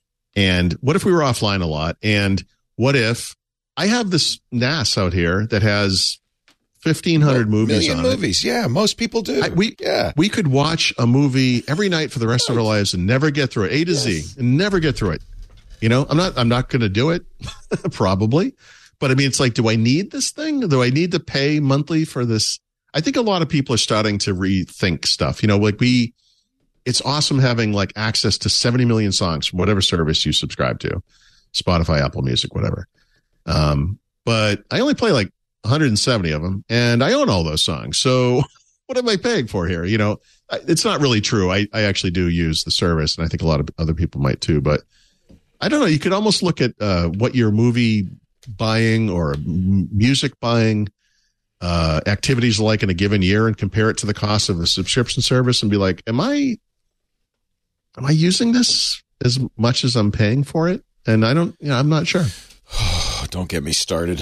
And what if we were offline a lot? And what if I have this N A S out here that has fifteen hundred movies Million on movies. Yeah. Most people do. it? I, we, yeah. we could watch a movie every night for the rest of our lives and never get through it, A to Yes. Z, and never get through it. You know, I'm not, I'm not going to do it probably, but I mean, it's like, do I need this thing? Do I need to pay monthly for this? I think a lot of people are starting to rethink stuff. You know, like we, it's awesome having like access to seventy million songs from whatever service you subscribe to, Spotify, Apple Music, whatever. Um, but I only play like one hundred seventy of them and I own all those songs. So what am I paying for here? You know, I- it's not really true. I, I actually do use the service and I think a lot of other people might too, but I don't know. You could almost look at uh, what your movie buying or m- music buying uh, activities are like in a given year and compare it to the cost of a subscription service and be like, am I, am I using this as much as I'm paying for it? And I don't, you know, I'm not sure. Don't get me started.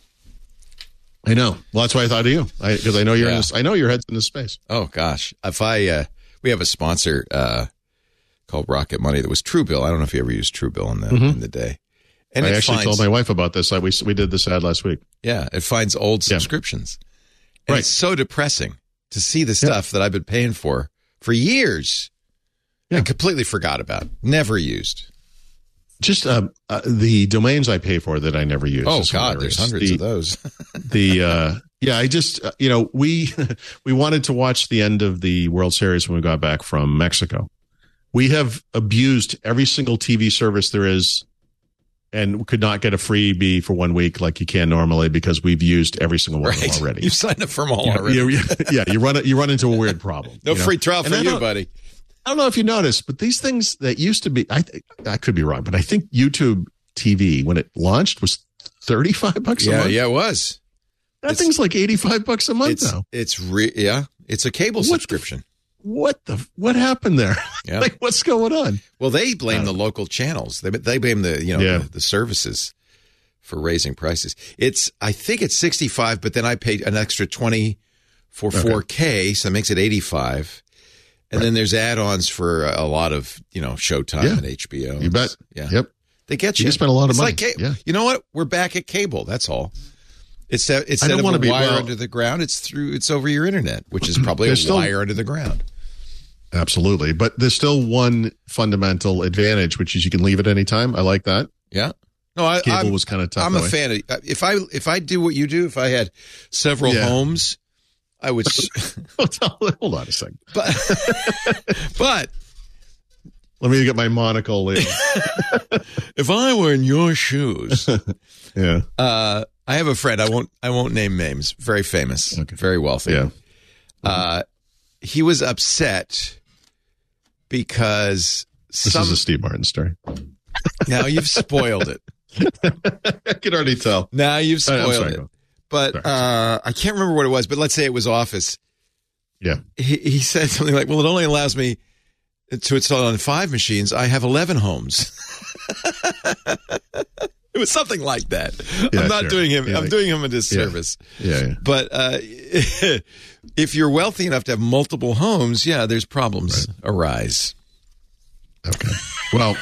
I know. Well, that's why I thought of you. I, cause I know you're Yeah. in this, I know your head's in this space. Oh gosh. If I, uh, we have a sponsor, uh, called Rocket Money that was Truebill. I don't know if you ever used Truebill in the, Mhm. in the day. And I it actually finds, told my wife about this. I, we, we did this ad last week. yeah, it finds old Yeah. subscriptions. And Right. it's so depressing to see the stuff that I've been paying for for years. Yeah. I completely forgot about, never used. Just uh, uh, the domains I pay for that I never use. Oh is God, hilarious. there's hundreds the, of those. the uh yeah I just uh, you know we we wanted to watch the end of the World Series when we got back from Mexico. We have abused every single T V service there is and could not get a freebie for one week like you can normally because we've used every single one of them Right. already. You've signed up for them all You know, already. you- yeah, you run it you run into a weird problem. No you know? free trial And for I you, don't- buddy. I don't know if you noticed, but these things that used to be, I think I could be wrong, but I think YouTube T V when it launched was thirty-five bucks a Yeah, month. yeah, it was. That It's- thing's like eighty-five bucks a month It's now. it's re- yeah, it's a cable What the- subscription. What the, what happened there? Yeah. Like, what's going on? Well, they blame I the don't local channels. They they blame the you know Yeah. the, the services for raising prices. It's I think it's sixty-five, but then I paid an extra twenty for Okay. four K, so that makes it eighty-five. And then there's add-ons for a lot of you know Showtime Yeah. and H B O. You bet. Yeah. Yep. They get You you. can spend a lot of it's money. Like ca- Yeah. You know what? We're back at cable. That's all. It's that instead don't of wanna a be- wire well- under the ground, it's through. It's over your internet, which is probably a There's still- wire under the ground. Absolutely. But there's still one fundamental advantage, which is you can leave at any time. I like that. Yeah. No, I, Cable I'm, was kind of tough. I'm that a way. fan of. If I if I do what you do, if I had several Yeah. homes, I would. s- Hold on a second. but but Let me get my monocle in. if I were in your shoes, Yeah. uh, I have a friend. I won't. I won't name names. Very famous. Okay. Very wealthy. Yeah. Uh, he was upset because This some. is a Steve Martin story. Now you've spoiled it. I can already tell. Now you've Uh, I'm spoiled sorry, it. go. But Sorry. uh, I can't remember what it was. But let's say it was Office. Yeah. He, he said something like, "Well, it only allows me to install on five machines, I have eleven homes. It was something like that. Yeah, I'm not sure. doing him. Yeah, I'm like, doing him a disservice. Yeah, yeah. yeah. But uh, if you're wealthy enough to have multiple homes, yeah, there's problems right. arise. Okay. Well,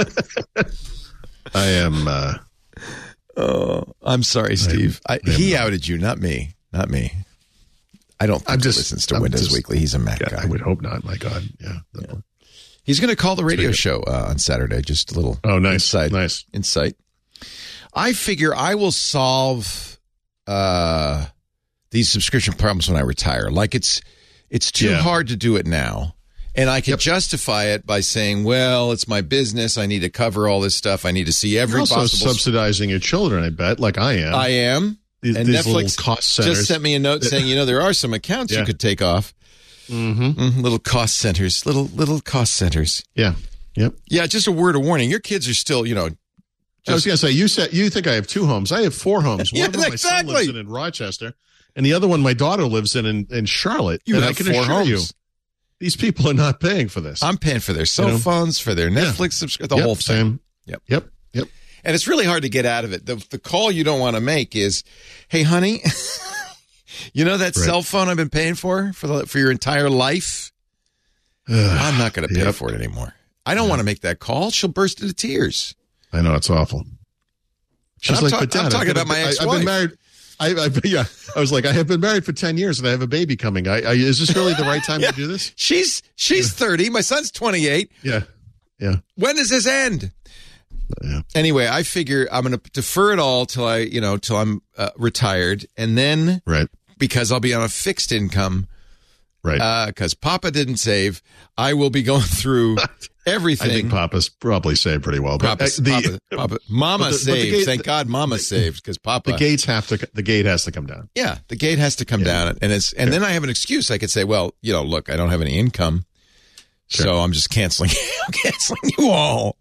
I am. Uh, oh, I'm sorry, Steve. I, I am, he outed you, not me. Not me. I don't think I'm he just, listens to I'm Windows just, Weekly. He's a Mac yeah, guy. I would hope not. My God. Yeah. yeah. He's going to call the radio show uh, on Saturday. Just a little oh, nice. insight. Nice. Insight. I figure I will solve uh, these subscription problems when I retire. Like it's it's too yeah. hard to do it now. And I can yep. justify it by saying, well, it's my business. I need to cover all this stuff. I need to see every You're also possible... subsidizing your children, I bet, like I am. I am. These, and these Netflix cost centers. just sent me a note saying, you know, there are some accounts yeah. you could take off. Mm-hmm. Mm, little cost centers. Little little cost centers. Yeah. Yep. Yeah, just a word of warning. Your kids are still, you know... Just, I was going to say, you said you think I have two homes. I have four homes. One yeah, of them exactly. my son lives in in Rochester, and the other one my daughter lives in in, in Charlotte. You and have I can four assure homes. you, these people are not paying for this. I'm paying for their cell you know? phones, for their Netflix yeah. subscription, the yep, whole thing. Same. Yep. Yep. Yep. And it's really hard to get out of it. The, the call you don't want to make is, hey, honey, you know that right. cell phone I've been paying for for, the, for your entire life? I'm not going to pay yep. for it anymore. I don't yeah. want to make that call. She'll burst into tears. I know. It's awful. She's I'm like, talk, but Dad, I'm talking I've about my I, ex-wife. I've been married. I, I, yeah, I was like, I have been married for ten years and I have a baby coming. I, I is this really the right time yeah. to do this? She's she's yeah. thirty. My son's twenty-eight. Yeah, yeah. When does this end? Yeah. Anyway, I figure I'm going to defer it all till I, you know, till I'm uh, retired, and then right because I'll be on a fixed income. Right. Because uh, Papa didn't save, I will be going through everything. I think Papa's probably saved pretty well. But Papa's, the, Papa, Papa, Mama but the, saved. but the gate, Thank God Mama the, saved because Papa. The gates have to. The gate has to come down. Yeah, the gate has to come yeah. down, and it's and yeah. then I have an excuse. I could say, well, you know, look, I don't have any income, sure. so I'm just canceling. I'm canceling you all.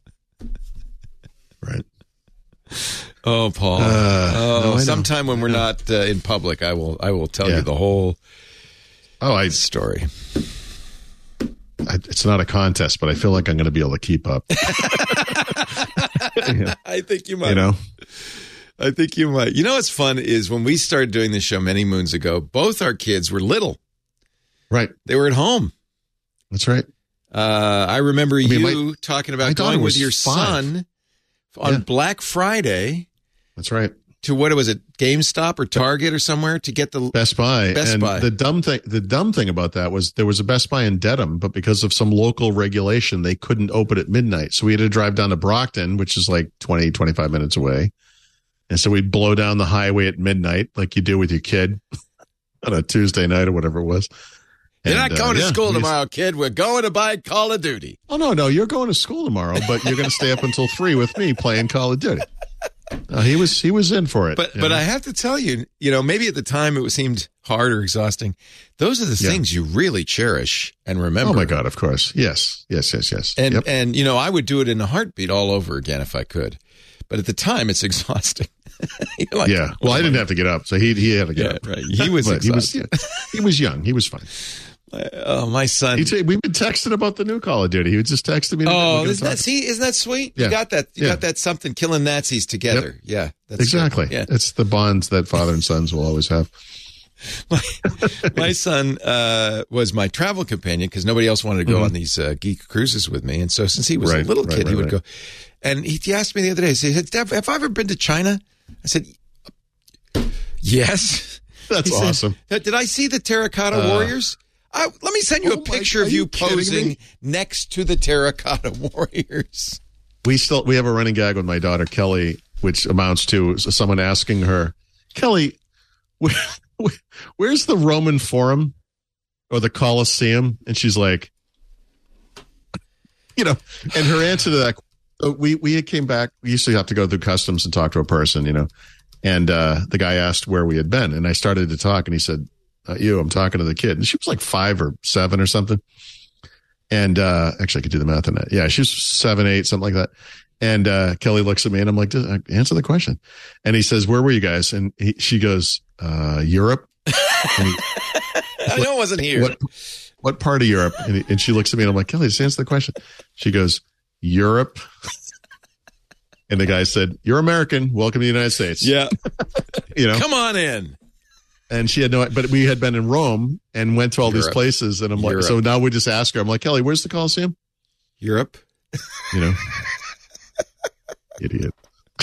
Right. Oh, Paul. Uh, oh, no, sometime when we're not uh, in public, I will. I will tell yeah. you the whole. Oh, I story. I, it's not a contest, but I feel like I'm going to be able to keep up. yeah. I think you might. You know, I think you might. You know what's fun is when we started doing this show many moons ago, both our kids were little. Right. They were at home. That's right. Uh, I remember I mean, you my, talking about going with your five. son on yeah. Black Friday. That's right. To what was it, GameStop or Target or somewhere to get the Best Buy. Best and Buy. The dumb thing, the dumb thing about that was there was a Best Buy in Dedham, but because of some local regulation, they couldn't open at midnight. So we had to drive down to Brockton, which is like twenty, twenty-five minutes away. And so we'd blow down the highway at midnight, like you do with your kid on a Tuesday night or whatever it was. You're and, not going uh, to yeah, school tomorrow, kid. We're going to buy Call of Duty. Oh, no, no. You're going to school tomorrow, but you're going to stay up until three with me playing Call of Duty. Uh, he was he was in for it. But but know? I have to tell you, you know, maybe at the time it seemed hard or exhausting. Those are the yeah. things you really cherish and remember. Oh, my God, of course. Yes, yes, yes, yes. And, yep. and you know, I would do it in a heartbeat all over again if I could. But at the time, it's exhausting. like, yeah. Well, I didn't have to get up, so he he had to get yeah, up. Right. He was exhausted. He was, he was young. He was fine. Oh, my son. T- we've been texting about the new Call of Duty. He would just text me. Oh, isn't that, see, isn't that sweet? Yeah. You got that. You yeah. got that something killing Nazis together. Yep. Yeah. That's exactly. Yeah. It's the bonds that father and sons will always have. my, my son uh, was my travel companion because nobody else wanted to go mm-hmm. on these uh, geek cruises with me. And so since he was right, a little right, kid, right, he would right. go. And he, he asked me the other day, he said, Dad, have I ever been to China? I said, yes. That's he awesome. Said, Did I see the Terracotta uh, Warriors? I, let me send you oh a picture my, of you, you posing next to the Terracotta Warriors. We still we have a running gag with my daughter Kelly, which amounts to someone asking her, Kelly, where, where, where's the Roman Forum or the Colosseum? And she's like, you know, and her answer to that, we we came back. We used to have to go through customs and talk to a person, you know, and uh, the guy asked where we had been, and I started to talk, and he said, Not you, I'm talking to the kid. And she was like five or seven or something. And uh, actually, I could do the math on that. Yeah, she was seven, eight, something like that. And uh, Kelly looks at me, and I'm like, answer the question. And he says, where were you guys? And he, she goes, uh, Europe. And he, I know it wasn't here. What, what part of Europe? And, and she looks at me and I'm like, Kelly, just answer the question. She goes, Europe. And the guy said, you're American. Welcome to the United States. Yeah. You know, come on in. And she had no, but we had been in Rome and went to all Europe. these places. And I'm like, Europe. so now we just ask her, I'm like, Kelly, where's the Coliseum? Europe. You know, idiot.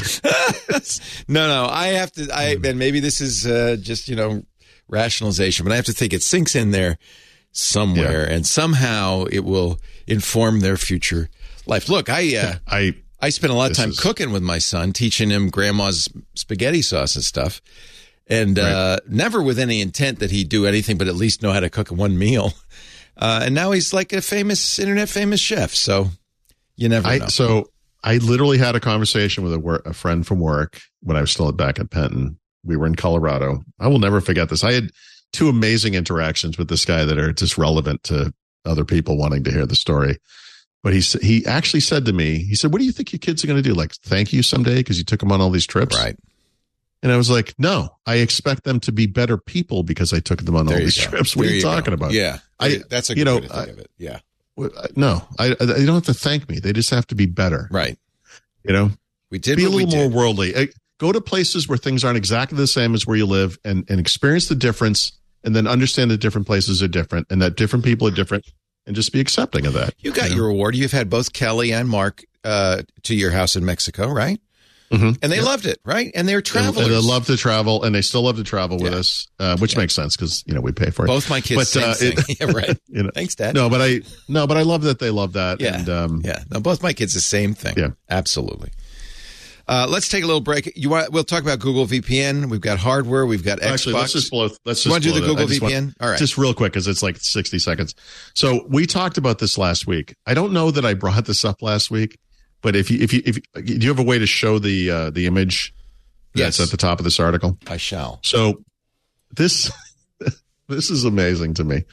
no, no, I have to, I, and maybe this is uh, just, you know, rationalization, but I have to think it sinks in there somewhere, yeah. and somehow it will inform their future life. Look, I, uh, I, I spent a lot of time is... cooking with my son, teaching him grandma's spaghetti sauce and stuff, and right. uh, never with any intent that he'd do anything but at least know how to cook one meal. Uh, and now he's like a famous, internet famous chef, so you never I, know. So I literally had a conversation with a, work, a friend from work when I was still back at Penton. We were in Colorado. I will never forget this. I had two amazing interactions with this guy that are just relevant to other people wanting to hear the story. But he he actually said to me, he said, what do you think your kids are going to do? Like, thank you someday because you took them on all these trips? Right. And I was like, no, I expect them to be better people because I took them on there all these go. trips. What there are you, you talking go. about? Yeah. I, That's a good you know, way to think I, of it. Yeah. No, I, I don't have to thank me. They just have to be better. Right. You know, we did be a what little we more did. worldly. I, go to places where things aren't exactly the same as where you live and, and experience the difference and then understand that different places are different and that different people are different and just be accepting of that. You got you know? your reward. You've had both Kelly and Mark uh, to your house in Mexico, right? Mm-hmm. And they yep. loved it, right? And they're travelers. And, and they love to travel, and they still love to travel with yeah. us, uh, which yeah. makes sense because you know we pay for it. Both my kids, but, uh, same thing. Yeah, right? You know, thanks, Dad. No, but I no, but I love that they love that. Yeah, and, um, yeah. No, both my kids, the same thing. Yeah, absolutely. Uh, let's take a little break. You want? We'll talk about Google V P N. We've got hardware. We've got Xbox. Actually, let's just blow. Let's just you want to do the Google V P N? Want, All right, just real quick because it's like sixty seconds. So we talked about this last week. I don't know that I brought this up last week, but if you if you if you, do you have a way to show the uh, the image that's yes. at the top of this article? I shall. So this this is amazing to me.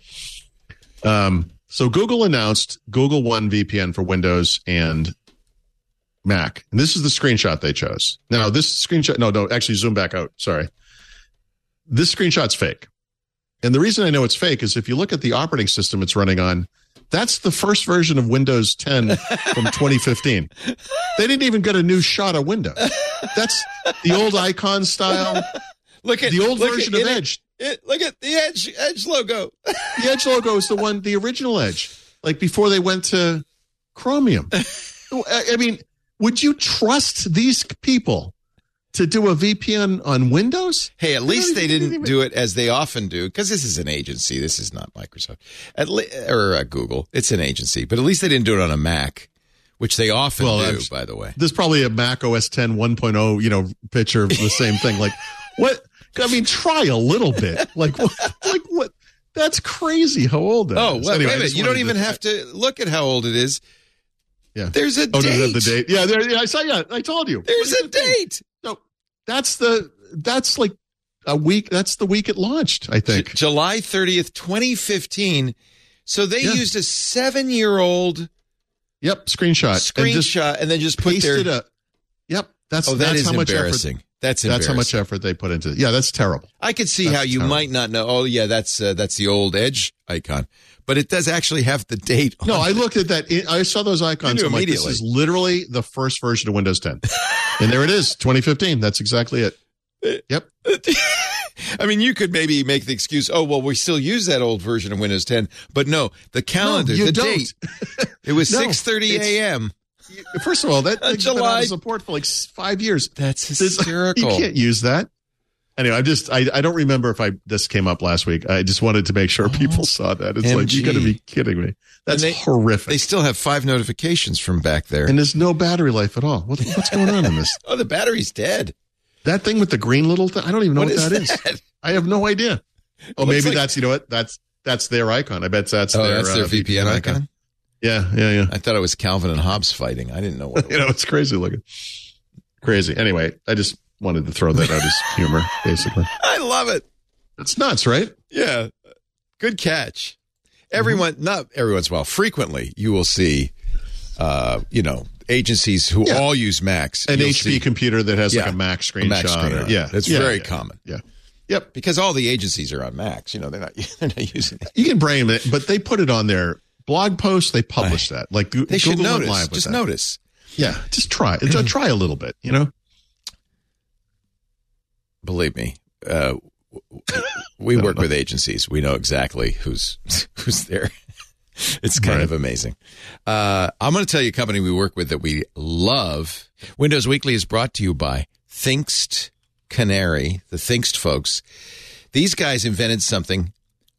Um. So Google announced Google One V P N for Windows and Mac. And this is the screenshot they chose. Now, this screenshot, no, no, actually zoom back out. Sorry. This screenshot's fake. And the reason I know it's fake is if you look at the operating system it's running on, that's the first version of Windows ten from twenty fifteen. They didn't even get a new shot of Windows. That's the old icon style. Look at the old look version at, of it, Edge. It, look at the Edge Edge logo. The Edge logo is the one, the original Edge, like before they went to Chromium. I, I mean, would you trust these people to do a V P N on Windows? Hey, at least they didn't do it as they often do, because this is an agency. This is not Microsoft at le- or uh, Google. It's an agency, but at least they didn't do it on a Mac, which they often well, do, I'm, by the way. There's probably a Mac O S ten one point oh, you know, picture of the same thing. Like, what? I mean, try a little bit. Like, what? Like, what? That's crazy how old that oh, is. Well, anyway, wait a minute. You don't even to, have to look at how old it is. Yeah. There's a oh, date. Oh, does it have the date? Yeah, there, yeah, I saw, yeah, I told you. There's a date. No, that's the, that's like a week, that's the week it launched, I think. J- July thirtieth, twenty fifteen. So they yeah. used a seven-year-old Yep, screenshot. Screenshot, and, and then just put their... A, yep, that's, oh, that that's is how much embarrassing. Effort, that's embarrassing. That's how much effort they put into it. Yeah, that's terrible. I could see that's how you terrible. might not know, oh, yeah, that's uh, that's the old Edge icon. But it does actually have the date on No, it. I looked at that. I saw those icons. I'm like, this is literally the first version of Windows ten. And there it is, twenty fifteen. That's exactly it. Yep. I mean, you could maybe make the excuse, oh, well, we still use that old version of Windows ten. But no, the calendar, no, you the don't. date, it was no, six thirty a.m. First of all, that thing's been July. out of support for like five years. That's hysterical. You can't use that. Anyway, I just I, I don't remember if I this came up last week. I just wanted to make sure people saw that. It's M G. like, you got to be kidding me. That's they, horrific. They still have five notifications from back there, and there's no battery life at all. What, what's going on in this? Oh, the battery's dead. That thing with the green little thing. I don't even know what, what is that, that is. I have no idea. Oh, maybe like, that's you know what that's that's their icon. I bet that's oh, their, that's their uh, V P N icon. icon. Yeah, yeah, yeah. I thought it was Calvin and Hobbes fighting. I didn't know what. It was. You know, it's crazy looking. Crazy. Anyway, I just wanted to throw that out as humor, basically. I love it. It's nuts, right? Yeah. Good catch. Everyone, mm-hmm. not every once in a while, frequently you will see, uh, you know, agencies who yeah. all use Macs. An H P see, computer that has yeah, like a Mac screenshot. A Mac screener. Or, yeah. It's yeah, very yeah, common. Yeah. Yep. Because all the agencies are on Macs. You know, they're not, they're not using it. You can blame it, but they put it on their blog posts. They publish that. Like They Google should went notice. live with Just that. notice. Yeah, just try. Just try a little bit, you know? Believe me, uh, we work with agencies. We know exactly who's who's there. It's kind Right. of amazing. Uh, I'm going to tell you a company we work with that we love. Windows Weekly is brought to you by Thinkst Canary, the Thinkst folks. These guys invented something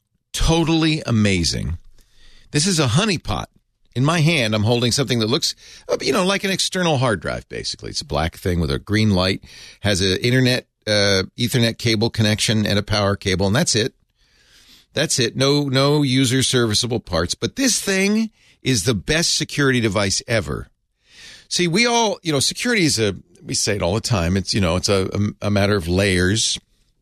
totally amazing. This is a honeypot. In my hand, I'm holding something that looks, you know, like an external hard drive, basically. It's a black thing with a green light, has an internet, uh, Ethernet cable connection and a power cable, and that's it. That's it. No, no user serviceable parts. But this thing is the best security device ever. See, we all, you know, security is a, we say it all the time. It's, you know, it's a, a, a matter of layers.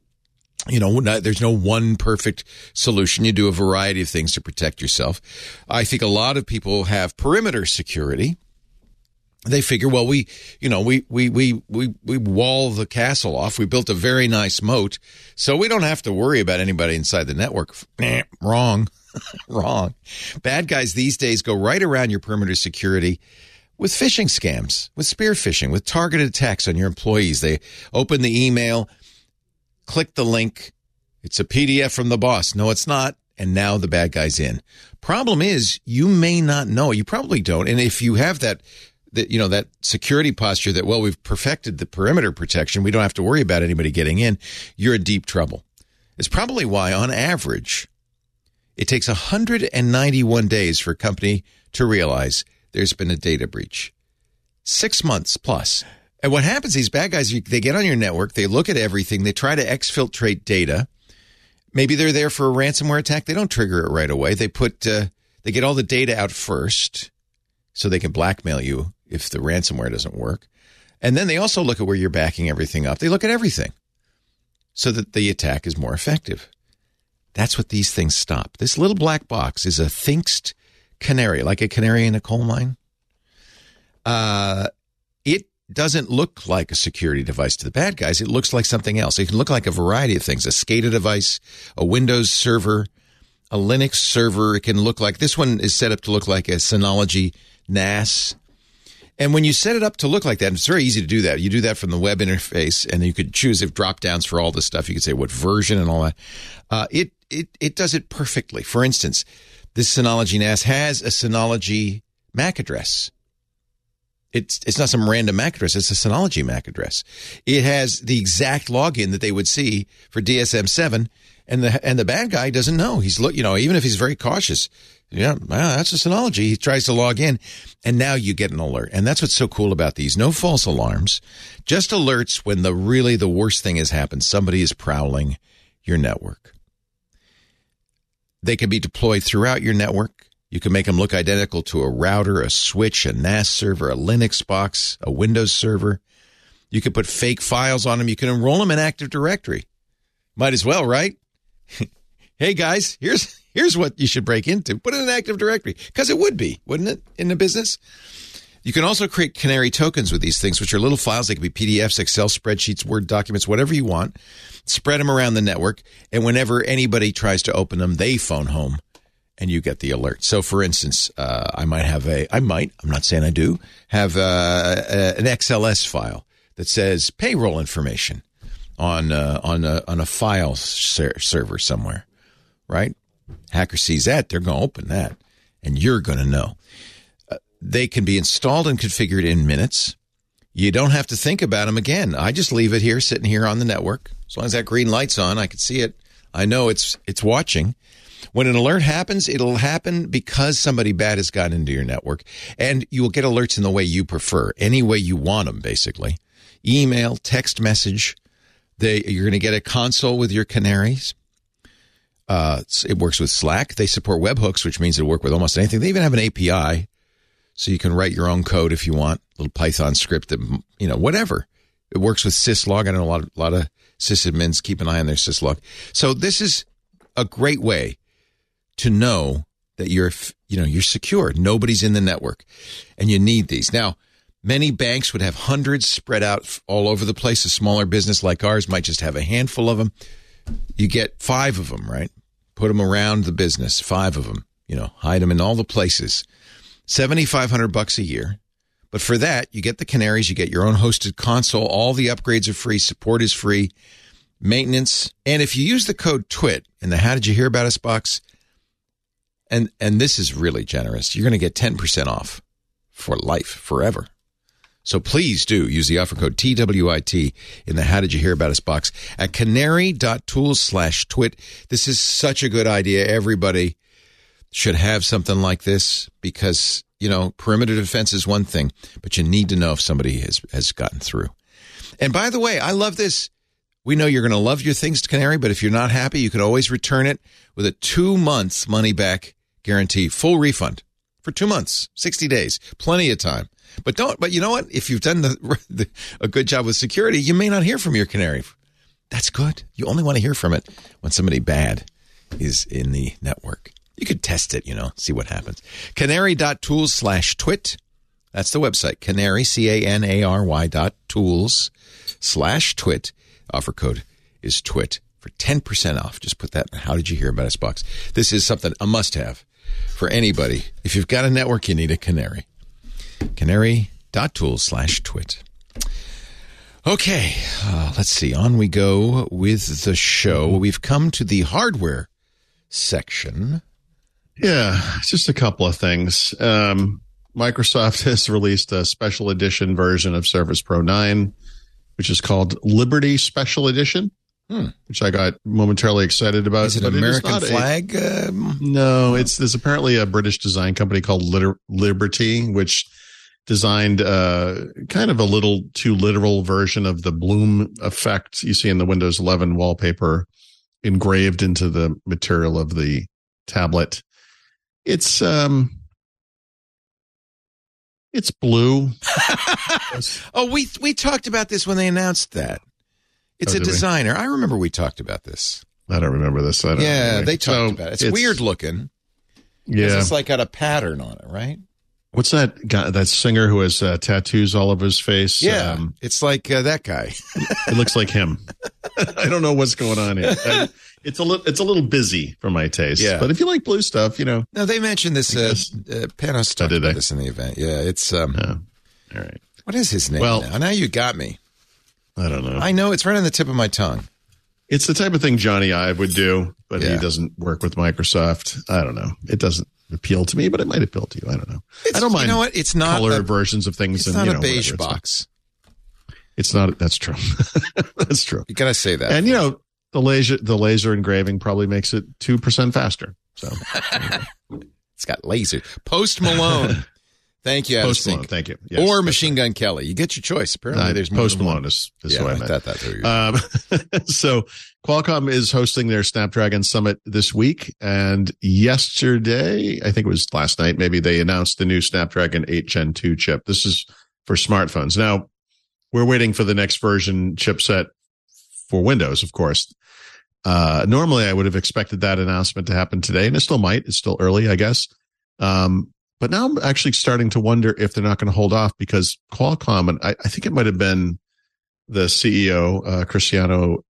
You know, not, there's no one perfect solution. You do a variety of things to protect yourself. I think a lot of people have perimeter security. They figure, well, we, you know, we, we, we, we, we wall the castle off. We built a very nice moat, so we don't have to worry about anybody inside the network. Nah, wrong. Wrong. Bad guys these days go right around your perimeter security with phishing scams, with spear phishing, with targeted attacks on your employees. They open the email, click the link. It's a P D F from the boss. No, it's not. And now the bad guy's in. Problem is, you may not know. You probably don't. And if you have that, that you know, that security posture that, well, we've perfected the perimeter protection, we don't have to worry about anybody getting in, you're in deep trouble. It's probably why, on average, it takes one hundred ninety-one days for a company to realize there's been a data breach. Six months plus. And what happens, these bad guys, they get on your network, they look at everything, they try to exfiltrate data. Maybe they're there for a ransomware attack. They don't trigger it right away. They put, uh, they get all the data out first so they can blackmail you if the ransomware doesn't work. And then they also look at where you're backing everything up. They look at everything so that the attack is more effective. That's what these things stop. This little black box is a Thinkst Canary, like a canary in a coal mine. Uh, it doesn't look like a security device to the bad guys. It looks like something else. It can look like a variety of things, a SCADA device, a Windows server, a Linux server. It can look like, this one is set up to look like a Synology N A S. And when you set it up to look like that, it's very easy to do that. You do that from the web interface, and you could choose if drop downs for all this stuff. You could say what version and all that. Uh, it, it, it does it perfectly. For instance, this Synology N A S has a Synology M A C address. It's it's not some random M A C address. It's a Synology M A C address. It has the exact login that they would see for D S M seven, and the and the bad guy doesn't know. He's look, you know, even if he's very cautious, yeah, well, that's a Synology. He tries to log in, and now you get an alert. And that's what's so cool about these. No false alarms, just alerts when the really the worst thing has happened. Somebody is prowling your network. They can be deployed throughout your network. You can make them look identical to a router, a switch, a N A S server, a Linux box, a Windows server. You can put fake files on them. You can enroll them in Active Directory. Might as well, right? Hey, guys, here's here's what you should break into. Put it in Active Directory, because it would be, wouldn't it, in the business? You can also create canary tokens with these things, which are little files. They can be P D Fs, Excel spreadsheets, Word documents, whatever you want. Spread them around the network, and whenever anybody tries to open them, they phone home. And you get the alert. So, for instance, uh, I might have a, I might, I'm not saying I do, have uh, a, an X L S file that says payroll information on uh, on a, on a file ser- server somewhere, right? Hacker sees that, they're going to open that, and you're going to know. Uh, they can be installed and configured in minutes. You don't have to think about them again. I just leave it here, sitting here on the network. As long as that green light's on, I can see it. I know it's it's watching. When an alert happens, it'll happen because somebody bad has gotten into your network, and you will get alerts in the way you prefer, any way you want them, basically. Email, text message. They, you're going to get a console with your canaries. Uh, it works with Slack. They support webhooks, which means it'll work with almost anything. They even have an A P I, so you can write your own code if you want, a little Python script that, you know, whatever. It works with syslog. I know a lot of, a lot of sysadmins keep an eye on their syslog. So this is a great way to know that you're, you know, you're secure. Nobody's in the network, and you need these. Now, many banks would have hundreds spread out all over the place. A smaller business like ours might just have a handful of them. You get five of them, right? Put them around the business, five of them. You know, hide them in all the places. seventy-five hundred bucks a year. But for that, you get the canaries, you get your own hosted console. All the upgrades are free. Support is free. Maintenance. And if you use the code TWIT in the How Did You Hear About Us box, and, and this is really generous, you're going to get ten percent off for life, forever. So please do use the offer code T W I T in the How Did You Hear About Us box at canary.tools slash twit. This is such a good idea. Everybody should have something like this because, you know, perimeter defense is one thing, but you need to know if somebody has, has gotten through. And by the way, I love this. We know you're going to love your things to Canary, but if you're not happy, you can always return it with a two months money back guarantee, full refund for two months, sixty days, plenty of time. But don't, but you know what? If you've done the, the, a good job with security, you may not hear from your Canary. That's good. You only want to hear from it when somebody bad is in the network. You could test it, you know, see what happens. Canary.tools slash twit. That's the website. Canary, C A N A R Y dot tools slash twit. Offer code is twit for ten percent off. Just put that in How Did You Hear About Us box. This is something, a must-have for anybody. If you've got a network, you need a Canary. Canary.tools slash twit. Okay, uh, let's see. On we go with the show. We've come to the hardware section. Yeah, just a couple of things. Um, Microsoft has released a special edition version of Surface Pro nine, which is called Liberty Special Edition, hmm. which I got momentarily excited about. Is it an American flag? A, um, no, it's there's apparently a British design company called Liter- Liberty, which designed uh, kind of a little too literal version of the bloom effect you see in the Windows eleven wallpaper engraved into the material of the tablet. It's um, it's blue. oh, we we talked about this when they announced that. It's oh, a designer. We? I remember we talked about this. I don't remember this. I don't yeah, remember. they talked so about it. It's, it's weird looking. Yeah, it's like got a pattern on it, right? What's that guy? That singer who has uh, tattoos all over his face? Yeah, um, it's like uh, that guy. It looks like him. I don't know what's going on here. I, it's a little, it's a little busy for my taste. Yeah, but if you like blue stuff, you know. No, they mentioned this. Uh, uh, Panos talked oh, about they? this in the event. Yeah, it's. Um, oh, all right. What is his name? Well, now? now you got me. I don't know. I know it's right on the tip of my tongue. It's the type of thing Johnny Ive would do, but yeah. he doesn't work with Microsoft. I don't know. It doesn't appeal to me, but it might appeal to you. I don't know. It's, I don't mind. You know what? It's not color a, versions of things. It's and, not you a know, beige whatever. box. It's not. It's not. That's true. That's true. You gotta say that. And you know, the laser, the laser engraving probably makes it two percent faster. So it's got laser. Post Malone. Thank you. Post Malone. Thank you. Yes, or Machine Gun Kelly. You get your choice. Apparently, uh, there's Post more Malone is, is yeah, what I I meant. thought that um, so Qualcomm is hosting their Snapdragon Summit this week, and yesterday, I think it was last night, maybe they announced the new Snapdragon eight Gen two chip. This is for smartphones. Now, we're waiting for the next version chipset for Windows, of course. Uh, normally, I would have expected that announcement to happen today, and it still might. It's still early, I guess. Um, But now I'm actually starting to wonder if they're not going to hold off because Qualcomm, and I, I think it might have been the C E O, uh, Cristiano,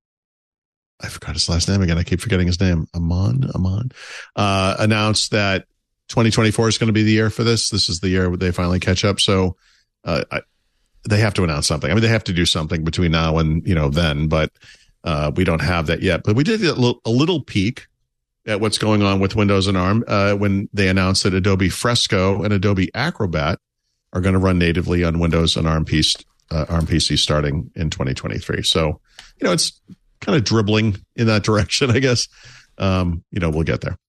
I forgot his last name again. I keep forgetting his name. Amon, Amon, uh, announced that twenty twenty-four is going to be the year for this. This is the year where they finally catch up. So, uh, I, they have to announce something. I mean, they have to do something between now and, you know, then, but, uh, we don't have that yet. But we did get a little, a little peek at what's going on with Windows and ARM uh, when they announced that Adobe Fresco and Adobe Acrobat are going to run natively on Windows and ARM, piece, uh, ARM P C starting in twenty twenty-three. So, you know, it's kind of dribbling in that direction, I guess. Um, you know, we'll get there.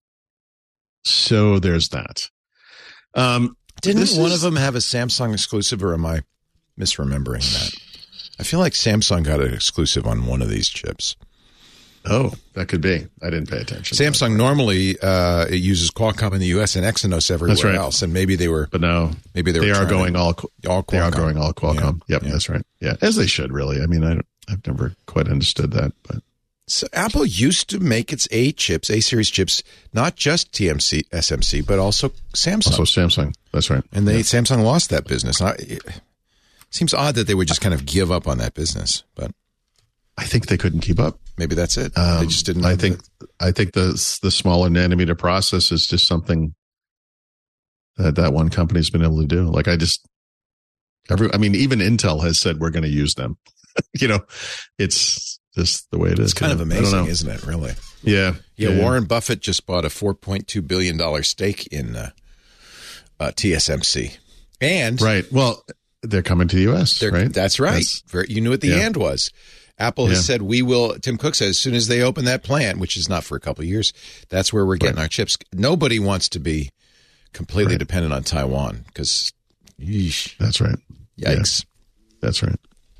So there's that. Um, Didn't one is, of them have a Samsung exclusive, or am I misremembering that? I feel like Samsung got an exclusive on one of these chips. Oh, that could be. I didn't pay attention. Samsung normally uh, it uses Qualcomm in the U S and Exynos everywhere right. else, and maybe they were. But no, maybe they, they were are going to, all. all Qualcomm. They are going all Qualcomm. Yeah. Yep, yeah. that's right. Yeah, as they should really. I mean, I don't, I've never quite understood that, but so Apple used to make its A chips, A series chips, not just T M C, S M C, but also Samsung. Also Samsung. That's right. And they yeah. Samsung lost that business. I, it seems odd that they would just kind of give up on that business, but I think they couldn't keep up. Maybe that's it. Um, they just didn't. I think the, I think the the smaller nanometer process is just something that that one company's been able to do. Like I just, every, I mean, even Intel has said we're going to use them. You know, it's just the way it is. It's kind of amazing, isn't it? Really? Yeah. yeah. Yeah. Warren Buffett just bought a four point two billion dollars stake in uh, uh, T S M C. And right. Well, they're coming to the U S, right? That's right. That's, Very, you knew what the yeah. and was. Apple has yeah. said we will, Tim Cook says, as soon as they open that plant, which is not for a couple of years, that's where we're getting right. our chips. Nobody wants to be completely right. dependent on Taiwan because, that's right. Yikes. Yeah. That's right.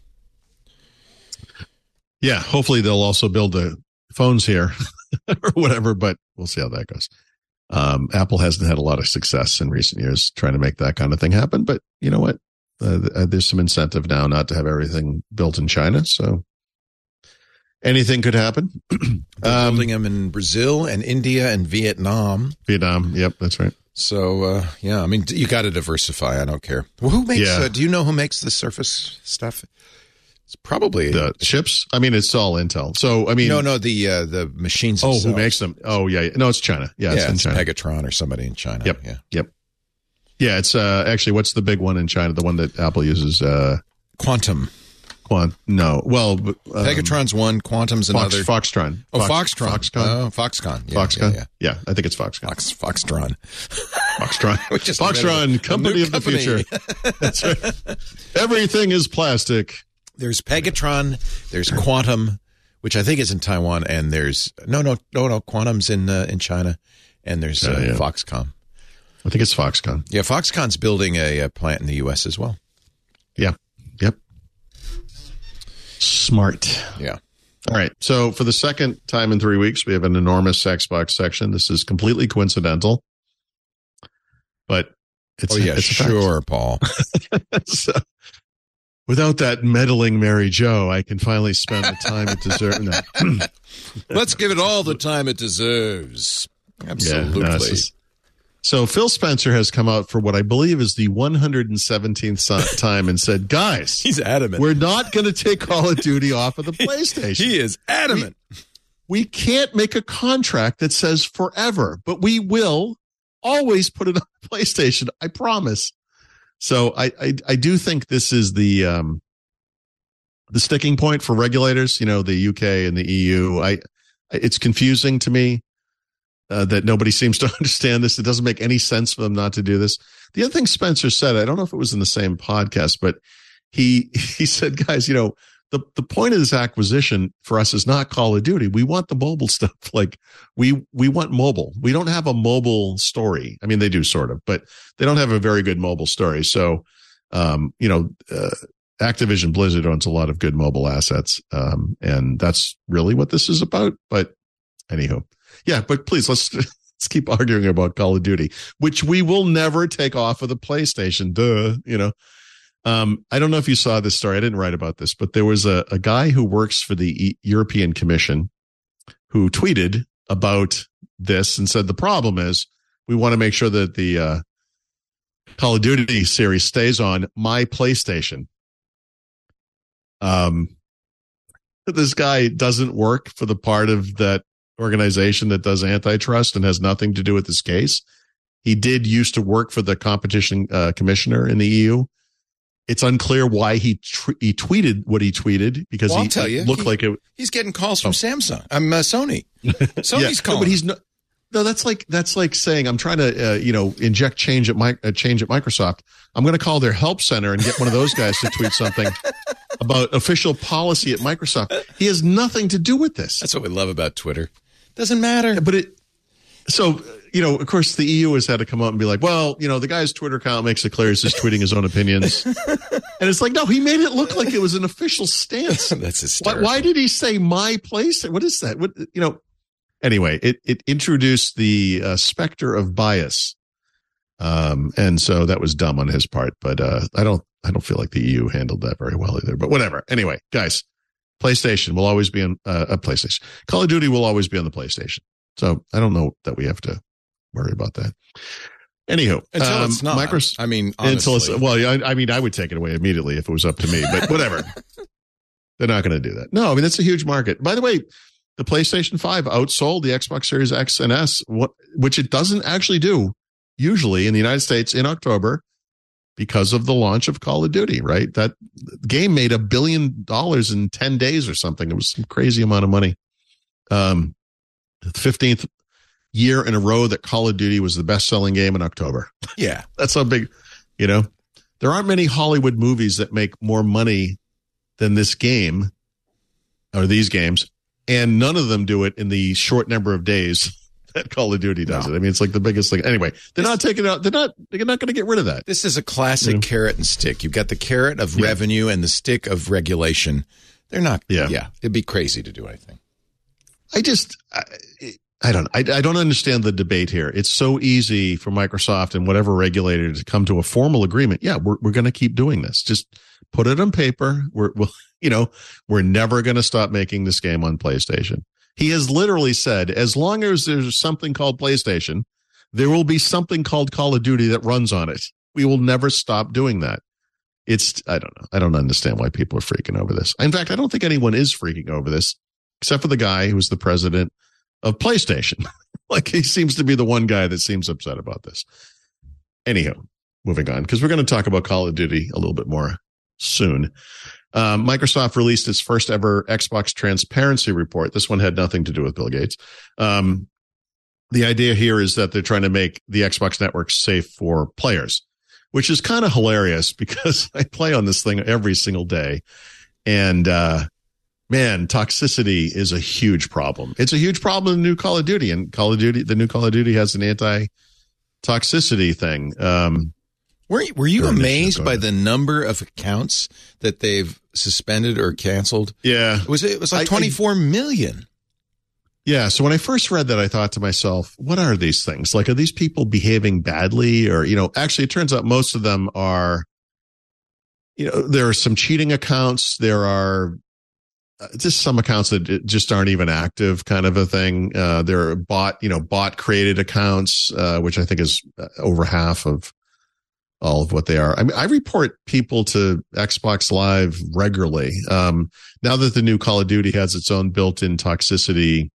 Yeah. Hopefully they'll also build the phones here or whatever, but we'll see how that goes. Um, Apple hasn't had a lot of success in recent years trying to make that kind of thing happen, but you know what? Uh, there's some incentive now not to have everything built in China. So anything could happen. They're um, building them in Brazil and India and Vietnam. Vietnam. Yep. That's right. So, uh, yeah, I mean, you got to diversify. I don't care. Well, who makes, Yeah. uh, do you know who makes the Surface stuff? It's probably The chips. I mean, it's all Intel. So, I mean, no, no, the, uh, the machines. oh, themselves. who makes them? Oh, yeah. No, it's China. Yeah. Yeah, It's in it's China. Pegatron or somebody in China. Yep. Yeah. Yep. Yeah. It's, uh, actually, what's the big one in China? The one that Apple uses, uh, Quantum. Quant. No. Well, um, Pegatron's one, Quantum's Fox, another. Foxtron. Oh, Fox, Foxtron. Foxconn. Oh, Foxconn. Yeah, Foxconn. Yeah, yeah. Yeah, I think it's Foxconn. Fox, Foxtron. Foxtron. We just Foxtron, invented a company new of the company. future. That's right. Everything is plastic. There's Pegatron. There's Quantum, which I think is in Taiwan, and there's no, no, no, no. Quantum's in uh, in China, and there's uh, Yeah, yeah. Foxconn. I think it's Foxconn. Yeah, Foxconn's building a, a plant in the U S as well. Yeah. Yep. Smart. Yeah. All right. So for the second time in three weeks, we have an enormous Xbox section. This is completely coincidental, but it's Oh yeah, it's a fact. sure, Paul. So, without that meddling Mary Jo, I can finally spend the time it deserves. No. Let's give it all the time it deserves. Absolutely. Yeah, no, it's just- so Phil Spencer has come out for what I believe is the one hundred seventeenth so- time and said, guys, He's adamant. we're not going to take Call of Duty off of the PlayStation. He is adamant. We, we can't make a contract that says forever, but we will always put it on PlayStation. I promise. So I, I, I do think this is the, um, the sticking point for regulators, you know, the U K and the E U. I, it's confusing to me. Uh, that nobody seems to understand this. It doesn't make any sense for them not to do this. The other thing Spencer said, I don't know if it was in the same podcast, but he he said, guys, you know, the, the point of this acquisition for us is not Call of Duty. We want the mobile stuff. Like we we want mobile. We don't have a mobile story. I mean, they do sort of, but they don't have a very good mobile story. So, um, you know, uh, Activision Blizzard owns a lot of good mobile assets, um, and that's really what this is about. But anywho. Yeah, but please let's let's keep arguing about Call of Duty, which we will never take off of the PlayStation. Duh, you know. Um, I don't know if you saw this story. I didn't write about this, but there was a, a guy who works for the e- European Commission who tweeted about this and said the problem is we want to make sure that the uh, Call of Duty series stays on my PlayStation. Um, this guy doesn't work for the part of that organization that does antitrust and has nothing to do with this case. He did used to work for the competition uh, commissioner in the E U. It's unclear why he tr- he tweeted what he tweeted because Well, I'll he tell you, looked he- like it. He's getting calls from Oh. Samsung. I'm uh, Sony. Sony's Yeah, calling. but he's not. No, that's like that's like saying I'm trying to uh, you know inject change at my uh, change at Microsoft. I'm going to call their help center and get one of those guys to tweet something about official policy at Microsoft. He has nothing to do with this. That's what we love about Twitter. Doesn't matter. But it, so, you know, of course, the E U has had to come out and be like, well, you know, the guy's Twitter account makes it clear he's just tweeting his own opinions. And it's like, no, he made it look like it was an official stance. That's Why, hysterical. why did he say my place? What is that? What, you know, anyway, it, it introduced the uh, specter of bias. Um, and so that was dumb on his part, but, uh, I don't, I don't feel like the E U handled that very well either, but whatever. Anyway, guys. PlayStation will always be on uh, a PlayStation. Call of Duty will always be on the PlayStation. So I don't know that we have to worry about that. Anywho, Until um, it's not. Microsoft, I mean, until honestly. it's, well, I, I mean, I would take it away immediately if it was up to me, but whatever. They're not going to do that. No, I mean, that's a huge market. By the way, the PlayStation five outsold the Xbox Series X and S, what, which it doesn't actually do usually in the United States in October because of the launch of Call of Duty, right? That game made a billion dollars in ten days or something. It was some crazy amount of money. Um, the fifteenth year in a row that Call of Duty was the best-selling game in October. Yeah. That's how big, you know. There aren't many Hollywood movies that make more money than this game or these games, and none of them do it in the short number of days that Call of Duty does no. it. I mean, it's like the biggest thing. Anyway, they're this, not taking out. They're not. They're not going to get rid of that. This is a classic you know? carrot and stick. You've got the carrot of yeah. revenue and the stick of regulation. They're not. Yeah, yeah. It'd be crazy to do anything. I just. I, I don't. I, I don't understand the debate here. It's so easy for Microsoft and whatever regulator to come to a formal agreement. Yeah, we're we're going to keep doing this. Just put it on paper. We're we'll, you know we're never going to stop making this game on PlayStation. He has literally said, as long as there's something called PlayStation, there will be something called Call of Duty that runs on it. We will never stop doing that. It's, I don't know. I don't understand why people are freaking over this. In fact, I don't think anyone is freaking over this, except for the guy who's the president of PlayStation. Like, he seems to be the one guy that seems upset about this. Anyhow, moving on, because we're going to talk about Call of Duty a little bit more soon. Um, Microsoft released its first ever Xbox transparency report. This one had nothing to do with Bill Gates. Um, the idea here is that they're trying to make the Xbox network safe for players, which is kind of hilarious because I play on this thing every single day. And, uh, man, toxicity is a huge problem. It's a huge problem in the new Call of Duty, and Call of Duty, the new Call of Duty has an anti-toxicity thing. Um, Were you, were you amazed by the number of accounts that they've suspended or canceled? Yeah. It was, it was like twenty-four I, I, million. Yeah. So when I first read that, I thought to myself, what are these things? Like, are these people behaving badly? Or, you know, actually, it turns out most of them are, you know, there are some cheating accounts. There are uh, just some accounts that just aren't even active, kind of a thing. Uh, there are bot, you know, bot created accounts, uh, which I think is over half of all of what they are. I mean, I report people to Xbox Live regularly. Um, now that the new Call of Duty has its own built-in toxicity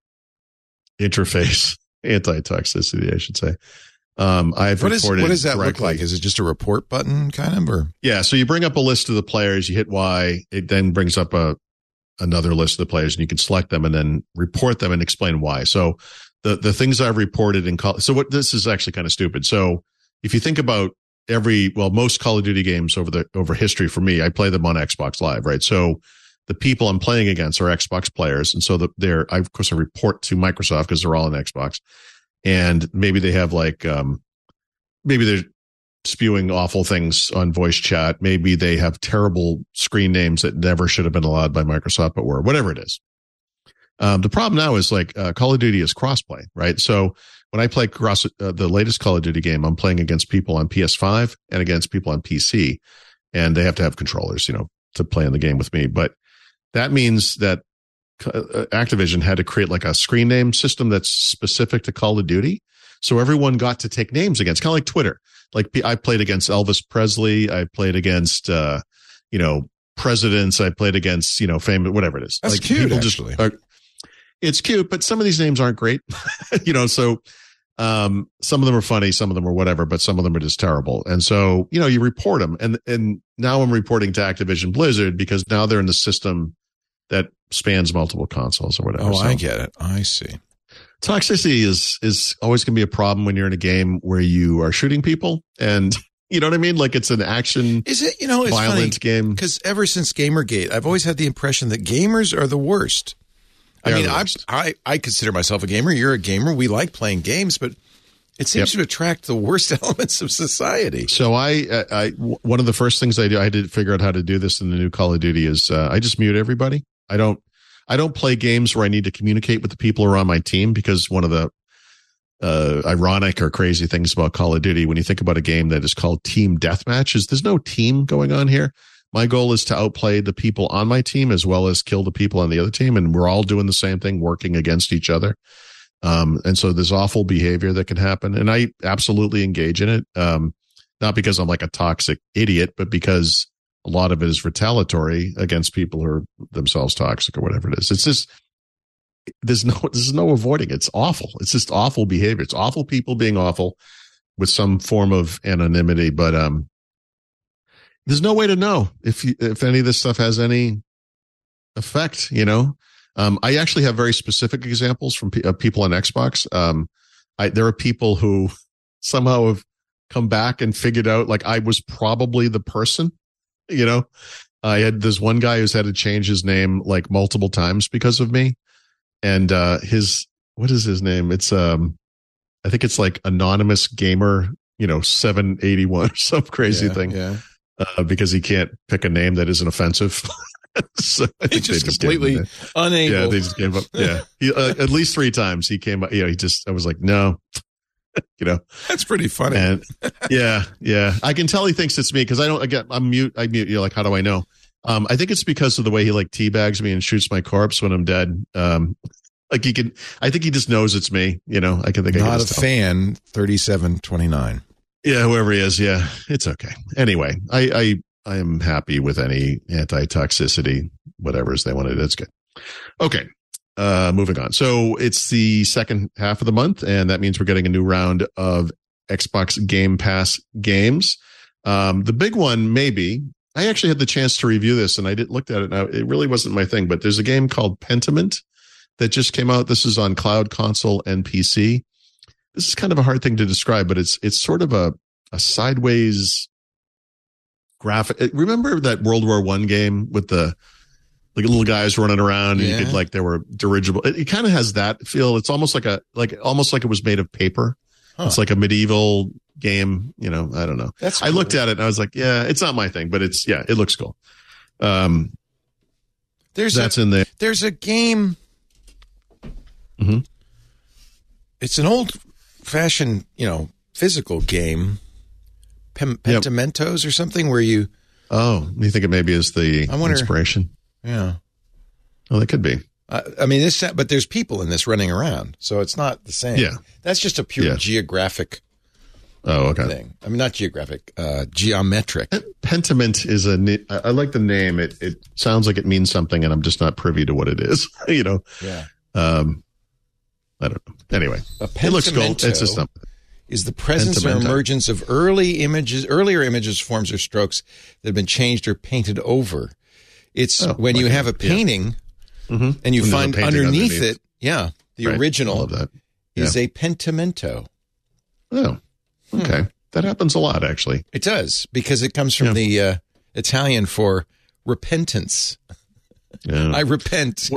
interface, anti-toxicity, I should say. Um, I've what reported. Is, what does that directly. look like? Is it just a report button kind of, or? Yeah. So you bring up a list of the players, you hit Y, it then brings up a, another list of the players, and you can select them and then report them and explain why. So the, the things I've reported in Call, so what, this is actually kind of stupid. So if you think about every, well, most Call of Duty games over the, over history for me, I play them on Xbox Live, right? So the people I'm playing against are Xbox players. And so the, they're, I, of course, I report to Microsoft because they're all on Xbox. And maybe they have like, um, maybe they're spewing awful things on voice chat. Maybe they have terrible screen names that never should have been allowed by Microsoft, but were, whatever it is. Um, the problem now is like, uh, Call of Duty is crossplay, right? So when I play cross, uh, the latest Call of Duty game, I'm playing against people on P S five and against people on P C, and they have to have controllers, you know, to play in the game with me. But that means that Activision had to create like a screen name system that's specific to Call of Duty. So everyone got to take names against, kind of like Twitter. Like I played against Elvis Presley. I played against, uh, you know, presidents. I played against, you know, famous, whatever it is. That's like cute, people actually. Just, uh, it's cute, but some of these names aren't great, you know, so um, some of them are funny, some of them are whatever, but some of them are just terrible. And so, you know, you report them. And, and now I'm reporting to Activision Blizzard because now they're in the system that spans multiple consoles or whatever. Oh, so, I get it. I see. Toxicity is, is always going to be a problem when you're in a game where you are shooting people. And you know what I mean? Like it's an action, is it, you know, it's violent funny, game. Because ever since Gamergate, I've always had the impression that gamers are the worst. I mean, I, I I consider myself a gamer. You're a gamer. We like playing games, but it seems yep. to attract the worst elements of society. So I, I, I, one of the first things I do, I had to figure out how to do this in the new Call of Duty is uh, I just mute everybody. I don't, I don't play games where I need to communicate with the people who are on my team, because one of the uh, ironic or crazy things about Call of Duty, when you think about a game that is called Team Deathmatch, is there's no team going on here. My goal is to outplay the people on my team as well as kill the people on the other team. And we're all doing the same thing, working against each other. Um, and so there's awful behavior that can happen. And I absolutely engage in it. Um, not because I'm like a toxic idiot, but because a lot of it is retaliatory against people who are themselves toxic or whatever it is. It's just, there's no, there's no avoiding it. It's awful. It's just awful behavior. It's awful people being awful with some form of anonymity. But um, there's no way to know if you, if any of this stuff has any effect, you know. Um, I actually have very specific examples from pe- uh, people on Xbox. Um, I, there are people who somehow have come back and figured out, like, I was probably the person, you know. I had this one guy who's had to change his name like multiple times because of me. And uh, his, what is his name? It's, um, I think it's like Anonymous Gamer, you know, seven eighty-one or some crazy yeah, thing. Yeah. Uh, because he can't pick a name that isn't offensive. So I think He's just, just completely unable. Yeah, they just gave up. Yeah, he, uh, at least three times he came up. You know, he just. I was like, no, you know, that's pretty funny. And yeah, yeah, I can tell he thinks it's me because I don't. Again, I'm mute. I mute. You're like, how do I know? Um, I think it's because of the way he like teabags me and shoots my corpse when I'm dead. Um, like he can. I think he just knows it's me. You know, I can think. Not I can a tell. fan. Thirty-seven twenty-nine. Yeah, whoever he is. Yeah, it's okay. Anyway, I. I I am happy with any anti-toxicity, whatever's they wanted. That's good. Okay. Uh, moving on. So it's the second half of the month, and that means we're getting a new round of Xbox Game Pass games. Um, the big one, maybe, I actually had the chance to review this and I did looked at it. Now it really wasn't my thing, but there's a game called Pentiment that just came out. This is on cloud, console, and P C. This is kind of a hard thing to describe, but it's, it's sort of a, a sideways graphic. Remember that World War One game with the like little guys running around and yeah. you could like they were dirigible. It, it kind of has that feel. It's almost like a like almost like it was made of paper. Huh. It's like a medieval game. You know, I don't know. That's cool. I looked at it and I was like, yeah, it's not my thing, but it's yeah, it looks cool. Um, there's that's a, in there. There's a game. Mm-hmm. It's an old fashioned, you know, physical game. Pem- Pentimentos yep. or something where you oh you think it maybe is the I wonder, inspiration yeah well it could be uh, I mean this but there's people in this running around so it's not the same. Yeah, that's just a pure yeah. geographic oh okay thing. I mean not geographic uh geometric. Pentiment is a I like the name. It it sounds like it means something and I'm just not privy to what it is. You know. Yeah. um I don't know. Anyway, it looks cool. It's just something. Is the presence or emergence of early images, earlier images, forms, or strokes that have been changed or painted over. It's oh, when like you have a painting yeah. mm-hmm. and you and find underneath, underneath it, yeah, the right. original that. Yeah. is a pentimento. Oh, okay. Hmm. That happens a lot, actually. It does, because it comes from yeah. the uh, Italian for repentance. Yeah. I repent.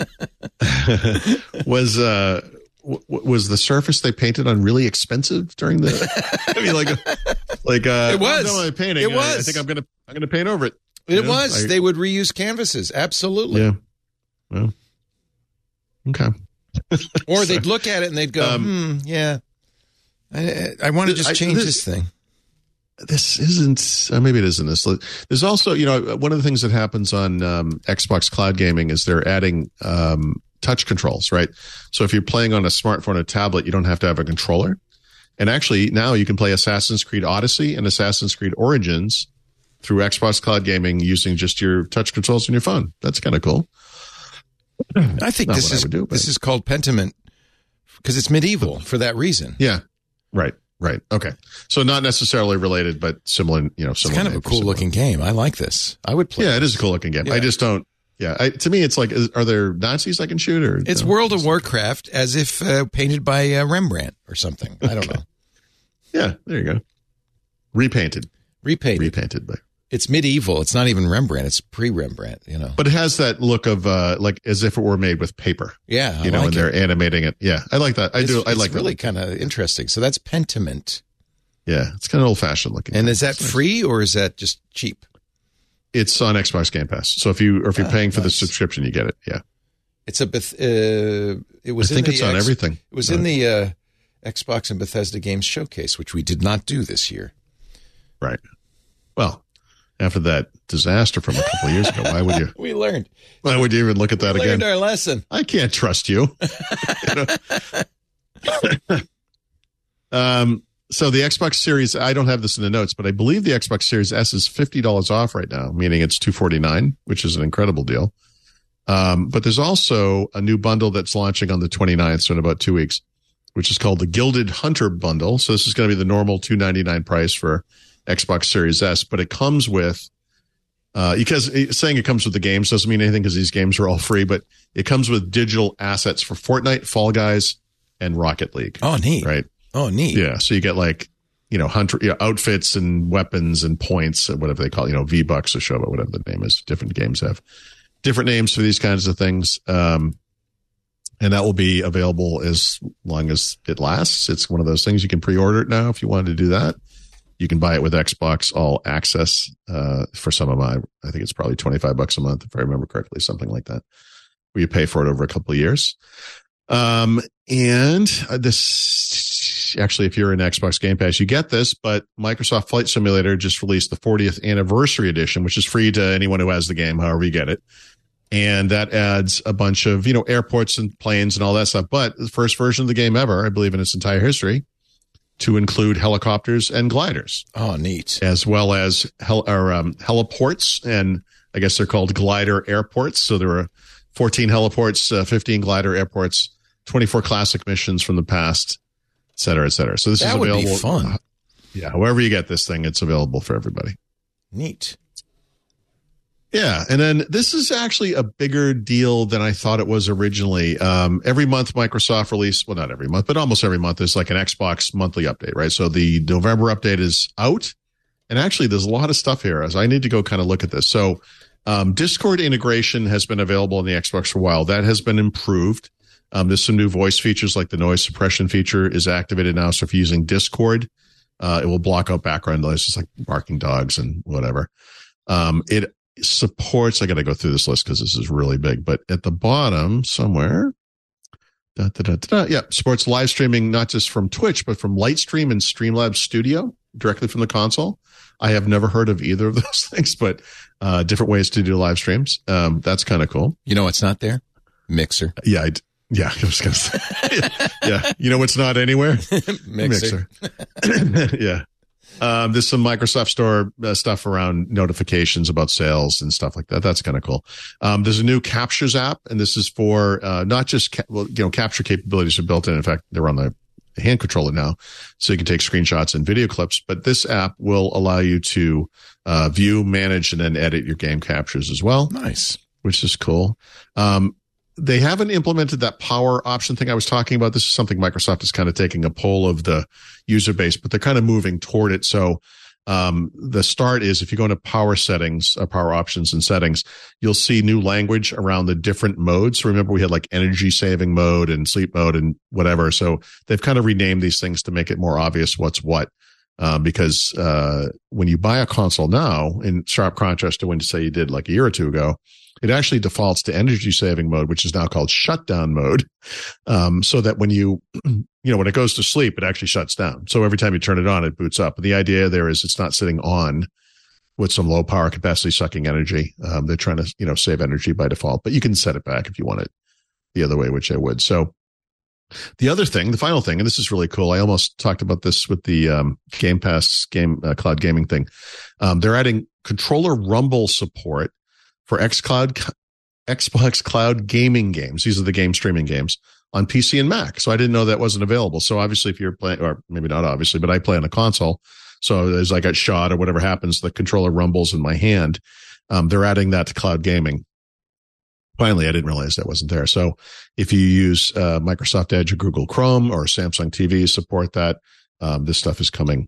Was... uh W- was the surface they painted on really expensive during the? I mean, like, like uh, it was. I'm done painting. It was. I, I think I'm gonna, I'm gonna paint over it. It know? was. I, they would reuse canvases. Absolutely. Yeah. Well. Okay. Or they'd look at it and they'd go, um, "Hmm, yeah, I, I want to just I, change this, this thing." This isn't. Uh, maybe it isn't this. There's also, you know, one of the things that happens on um, Xbox Cloud Gaming is they're adding. Um, touch controls, right? So if you're playing on a smartphone or tablet, you don't have to have a controller. And actually now you can play Assassin's Creed Odyssey and Assassin's Creed Origins through Xbox Cloud Gaming using just your touch controls on your phone. That's kind of cool. I think this is do, this is called Pentiment because it's medieval for that reason. Yeah. Right. Right. Okay. So not necessarily related, but similar, you know, similar. It's kind of a cool looking game. I like this. I would play. Yeah, it is a cool looking game. Yeah. I just don't. Yeah, I, to me, it's like, is, are there Nazis I can shoot? Or it's no? World of Warcraft as if uh, painted by uh, Rembrandt or something. I don't okay. know. Yeah, there you go. Repainted. Repainted. Repainted. By. It's medieval. It's not even Rembrandt. It's pre-Rembrandt, you know. But it has that look of uh, like as if it were made with paper. Yeah, I you know, like and they're it. animating it. Yeah, I like that. I it's, do. I it's like really kind of interesting. So that's Pentiment. Yeah, it's kind of old fashioned looking. And is that nice. Free or is that just cheap? It's on Xbox Game Pass. So if you or if you're ah, paying for nice. the subscription, you get it. Yeah. It's a Beth- uh, it was I think in it's the on X- everything. It was no. in the uh, Xbox and Bethesda Games Showcase, which we did not do this year. Right. Well, after that disaster from a couple of years ago, why would you? We learned. Why would you even look at that we again? Learned our lesson. I can't trust you. you know? um. So the Xbox Series, I don't have this in the notes, but I believe the Xbox Series S is fifty dollars off right now, meaning it's two forty-nine, which is an incredible deal. Um, but there's also a new bundle that's launching on the twenty-ninth, so in about two weeks, which is called the Gilded Hunter Bundle. So this is going to be the normal two ninety-nine price for Xbox Series S, but it comes with, uh, because saying it comes with the games doesn't mean anything because these games are all free, but it comes with digital assets for Fortnite, Fall Guys, and Rocket League. Oh, neat. Right. Oh, neat. Yeah. So you get like, you know, hunter you know, outfits and weapons and points, whatever they call it, you know, V-Bucks or show, but whatever the name is. Different games have different names for these kinds of things. Um, and that will be available as long as it lasts. It's one of those things you can pre-order it now if you wanted to do that. You can buy it with Xbox All Access uh, for some of my, I think it's probably twenty-five bucks a month, if I remember correctly, something like that, where you pay for it over a couple of years. Um, and this, actually, if you're in Xbox Game Pass, you get this, but Microsoft Flight Simulator just released the fortieth anniversary edition, which is free to anyone who has the game, however you get it. And that adds a bunch of, you know, airports and planes and all that stuff. But the first version of the game ever, I believe in its entire history, to include helicopters and gliders. Oh, neat. As well as hel- or, um, heliports, and I guess they're called glider airports. So there are fourteen heliports, uh, fifteen glider airports, twenty-four classic missions from the past, et cetera, et cetera. So this that is available. Would be fun. Uh, yeah, however you get this thing, it's available for everybody. Neat. Yeah, and then this is actually a bigger deal than I thought it was originally. Um, every month, Microsoft release, well, not every month, but almost every month, there's like an Xbox monthly update, right? So the November update is out, and actually there's a lot of stuff here. As I need to go kind of look at this. So um, Discord integration has been available in the Xbox for a while. That has been improved. Um, there's some new voice features, like the noise suppression feature is activated now. So if you're using Discord, uh, it will block out background noise, just like barking dogs and whatever. Um, it supports, I got to go through this list because this is really big, but at the bottom somewhere, da, da, da, da, da, yeah, supports live streaming, not just from Twitch, but from Lightstream and Streamlabs Studio directly from the console. I have never heard of either of those things, but uh, different ways to do live streams. Um, that's kind of cool. You know what's not there? Mixer. Yeah, I, yeah, I was going to say. yeah, yeah, you know what's not anywhere? Mixer. Mixer. Yeah. Um, there's some Microsoft Store uh, stuff around notifications about sales and stuff like that. That's kind of cool. Um, there's a new Captures app, and this is for uh, not just ca- well, you know, capture capabilities are built in. In fact, they're on the hand controller now, so you can take screenshots and video clips. But this app will allow you to uh, view, manage, and then edit your game captures as well. Nice, which is cool. Um, They haven't implemented that power option thing I was talking about. This is something Microsoft is kind of taking a poll of the user base, but they're kind of moving toward it. So um, the start is if you go into power settings, uh, power options and settings, you'll see new language around the different modes. So remember, we had like energy saving mode and sleep mode and whatever. So they've kind of renamed these things to make it more obvious what's what. Um, because uh, when you buy a console now, in sharp contrast to when, say, you did like a year or two ago, it actually defaults to energy saving mode, which is now called shutdown mode. Um, so that when you, you know, when it goes to sleep, it actually shuts down. So every time you turn it on, it boots up. And the idea there is it's not sitting on with some low power capacity sucking energy. Um, they're trying to, you know, save energy by default, but you can set it back if you want it the other way, which I would. So the other thing, the final thing, and this is really cool. I almost talked about this with the um, Game Pass game uh, cloud gaming thing. Um, they're adding controller rumble support for xCloud, Xbox Cloud gaming games. These are the game streaming games on P C and Mac. So I didn't know that wasn't available. So obviously, if you're playing, or maybe not obviously, but I play on a console. So as I get shot or whatever happens, the controller rumbles in my hand. Um, they're adding that to cloud gaming. Finally, I didn't realize that wasn't there. So if you use uh, Microsoft Edge or Google Chrome or Samsung T V support that, um, this stuff is coming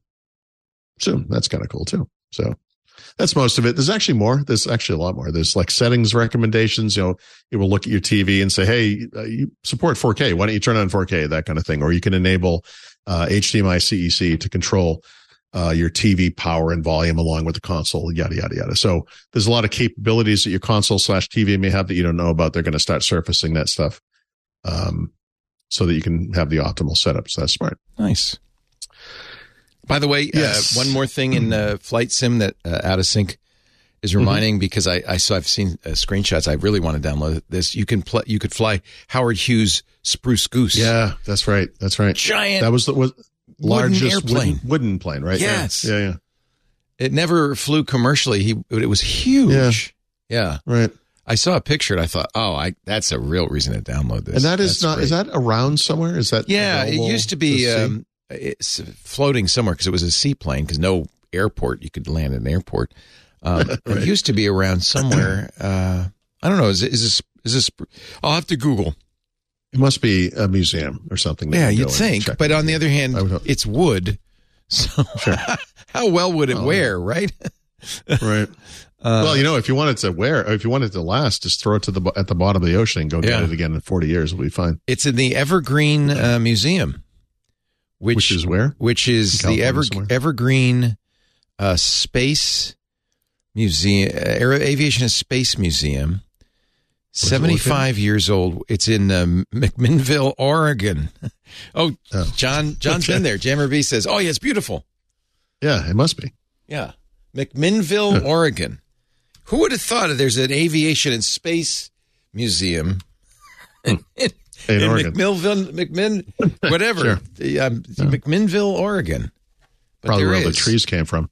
soon. That's kind of cool too. So that's most of it. There's actually more. There's actually a lot more. There's like settings recommendations. You know, it will look at your T V and say, hey, uh, you support four K. Why don't you turn on four K? That kind of thing. Or you can enable uh, H D M I C E C to control Uh, your T V power and volume along with the console, yada, yada, yada. So there's a lot of capabilities that your console slash T V may have that you don't know about. They're going to start surfacing that stuff um, so that you can have the optimal setup. So that's smart. Nice. By the way, yes. uh, one more thing in uh, Flight Sim that uh, Out of Sync is reminding, mm-hmm. because I, I saw, I've seen uh, screenshots. I really want to download this. You can play, you could fly Howard Hughes Spruce Goose. Yeah, that's right. That's right. Giant. That was the, was, largest airplane. Wooden, wooden plane, right? Yes. Yeah, yeah. yeah. It never flew commercially. He, it was huge. Yeah. yeah. Right. I saw a picture and I thought, oh, I that's a real reason to download this. And that is That's not, great. is that around somewhere? Is that? Yeah, it used to be to um, it's floating somewhere because it was a seaplane because no airport, you could land at an airport. Um, right. It used to be around somewhere. Uh, I don't know. Is, is this, is this, I'll have to Google. It must be a museum or something. Yeah, you'd think. But on the other hand, it's wood. So sure. How well would it oh, wear, right? Right. Uh, well, you know, if you want it to wear, if you want it to last, just throw it to the at the bottom of the ocean and go yeah. get it again in forty years. It'll be fine. It's in the Evergreen uh, Museum, which, which is where? Which is the Ever, Evergreen uh, Space Museum, uh, Aviation and Space Museum. seventy-five years old. It's in um, McMinnville, Oregon. Oh, oh, John, John's okay. been there. Jammer B says, "Oh, yeah, it's beautiful." Yeah, it must be. Yeah, McMinnville, huh. Oregon. Who would have thought that there's an aviation and space museum in, in, in, in Oregon. McMinnville, McMinn, whatever, sure. the, um, yeah. McMinnville, Oregon. But probably where is. all the trees came from.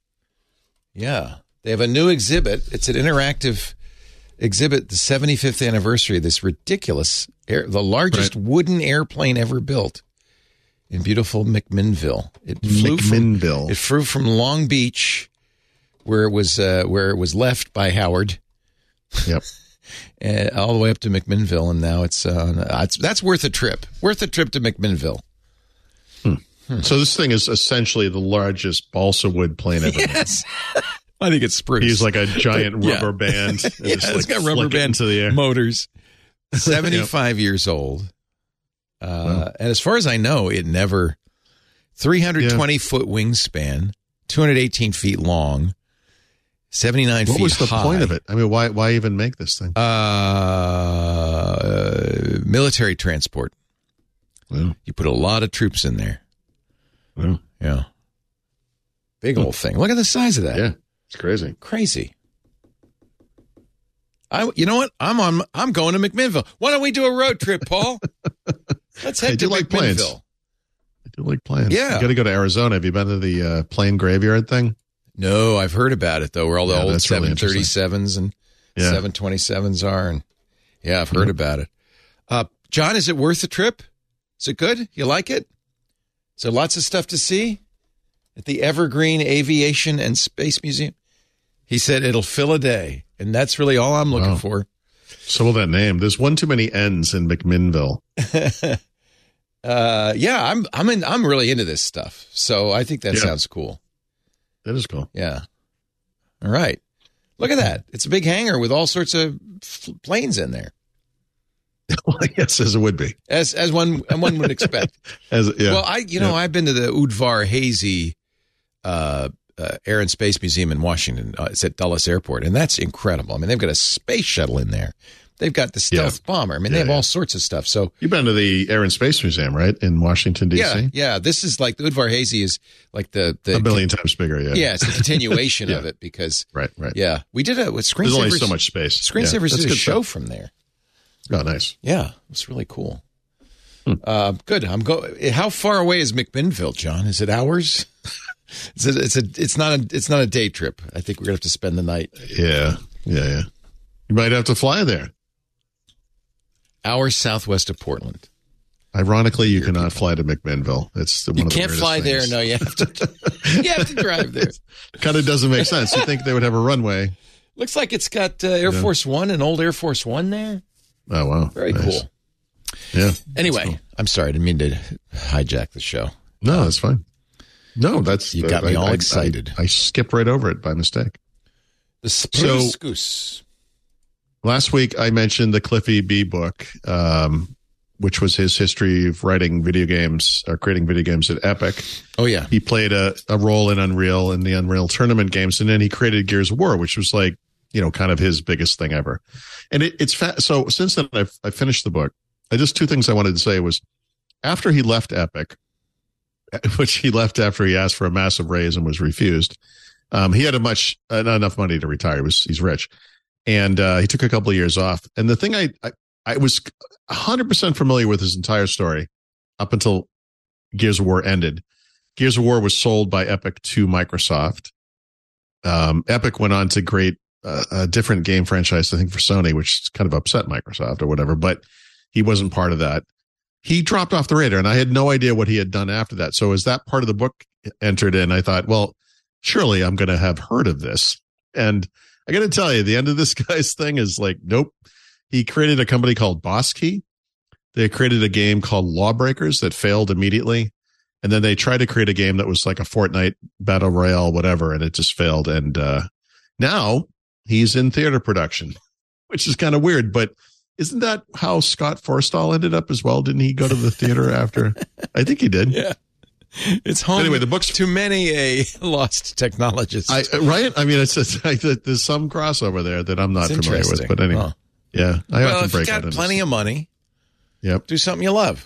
Yeah, they have a new exhibit. It's an interactive exhibit, the seventy-fifth anniversary of this ridiculous, air, the largest right. wooden airplane ever built in beautiful McMinnville. It flew McMinnville. From, it flew from Long Beach, where it was uh, where it was left by Howard. Yep. And all the way up to McMinnville, and now it's, uh, it's that's worth a trip. Worth a trip to McMinnville. Hmm. Hmm. So this thing is essentially the largest balsa wood plane ever. Yes. I think it's spruce. He's like a giant yeah. rubber band. And yeah, just it's like got rubber band into the air. Motors. seventy-five yep. years old. Uh, wow. And as far as I know, it never, three hundred twenty yeah. foot wingspan, two hundred eighteen feet long, seventy-nine what feet high. What was the high. point of it? I mean, why why even make this thing? Uh, uh, military transport. Wow. You put a lot of troops in there. Wow. Yeah. Big old thing. Look at the size of that. Yeah. It's crazy. Crazy. I, you know what? I'm on. I'm going to McMinnville. Why don't we do a road trip, Paul? Let's head to like McMinnville. Planes. I do like planes. Yeah, you got to go to Arizona. Have you been to the uh, plane graveyard thing? No, I've heard about it though. Where all the yeah, old seven thirty-sevens and yeah. seven twenty-sevens are, and yeah, I've heard yeah. about it. Uh, John, is it worth the trip? Is it good? You like it? Is there lots of stuff to see at the Evergreen Aviation and Space Museum? He said it'll fill a day, and that's really all I'm looking wow. for. So will that name. There's one too many N's in McMinnville. uh, yeah, I'm I'm in, I'm really into this stuff, so I think that yeah. sounds cool. That is cool. Yeah. All right. Look at that. It's a big hangar with all sorts of f- planes in there. Well, yes, as it would be, as as one one would expect. as yeah. Well, I you know yeah. I've been to the Udvar Hazy uh, uh, Air and Space Museum in Washington. Uh, it's at Dulles Airport, and that's incredible. I mean, they've got a space shuttle in there. They've got the stealth yeah. bomber. I mean, yeah, they have yeah. all sorts of stuff. So you've been to the Air and Space Museum, right, in Washington D C? Yeah, yeah. This is like the Udvar Hazy is like the, the a billion con- times bigger. Yeah, yeah. It's the continuation yeah. of it because right, right. Yeah, we did a with Screensavers. There's only so much space. Screensavers yeah, did a show stuff. from there. Oh, nice. Yeah, it's really cool. Hmm. Uh, good. I'm go. How far away is McMinnville, John? Is it hours? it's, a, it's a. It's not a. It's not a day trip. I think we're gonna have to spend the night. Yeah, yeah, yeah. You might have to fly there. Hours southwest of Portland. Ironically, you cannot people. fly to McMinnville. It's one you of the can't fly things. there. No, you have to. You have to drive there. Kind of doesn't make sense. You think they would have a runway? Looks like it's got uh, Air yeah. Force One, an old Air Force One there. Oh, wow. Very nice. cool. Yeah. Anyway, cool. I'm sorry. I didn't mean to hijack the show. No, um, that's fine. No, that's... You got uh, me I, all I, excited. I, I skipped right over it by mistake. The Spruce Goose. Last week, I mentioned the Cliffy B book, um, which was his history of writing video games or creating video games at Epic. Oh, yeah. He played a, a role in Unreal in the Unreal Tournament games, and then he created Gears of War, which was like, you know, kind of his biggest thing ever. And it, it's fa- so since then I've I finished the book. I just two things I wanted to say was after he left Epic, which he left after he asked for a massive raise and was refused. Um, he had a much uh, not enough money to retire. He was he's rich, and uh, he took a couple of years off. And the thing I I, I was one hundred percent familiar with his entire story up until Gears of War ended. Gears of War was sold by Epic to Microsoft. Um, Epic went on to create uh, a different game franchise, I think, for Sony, which kind of upset Microsoft or whatever, but he wasn't part of that. He dropped off the radar, and I had no idea what he had done after that. So as that part of the book entered in, I thought, well, surely I'm going to have heard of this. And I got to tell you, the end of this guy's thing is like, nope. He created a company called Boss Key. They created a game called Lawbreakers that failed immediately. And then they tried to create a game that was like a Fortnite battle royale, whatever, and it just failed. And uh, now he's in theater production, which is kind of weird. But isn't that how Scott Forstall ended up as well? Didn't he go to the theater after? I think he did. Yeah. It's home anyway, the book's to many a lost technologist. I, right? I mean, it's, it's like there's some crossover there that I'm not it's familiar with. But anyway, huh. yeah. I well, often if break you got out plenty of money, yep. do something you love.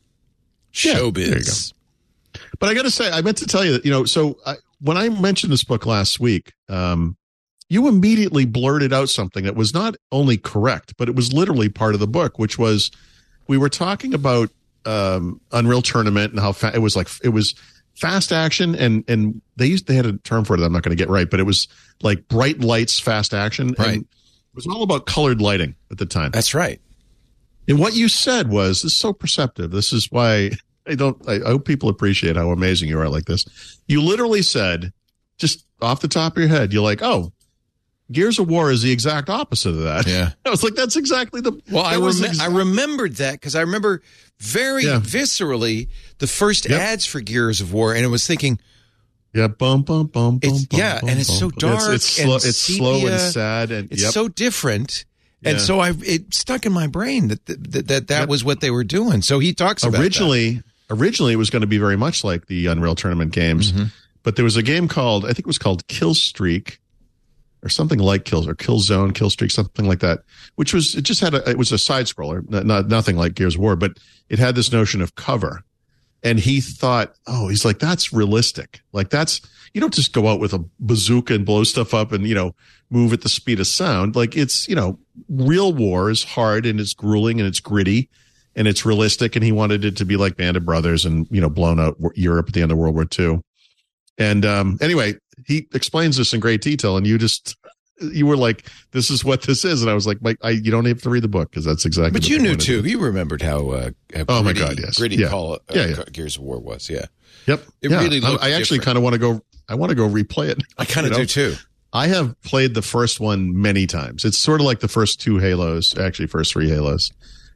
Yeah, Showbiz. But I got to say, I meant to tell you that, you know, so I, when I mentioned this book last week, um, you immediately blurted out something that was not only correct, but it was literally part of the book, which was we were talking about um, Unreal Tournament and how fa- it was like it was fast action, and and they used they had a term for it that I'm not going to get right, but it was like bright lights, fast action, right? And it was all about colored lighting at the time. That's right. And what you said was, this is so perceptive. This is why I don't. I hope people appreciate how amazing you are like this. You literally said, just off the top of your head, you're like, oh. Gears of War is the exact opposite of that. Yeah. I was like, that's exactly the. Well, I, rem- exactly- I remembered that because I remember very yeah. viscerally the first yep. ads for Gears of War, and it was thinking, yeah, bum, bum, bum, bum, it's, bum, yeah, bum, and it's so bum. dark. It's, it's slow. And it's slow and sad, and it's yep. so different. And yeah. so I, it stuck in my brain that that that, that, that yep. was what they were doing. So he talks about originally. That. Originally, it was going to be very much like the Unreal Tournament games, mm-hmm. but there was a game called I think it was called Kill Streak. Or something like Kills or Kill Zone, Kill Streak, something like that, which was, it just had a, it was a side scroller, not, not, nothing like Gears of War, but it had this notion of cover. And he thought, oh, he's like, that's realistic. Like that's, you don't just go out with a bazooka and blow stuff up and, you know, move at the speed of sound. Like it's, you know, real war is hard and it's grueling and it's gritty and it's realistic. And he wanted it to be like Band of Brothers and, you know, blown out Europe at the end of World War Two. And um, anyway, he explains this in great detail, and you just you were like, "This is what this is," and I was like, "Mike, I, you don't have to read the book because that's exactly." But you knew too. You remembered how, uh, how oh gritty, my god, yes, gritty yeah. call uh, yeah, yeah. Gears of War was. Yeah, yep. It yeah. really. Looked I, I actually kind of want to go. I want to go replay it. I kind of do too. I have played the first one many times. It's sort of like the first two Halos, actually, first three Halos.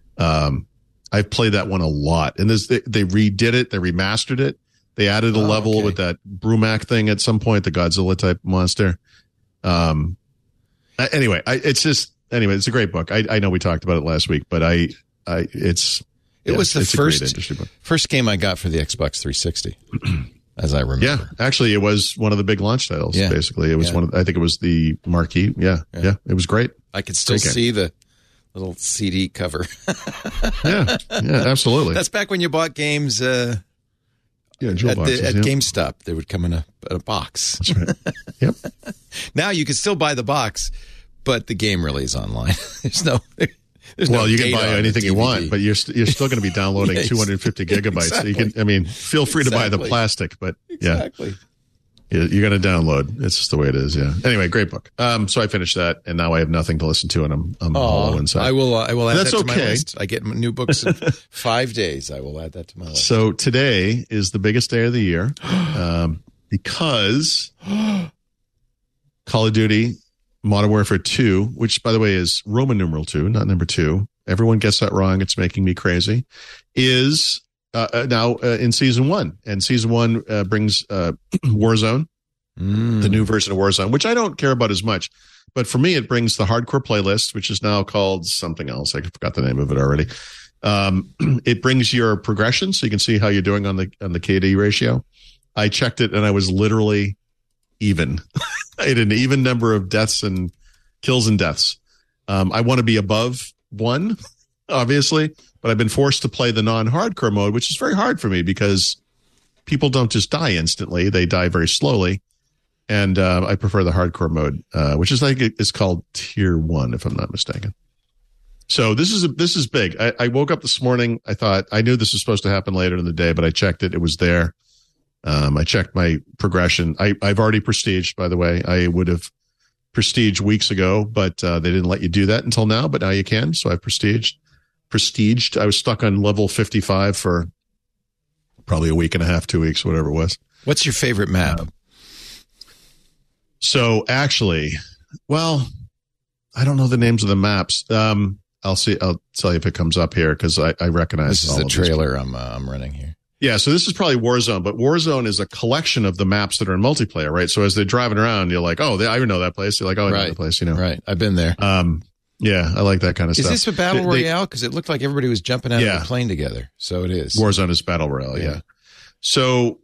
Um, I've played that one a lot, and this they, they redid it, they remastered it. They added a oh, level okay. with that Brumac thing at some point, the Godzilla type monster. Um, anyway, I, it's just, anyway, it's a great book. I, I know we talked about it last week, but I, I, it's, it yeah, was the it's first, first game I got for the Xbox three sixty, as I remember. Yeah. Actually, it was one of the big launch titles, yeah. basically. It was yeah. one of, I think it was the marquee. Yeah. Yeah. yeah it was great. I could still great see the little C D cover. yeah. Yeah, absolutely. That's back when you bought games, uh, Yeah, jewel at, boxes, the, at yep. GameStop, they would come in a, a box. That's right. Yep. Now you can still buy the box, but the game really is online. There's no. There's well, no you can buy anything you want, but you're st- you're still going to be downloading yes. two hundred fifty gigabytes. Exactly. So you can, I mean, feel free exactly. to buy the plastic, but exactly. yeah, you're going to download. It's just the way it is. Yeah. Anyway, great book. Um, so I finished that, and now I have nothing to listen to, and I'm I'm oh, hollow inside. I will. Uh, I will add That's that to okay. my list. I get new books in five days. I will add that to my list. So today is the biggest day of the year, um, because Call of Duty Modern Warfare two, which by the way is Roman numeral two, not number two. Everyone gets that wrong. It's making me crazy. Is uh, now uh, in season one, and season one uh, brings uh, Warzone, mm. the new version of Warzone, which I don't care about as much. But for me, it brings the hardcore playlist, which is now called something else. I forgot the name of it already. Um, it brings your progression, so you can see how you're doing on the on the K D ratio. I checked it, and I was literally even. I had an even number of deaths and kills and deaths. Um, I want to be above one, obviously, but I've been forced to play the non-hardcore mode, which is very hard for me because people don't just die instantly; they die very slowly. And uh, I prefer the hardcore mode, uh, which is like it's called Tier One, if I'm not mistaken. So this is a, this is big. I, I woke up this morning. I thought I knew this was supposed to happen later in the day, but I checked it; it was there. Um, I checked my progression. I, I've already prestiged, by the way. I would have prestiged weeks ago, but uh, they didn't let you do that until now, but now you can. So I've prestiged. Prestiged. I was stuck on level fifty-five for probably a week and a half, two weeks, whatever it was. What's your favorite map? So actually, well, I don't know the names of the maps. Um, I'll see. I'll tell you if it comes up here because I, I recognize this is all the of trailer I'm uh, I'm running here. Yeah, so this is probably Warzone, but Warzone is a collection of the maps that are in multiplayer, right? So as they're driving around, you're like, oh, they, I know that place. You're like, oh, I right. know that place, you know. Right, I've been there. Um, yeah, I like that kind of is stuff. Is this a battle they, royale? Because it looked like everybody was jumping out yeah. of the plane together. So it is. Warzone is battle royale, yeah. yeah. So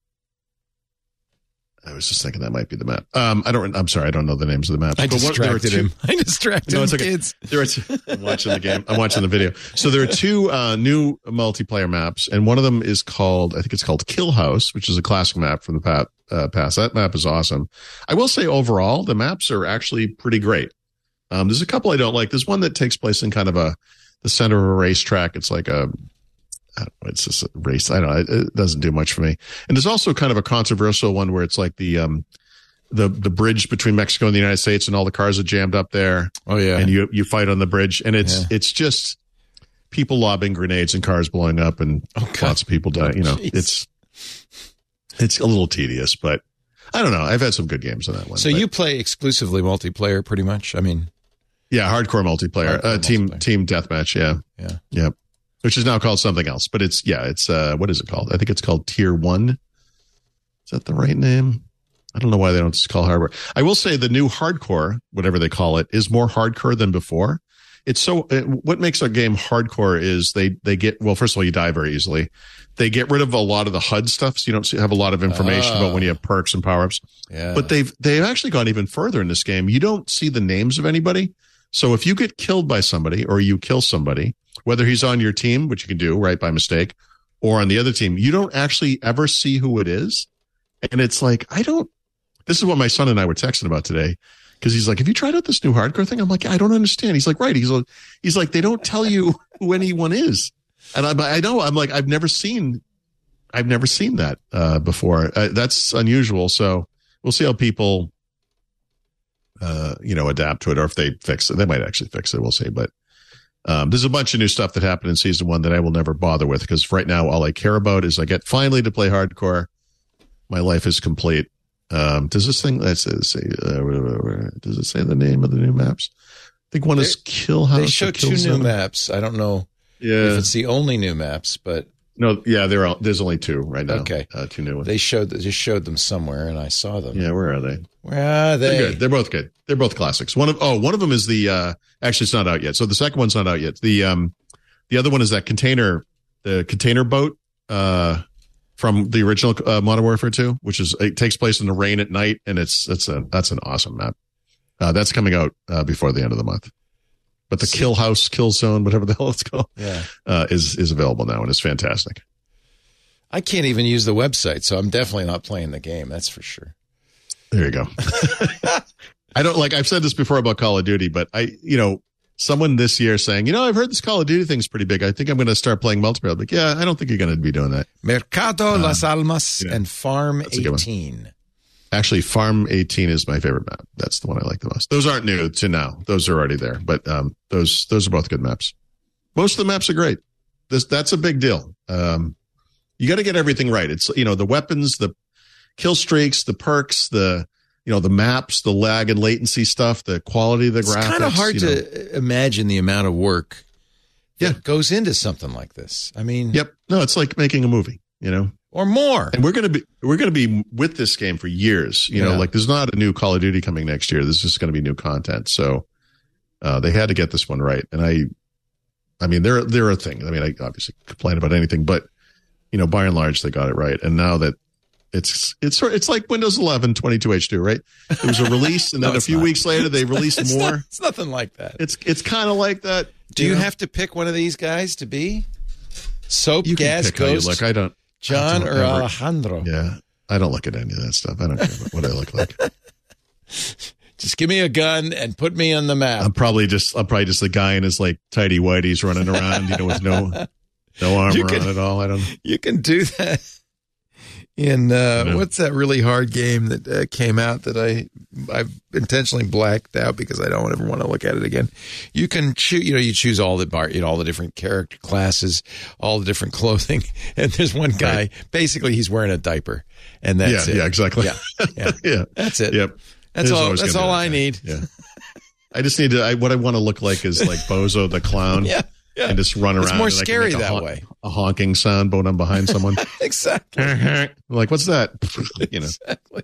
I was just thinking that might be the map. Um, I don't. I'm sorry, I don't know the names of the maps. I but distracted two, him. I distracted no, him, okay. kids. There are two, I'm watching the game. I'm watching the video. So there are two uh, new multiplayer maps, and one of them is called, I think it's called Kill House, which is a classic map from the pat, uh, past. That map is awesome. I will say overall, the maps are actually pretty great. Um, there's a couple I don't like. There's one that takes place in kind of a the center of a racetrack. It's like a I don't know, it's just a race. I don't know. It doesn't do much for me. And there's also kind of a controversial one where it's like the um, the the bridge between Mexico and the United States, and all the cars are jammed up there. Oh yeah, and you you fight on the bridge, and it's yeah. it's just people lobbing grenades and cars blowing up, and oh, lots of people die. You know, Jeez. it's it's a little tedious, but I don't know. I've had some good games on that one. So but, you play exclusively multiplayer, pretty much. I mean, yeah, hardcore multiplayer, hardcore uh, team multiplayer. team deathmatch. Yeah, yeah, yeah. Which is now called something else, but it's yeah, it's uh, what is it called? I think it's called Tier One. Is that the right name? I don't know why they don't just call it hardcore. I will say the new hardcore, whatever they call it, is more hardcore than before. It's so it, what makes a game hardcore is they they get well. First of all, you die very easily. They get rid of a lot of the H U D stuff, so you don't have a lot of information oh. about when you have perks and power ups. Yeah. But they've they've actually gone even further in this game. You don't see the names of anybody. So if you get killed by somebody or you kill somebody, whether he's on your team, which you can do right by mistake, or on the other team, you don't actually ever see who it is. And it's like, I don't, this is what my son and I were texting about today. Cause he's like, have you tried out this new hardcore thing? I'm like, I don't understand. He's like, right. He's like, he's like, they don't tell you who anyone is. And I'm, I know, I'm like, I've never seen, I've never seen that uh, before. Uh, that's unusual. So we'll see how people, uh, you know, adapt to it, or if they fix it. They might actually fix it. We'll see. But Um, there's a bunch of new stuff that happened in season one that I will never bother with, because right now all I care about is I get finally to play hardcore. My life is complete. Um, does this thing, let's say, uh, does it say the name of the new maps? I think one they, is Kill House. They show two Zone. new maps. I don't know yeah. if it's the only new maps, but no, yeah, there are. There's only two right now. Okay, uh, two new ones. They showed they just showed them somewhere, and I saw them. Yeah, where are they? Where are they? They're good. They're both good. They're both classics. One of oh, one of them is the uh, actually it's not out yet. So the second one's not out yet. The um, the other one is that container, the container boat uh, from the original uh, Modern Warfare two, which is it takes place in the rain at night, and it's it's a that's an awesome map. Uh, that's coming out uh, before the end of the month. But the Kill House, Kill Zone, whatever the hell it's called, yeah, uh, is is available now, and it's fantastic. I can't even use the website, so I'm definitely not playing the game. That's for sure. There you go. I don't like. I've said this before about Call of Duty, but I, you know, someone this year saying, you know, I've heard this Call of Duty thing's pretty big. I think I'm going to start playing multiplayer. I'm like, yeah, I don't think you're going to be doing that. Mercado uh, Las Almas yeah, and Farm eighteen. Actually, Farm eighteen is my favorite map. That's the one I like the most. Those aren't new to now. Those are already there, but um, those those are both good maps. Most of the maps are great. This that's a big deal. Um, you got to get everything right. It's you know the weapons, the kill streaks, the perks, the you know the maps, the lag and latency stuff, the quality of the it's graphics. It's kind of hard you to know. imagine the amount of work that yeah. goes into something like this. I mean, yep. No, it's like making a movie. You know. Or more. And we're going to be, we're going to be with this game for years. You yeah. know, like there's not a new Call of Duty coming next year. There's just going to be new content. So, uh, they had to get this one right. And I, I mean, they're, they're a thing. I mean, I obviously complain about anything, but you know, by and large, they got it right. And now that it's, it's, it's like Windows eleven twenty-two H two, right? It was a release. And then no, a few not. weeks later, they released it's more. Not, it's nothing like that. It's, it's kind of like that. Do you, you know? have to pick one of these guys to be Soap, you Gas, Ghost? Look, I don't. John or ever, Alejandro? Yeah, I don't look at any of that stuff. I don't care about what I look like. Just give me a gun and put me on the map. I'm probably just I'm probably just the guy in his like tidy whities running around, you know, with no no armor can, on at all. I don't. You can do that. In uh, what's that really hard game that uh, came out that I I've intentionally blacked out because I don't ever want to look at it again. You can choose, you know, you choose all the bar, you know, all the different character classes, all the different clothing, and there's one guy. Right. Basically, he's wearing a diaper, and that's yeah, it. Yeah, exactly. Yeah, yeah, yeah. That's it. Yep. That's all. That's all I need. Yeah. I just need to. I, what I want to look like is like Bozo the clown. yeah. Yeah. And just run around. It's more and scary that hon- way. A honking sound when I'm behind someone. Exactly. Like, what's that? You know. Exactly.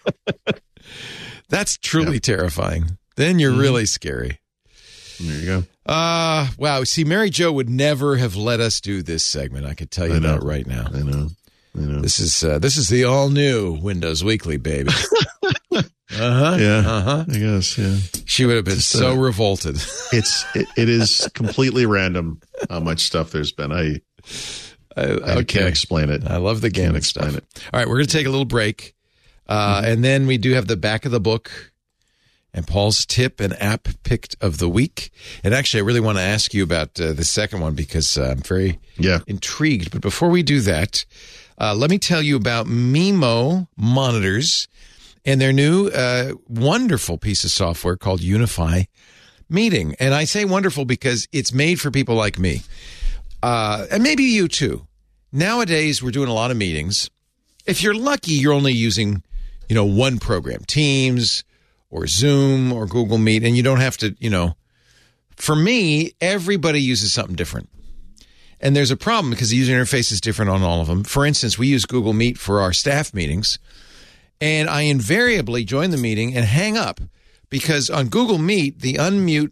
That's truly yeah. terrifying. Then you're mm-hmm. really scary. There you go. Uh, wow. See, Mary Jo would never have let us do this segment. I could tell you that right now. I know. I know. This is uh, this is the all new Windows Weekly, baby. Uh-huh. Yeah. Uh-huh. I guess, yeah. She would have been Just, so uh, revolted. It's it, it is completely random how much stuff there's been. I I, I okay. can't explain it. I love the gamut stuff. It. All right, we're going to take a little break. Uh, mm-hmm. And then we do have the back of the book and Paul's tip and app picked of the week. And actually, I really want to ask you about uh, the second one because uh, I'm very yeah. intrigued. But before we do that, uh, let me tell you about Mimo monitors and their new uh, wonderful piece of software called Unify Meeting. And I say wonderful because it's made for people like me. Uh, and maybe you too. Nowadays, we're doing a lot of meetings. If you're lucky, you're only using, you know, one program, Teams or Zoom or Google Meet, and you don't have to, you know. For me, everybody uses something different. And there's a problem because the user interface is different on all of them. For instance, we use Google Meet for our staff meetings. And I invariably join the meeting and hang up because on Google Meet, the unmute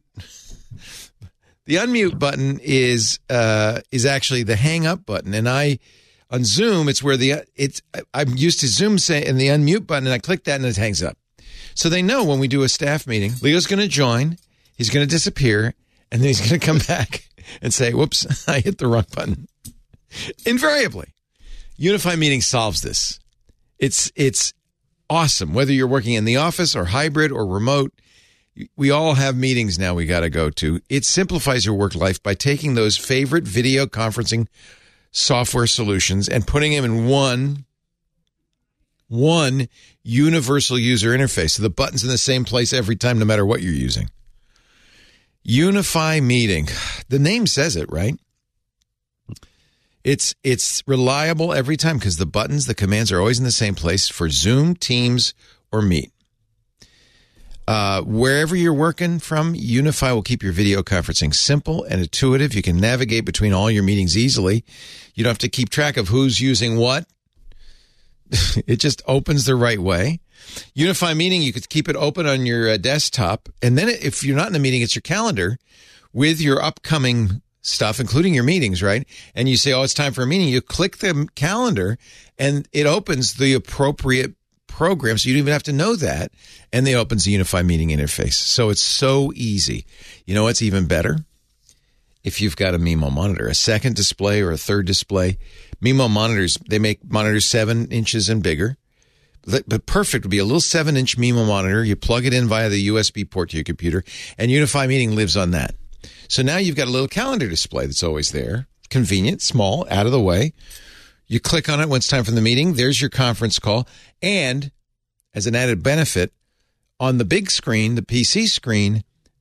the unmute button is uh, is actually the hang up button. And I on Zoom, it's where the it's I'm used to Zoom saying the unmute button, and I click that and it hangs up. So they know when we do a staff meeting, Leo's going to join, he's going to disappear, and then he's going to come back and say, "Whoops, I hit the wrong button." Invariably, Unify Meeting solves this. It's it's awesome. Whether you're working in the office or hybrid or remote, we all have meetings now we got to go to. It simplifies your work life by taking those favorite video conferencing software solutions and putting them in one, one universal user interface. So the button's in the same place every time, no matter what you're using. Unify Meeting. The name says it, right? It's it's reliable every time because the buttons, the commands are always in the same place for Zoom, Teams, or Meet. Uh, wherever you're working from, Unify will keep your video conferencing simple and intuitive. You can navigate between all your meetings easily. You don't have to keep track of who's using what. It just opens the right way. Unify Meeting, you could keep it open on your uh, desktop. And then if you're not in the meeting, it's your calendar with your upcoming stuff, including your meetings, right? And you say, oh, it's time for a meeting. You click the calendar and it opens the appropriate program. So you don't even have to know that. And it opens the Unify Meeting interface. So it's so easy. You know what's even better? If you've got a Mimo monitor, a second display or a third display. Mimo monitors, they make monitors seven inches and bigger. But perfect would be a little seven-inch Mimo monitor. You plug it in via the U S B port to your computer, and Unify Meeting lives on that. So now you've got a little calendar display that's always there. Convenient, small, out of the way. You click on it when it's time for the meeting. There's your conference call. And as an added benefit, on the big screen, the P C screen,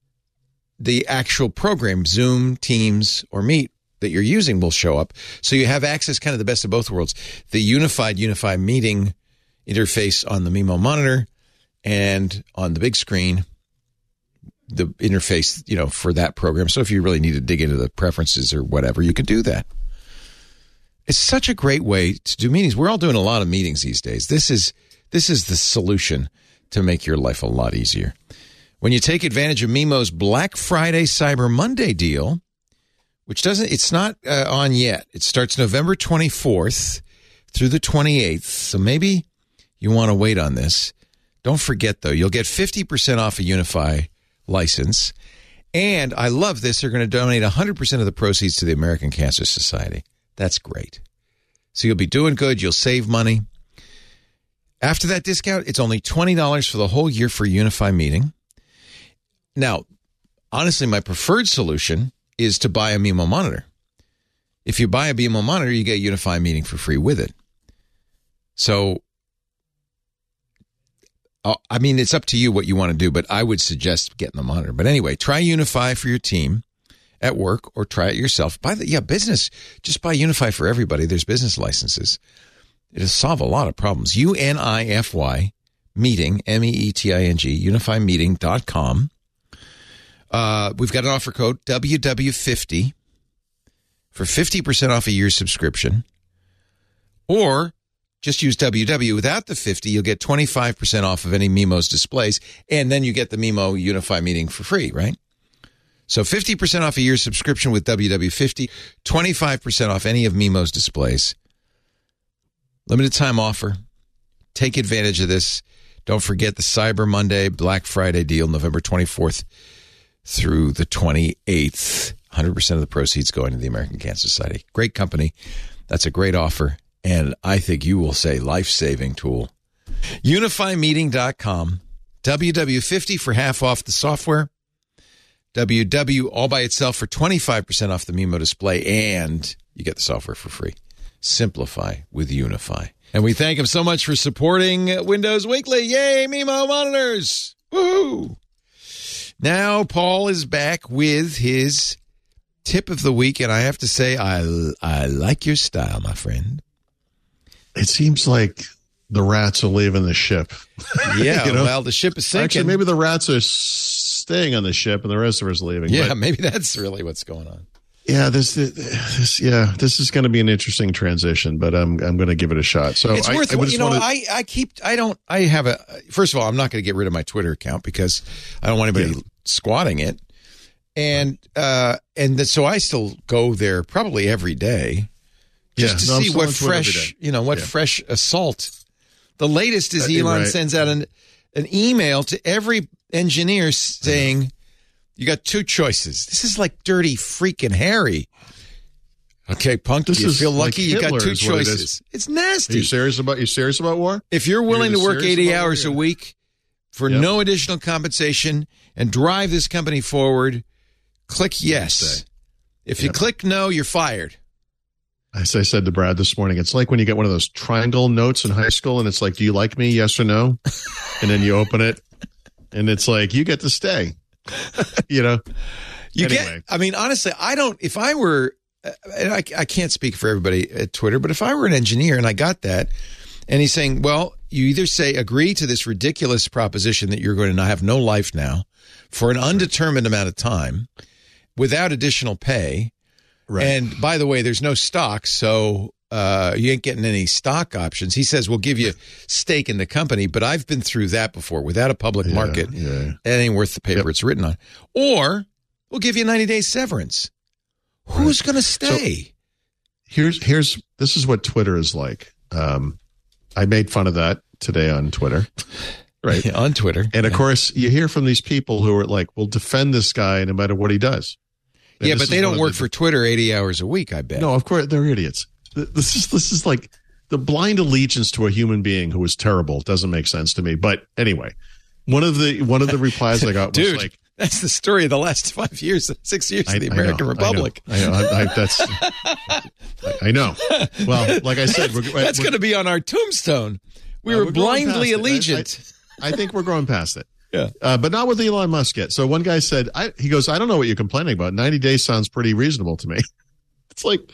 the actual program, Zoom, Teams, or Meet that you're using will show up. So you have access kind of the best of both worlds. The unified Unify Meeting interface on the Mimo monitor and on the big screen, the interface, you know, for that program. So if you really need to dig into the preferences or whatever, you could do that. It's such a great way to do meetings. We're all doing a lot of meetings these days. This is this is the solution to make your life a lot easier. When you take advantage of Mimo's Black Friday Cyber Monday deal, which doesn't, it's not uh, on yet. It starts November twenty-fourth through the twenty-eighth. So maybe you want to wait on this. Don't forget, though, you'll get fifty percent off a Unify license. And I love this. They're going to donate one hundred percent of the proceeds to the American Cancer Society. That's great. So you'll be doing good. You'll save money. After that discount, it's only twenty dollars for the whole year for Unify Meeting. Now, honestly, my preferred solution is to buy a Mimo monitor. If you buy a Mimo monitor, you get Unify Meeting for free with it. So, uh, I mean, it's up to you what you want to do, but I would suggest getting the monitor. But anyway, try Unify for your team at work or try it yourself. Buy the, yeah, business. Just buy Unify for everybody. There's business licenses. It'll solve a lot of problems. U N I F Y meeting, M E E T I N G, unify meeting dot com. Uh, we've got an offer code W W fifty for fifty percent off a year's subscription. Or just use W W without the fifty. You'll get twenty-five percent off of any Mimo's displays. And then you get the Mimo Unify meeting for free, right? So fifty percent off a year's subscription with W W fifty, twenty-five percent off any of Mimo's displays. Limited time offer. Take advantage of this. Don't forget the Cyber Monday, Black Friday deal, November twenty-fourth through the twenty-eighth. one hundred percent of the proceeds going to the American Cancer Society. Great company. That's a great offer. And I think you will say life-saving tool. unify meeting dot com. W W fifty for half off the software. W W all by itself for twenty-five percent off the Mimo display. And you get the software for free. Simplify with Unify. And we thank him so much for supporting Windows Weekly. Yay, Mimo monitors. Woohoo. Now Paul is back with his tip of the week. And I have to say, I, I like your style, my friend. It seems like the rats are leaving the ship. Yeah, you know? Well, the ship is sinking. Actually, maybe the rats are staying on the ship and the rest of us leaving. Yeah, but, maybe that's really what's going on. Yeah, this, this, yeah, this is going to be an interesting transition, but I'm, I'm going to give it a shot. So it's I, worth. I You know, wanna, I, I keep. I don't. I have a. First of all, I'm not going to get rid of my Twitter account because I don't want anybody yeah. squatting it, and uh, and the, so I still go there probably every day, just yeah, to no, see what fresh, you know, what yeah. fresh assault. The latest is Uh, Elon right. sends out an an email to every engineer saying, "You got two choices. This is like Dirty Freaking Harry." Okay, punk, This you is feel like lucky you got Hitler two is what it choices. is. It's Are nasty. you serious about you serious about war? If you're willing You're to work serious eighty about hours it? a week for Yep. no additional compensation and drive this company forward, click yes. If you Yep. click no, you're fired. As I said to Brad this morning, it's like when you get one of those triangle notes in high school and it's like, do you like me? Yes or no? And then you open it and it's like, you get to stay. You know? You Anyway. get, I mean, honestly, I don't, if I were, uh, and I, I can't speak for everybody at Twitter, but if I were an engineer and I got that, and he's saying, well, you either say agree to this ridiculous proposition that you're going to have no life now for an undetermined amount of time without additional pay. Right. And by the way, there's no stock, so uh, you ain't getting any stock options. He says, we'll give you stake in the company, but I've been through that before. Without a public Yeah, market, yeah. it ain't worth the paper Yep. it's written on. Or we'll give you ninety days severance. Who's going to stay? Here's here's this is what Twitter is like. Um, I made fun of that today on Twitter, right? Yeah, on Twitter. And of Yeah. course, you hear from these people who are like, "We'll defend this guy no matter what he does." And Yeah, this but is they one don't of work the- for Twitter eighty hours a week, I bet. No, of course they're idiots. Th- This is this is like the blind allegiance to a human being who is terrible. Doesn't make sense to me. But anyway, one of the one of the replies I got was Dude, like, that's the story of the last five years, six years I- of the I American know, Republic. I know. I know. I, I, that's. I, I know. Well, like I said, we're, That's we're, going to be on our tombstone. We Uh, were we're going blindly past it. allegiant. I, I, I think we're going past it. Yeah. Uh, but not with Elon Musk yet. So one guy said, I, he goes, I don't know what you're complaining about. ninety days sounds pretty reasonable to me. It's like,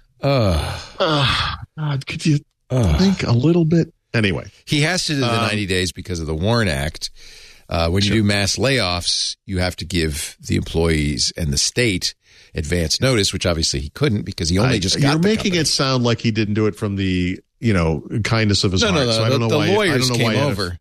Uh, uh, God, could you uh. think a little bit? Anyway. He has to do the Um, ninety days because of the WARN Act. Uh, when you Sure. do mass layoffs, you have to give the employees and the state advance notice, which obviously he couldn't because he only I- just you're got the making company. it sound like he didn't do it from the, you know, kindness of his No, heart. no, no. So I don't the know the why. I lawyers don't know came why over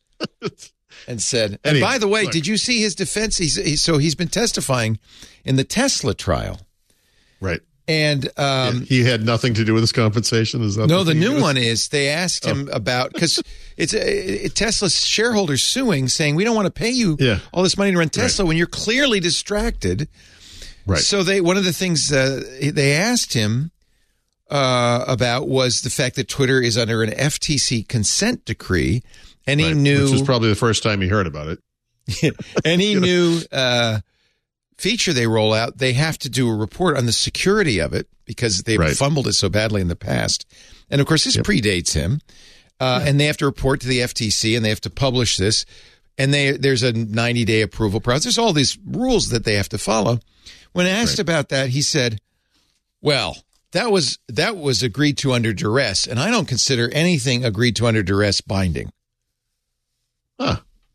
and said, and Anyway, by the way, look. did you see his defense? He's, he's so he's been testifying in the Tesla trial. Right. And um, he had nothing to do with his compensation. Is that no, the thing he new was- one is they asked him about because it's a, it, Tesla's shareholders suing, saying we don't want to pay you Yeah. all this money to run Tesla when you're clearly distracted. Right. So they one of the things uh, they asked him uh, about was the fact that Twitter is under an F T C consent decree, and he Right. knew Which was probably the first time he heard about it. any new uh, feature they roll out, they have to do a report on the security of it because they've Right. fumbled it so badly in the past. And of course, this Yep. predates him. Uh, and they have to report to the F T C and they have to publish this. And they, there's a ninety day approval process. There's all these rules that they have to follow. When asked Right. about that, he said, well, that was that was agreed to under duress. And I don't consider anything agreed to under duress binding. Huh.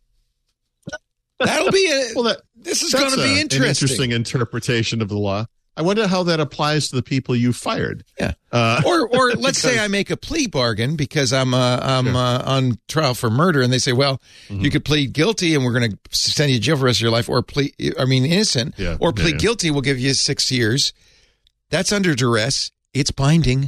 That'll be a, Well, that this is that's going to be a- interesting. An interesting interpretation of the law. I wonder how that applies to the people you fired. Yeah. Uh, Or, or let's say because- I make a plea bargain because I'm uh, I'm uh, on trial for murder, and they say, well, Mm-hmm. you could plead guilty, and we're going to send you to jail for the rest of your life, or plead, I mean, innocent, Yeah, or yeah, plead yeah. guilty, we'll give you six years. That's under duress. It's binding.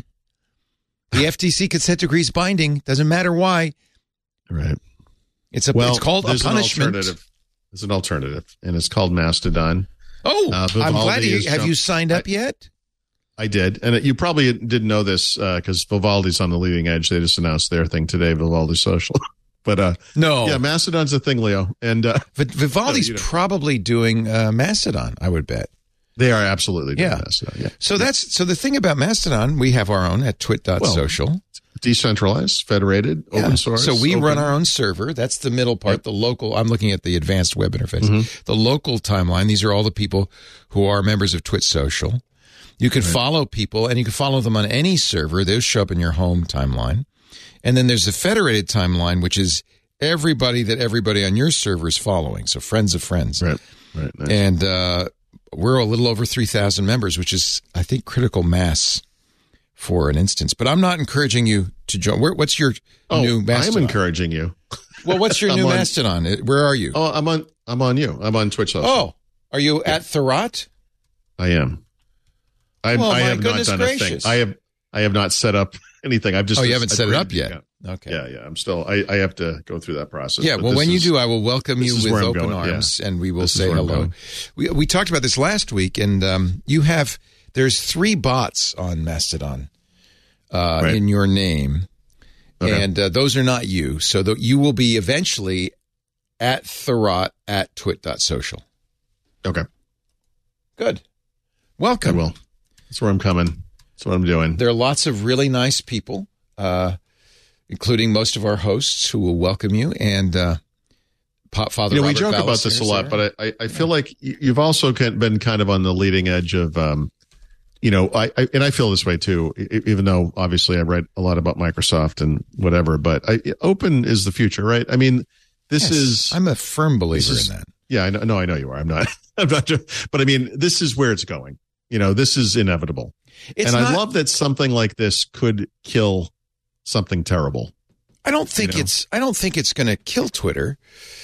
The F T C consent decree is binding. Doesn't matter why. Right. It's a. Well, it's called a there's punishment. An alternative. There's an alternative, and it's called Mastodon. Oh, Uh, I'm Vivaldi glad you is have jump- you signed up yet. I did, and you probably didn't know this because Vivaldi's on the leading edge. They just announced their thing today, Vivaldi Social. But uh, No, yeah, Mastodon's a thing, Leo, and uh, V- Vivaldi's you know. probably doing uh, Mastodon. I would bet. they are absolutely doing Yeah. Mastodon. Yeah, So that's so the thing about Mastodon, we have our own at twit dot social. decentralized, federated, Yeah. open source. So we open. run our own server. That's the middle part, Yep. the local. I'm looking at the advanced web interface. Mm-hmm. The local timeline. These are all the people who are members of Twit Social. You can follow people, and you can follow them on any server. Those show up in your home timeline. And then there's the federated timeline, which is everybody that everybody on your server is following. So friends of friends. Right, right. Nice. And uh, we're a little over three thousand members, which is, I think, critical mass for an instance. But I'm not encouraging you to join. Where, what's your oh, new I'm Mastodon? encouraging you. Well, what's your I'm new on- Mastodon? Where are you? Oh, I'm on. I'm on you. I'm on Twitch. Social. Oh, are you at Thurrott? I am. I, Well, I my have not goodness done gracious. a thing. I have. I have not set up anything. I've just. Oh, you haven't I set it up created- yet. Yeah. Okay. Yeah, yeah. I'm still. I, I have to go through that process. Yeah, but well, this when you is- do, I will welcome this you is with where I'm open going, arms, and we will This is say where I'm hello. going. We we talked about this last week, and um, you have there's three bots on Mastodon uh, Right. in your name, Okay. and uh, those are not you. So the, you will be eventually at Thurrott at twit dot social. Okay, Good. I Welcome. will. That's where I'm coming. That's what I'm doing. There are lots of really nice people, uh, including most of our hosts, who will welcome you. And uh, Pop Father You know, we Robert joke about Ballister this a is lot, there. but I, I, I feel like you- you've also kind- been kind of on the leading edge of, um, you know, I, I and I feel this way too. e- Even though obviously I read a lot about Microsoft and whatever, but I, open is the future, right? I mean, this Yes, is. I'm a firm believer is- in that. Yeah, I know. No, I know you are. I'm not. I'm not. But I mean, this is where it's going. You know, this is inevitable, It's and not, I love that something like this could kill something terrible. I don't think you know. it's. I don't think it's going to kill Twitter,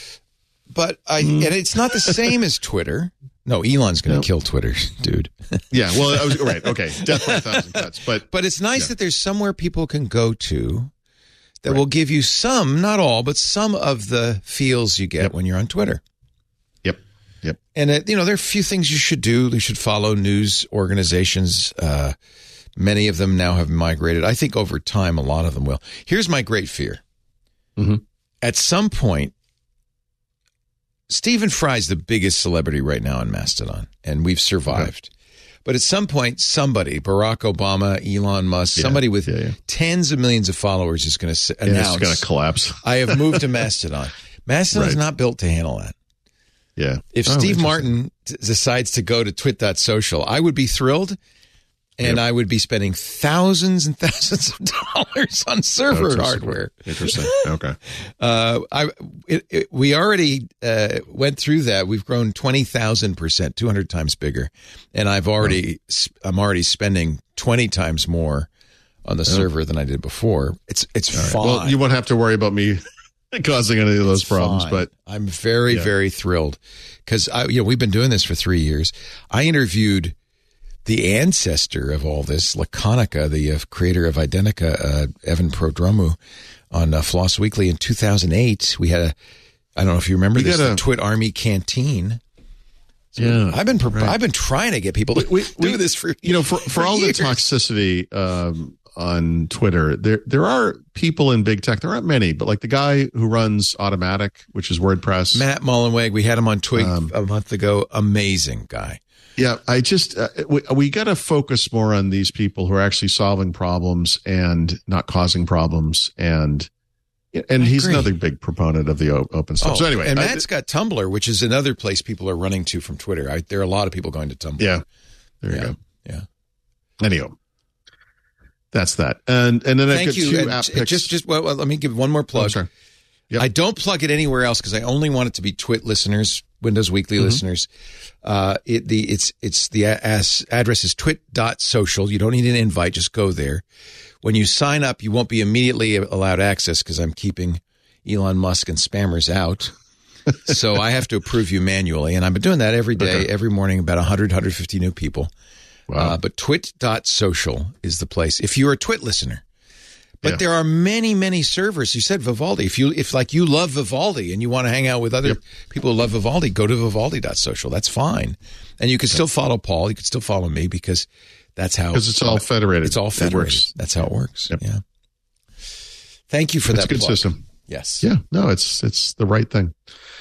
but I Mm. and it's not the same as Twitter. No, Elon's going to No. kill Twitter, dude. Yeah. Well, I was right. Okay. Death by a thousand cuts. But But it's nice Yeah. that there's somewhere people can go to that Right. will give you some, not all, but some of the feels you get Yep. when you're on Twitter. yep. Yep. And, uh, you know, there are a few things you should do. You should follow news organizations. Uh, many of them now have migrated. I think over time, a lot of them will. Here's my great fear. Mhm. At some point, Stephen Fry's the biggest celebrity right now on Mastodon, and we've survived. But at some point, somebody, Barack Obama, Elon Musk, Yeah, somebody with yeah, yeah. tens of millions of followers is going to And it's announce, going to collapse. I have moved to Mastodon. Mastodon's Right. not built to handle that. Yeah. If Oh, Steve interesting. Martin t- decides to go to twit dot social, I would be thrilled, and Yep. I would be spending thousands and thousands of dollars on server That's hardware. Interesting. Okay. Uh, I it, it, we already uh, went through that. We've grown twenty thousand percent, two hundred times bigger, and I've already I'm already spending twenty times more on the server than I did before. It's it's fine. Well, you won't have to worry about me causing any of those It's problems, fine. but I'm very, Yeah. very thrilled because I, you know, we've been doing this for three years. I interviewed the ancestor of all this, Laconica, the uh, creator of Identica, uh, Evan Prodromou, on uh, Floss Weekly in two thousand eight. We had a, I don't know if you remember We this, got the a- Twit Army Canteen. yeah. I've been, pro- right. I've been trying to get people to We- do we- this for you know, for, for, all years. the toxicity um, on Twitter, there there are people in big tech. There aren't many, but like the guy who runs Automatic, which is WordPress. Matt Mullenweg, we had him on Twig Um, a month ago. Amazing guy. Yeah, I just uh, we, we got to focus more on these people who are actually solving problems and not causing problems. And and I he's agree. Another big proponent of the open stuff. Oh, so anyway, and Matt's I, got Tumblr, which is another place people are running to from Twitter. I, there are a lot of people going to Tumblr. Yeah, there yeah. you go. Yeah. Anyhow, that's that. And and then Thank I've got you. two and app picks. Just just well, well, let me give one more plug. Oh, sorry. Yep. I don't plug it anywhere else because I only want it to be Twit listeners, Windows Weekly mm-hmm. listeners. Uh, it, the, it's, it's the as, address is twit dot social. You don't need an invite. Just go there. When you sign up, you won't be immediately allowed access because I'm keeping Elon Musk and spammers out. So I have to approve you manually. And I've been doing that every day, okay. every morning, about one hundred, one hundred fifty new people. Wow. Uh, but twit dot social is the place. If you're a Twit listener. But yeah. there are many, many servers. You said Vivaldi. If you, if like you love Vivaldi and you want to hang out with other yep. people who love Vivaldi, go to vivaldi dot social. That's fine. And you can still follow Paul. You can still follow me because that's how. Because it's all federated. It's all federated. It that's how it works. Yep. Yeah. Thank you for it's that. It's a good plug. system. Yes. Yeah. No, it's, it's the right thing.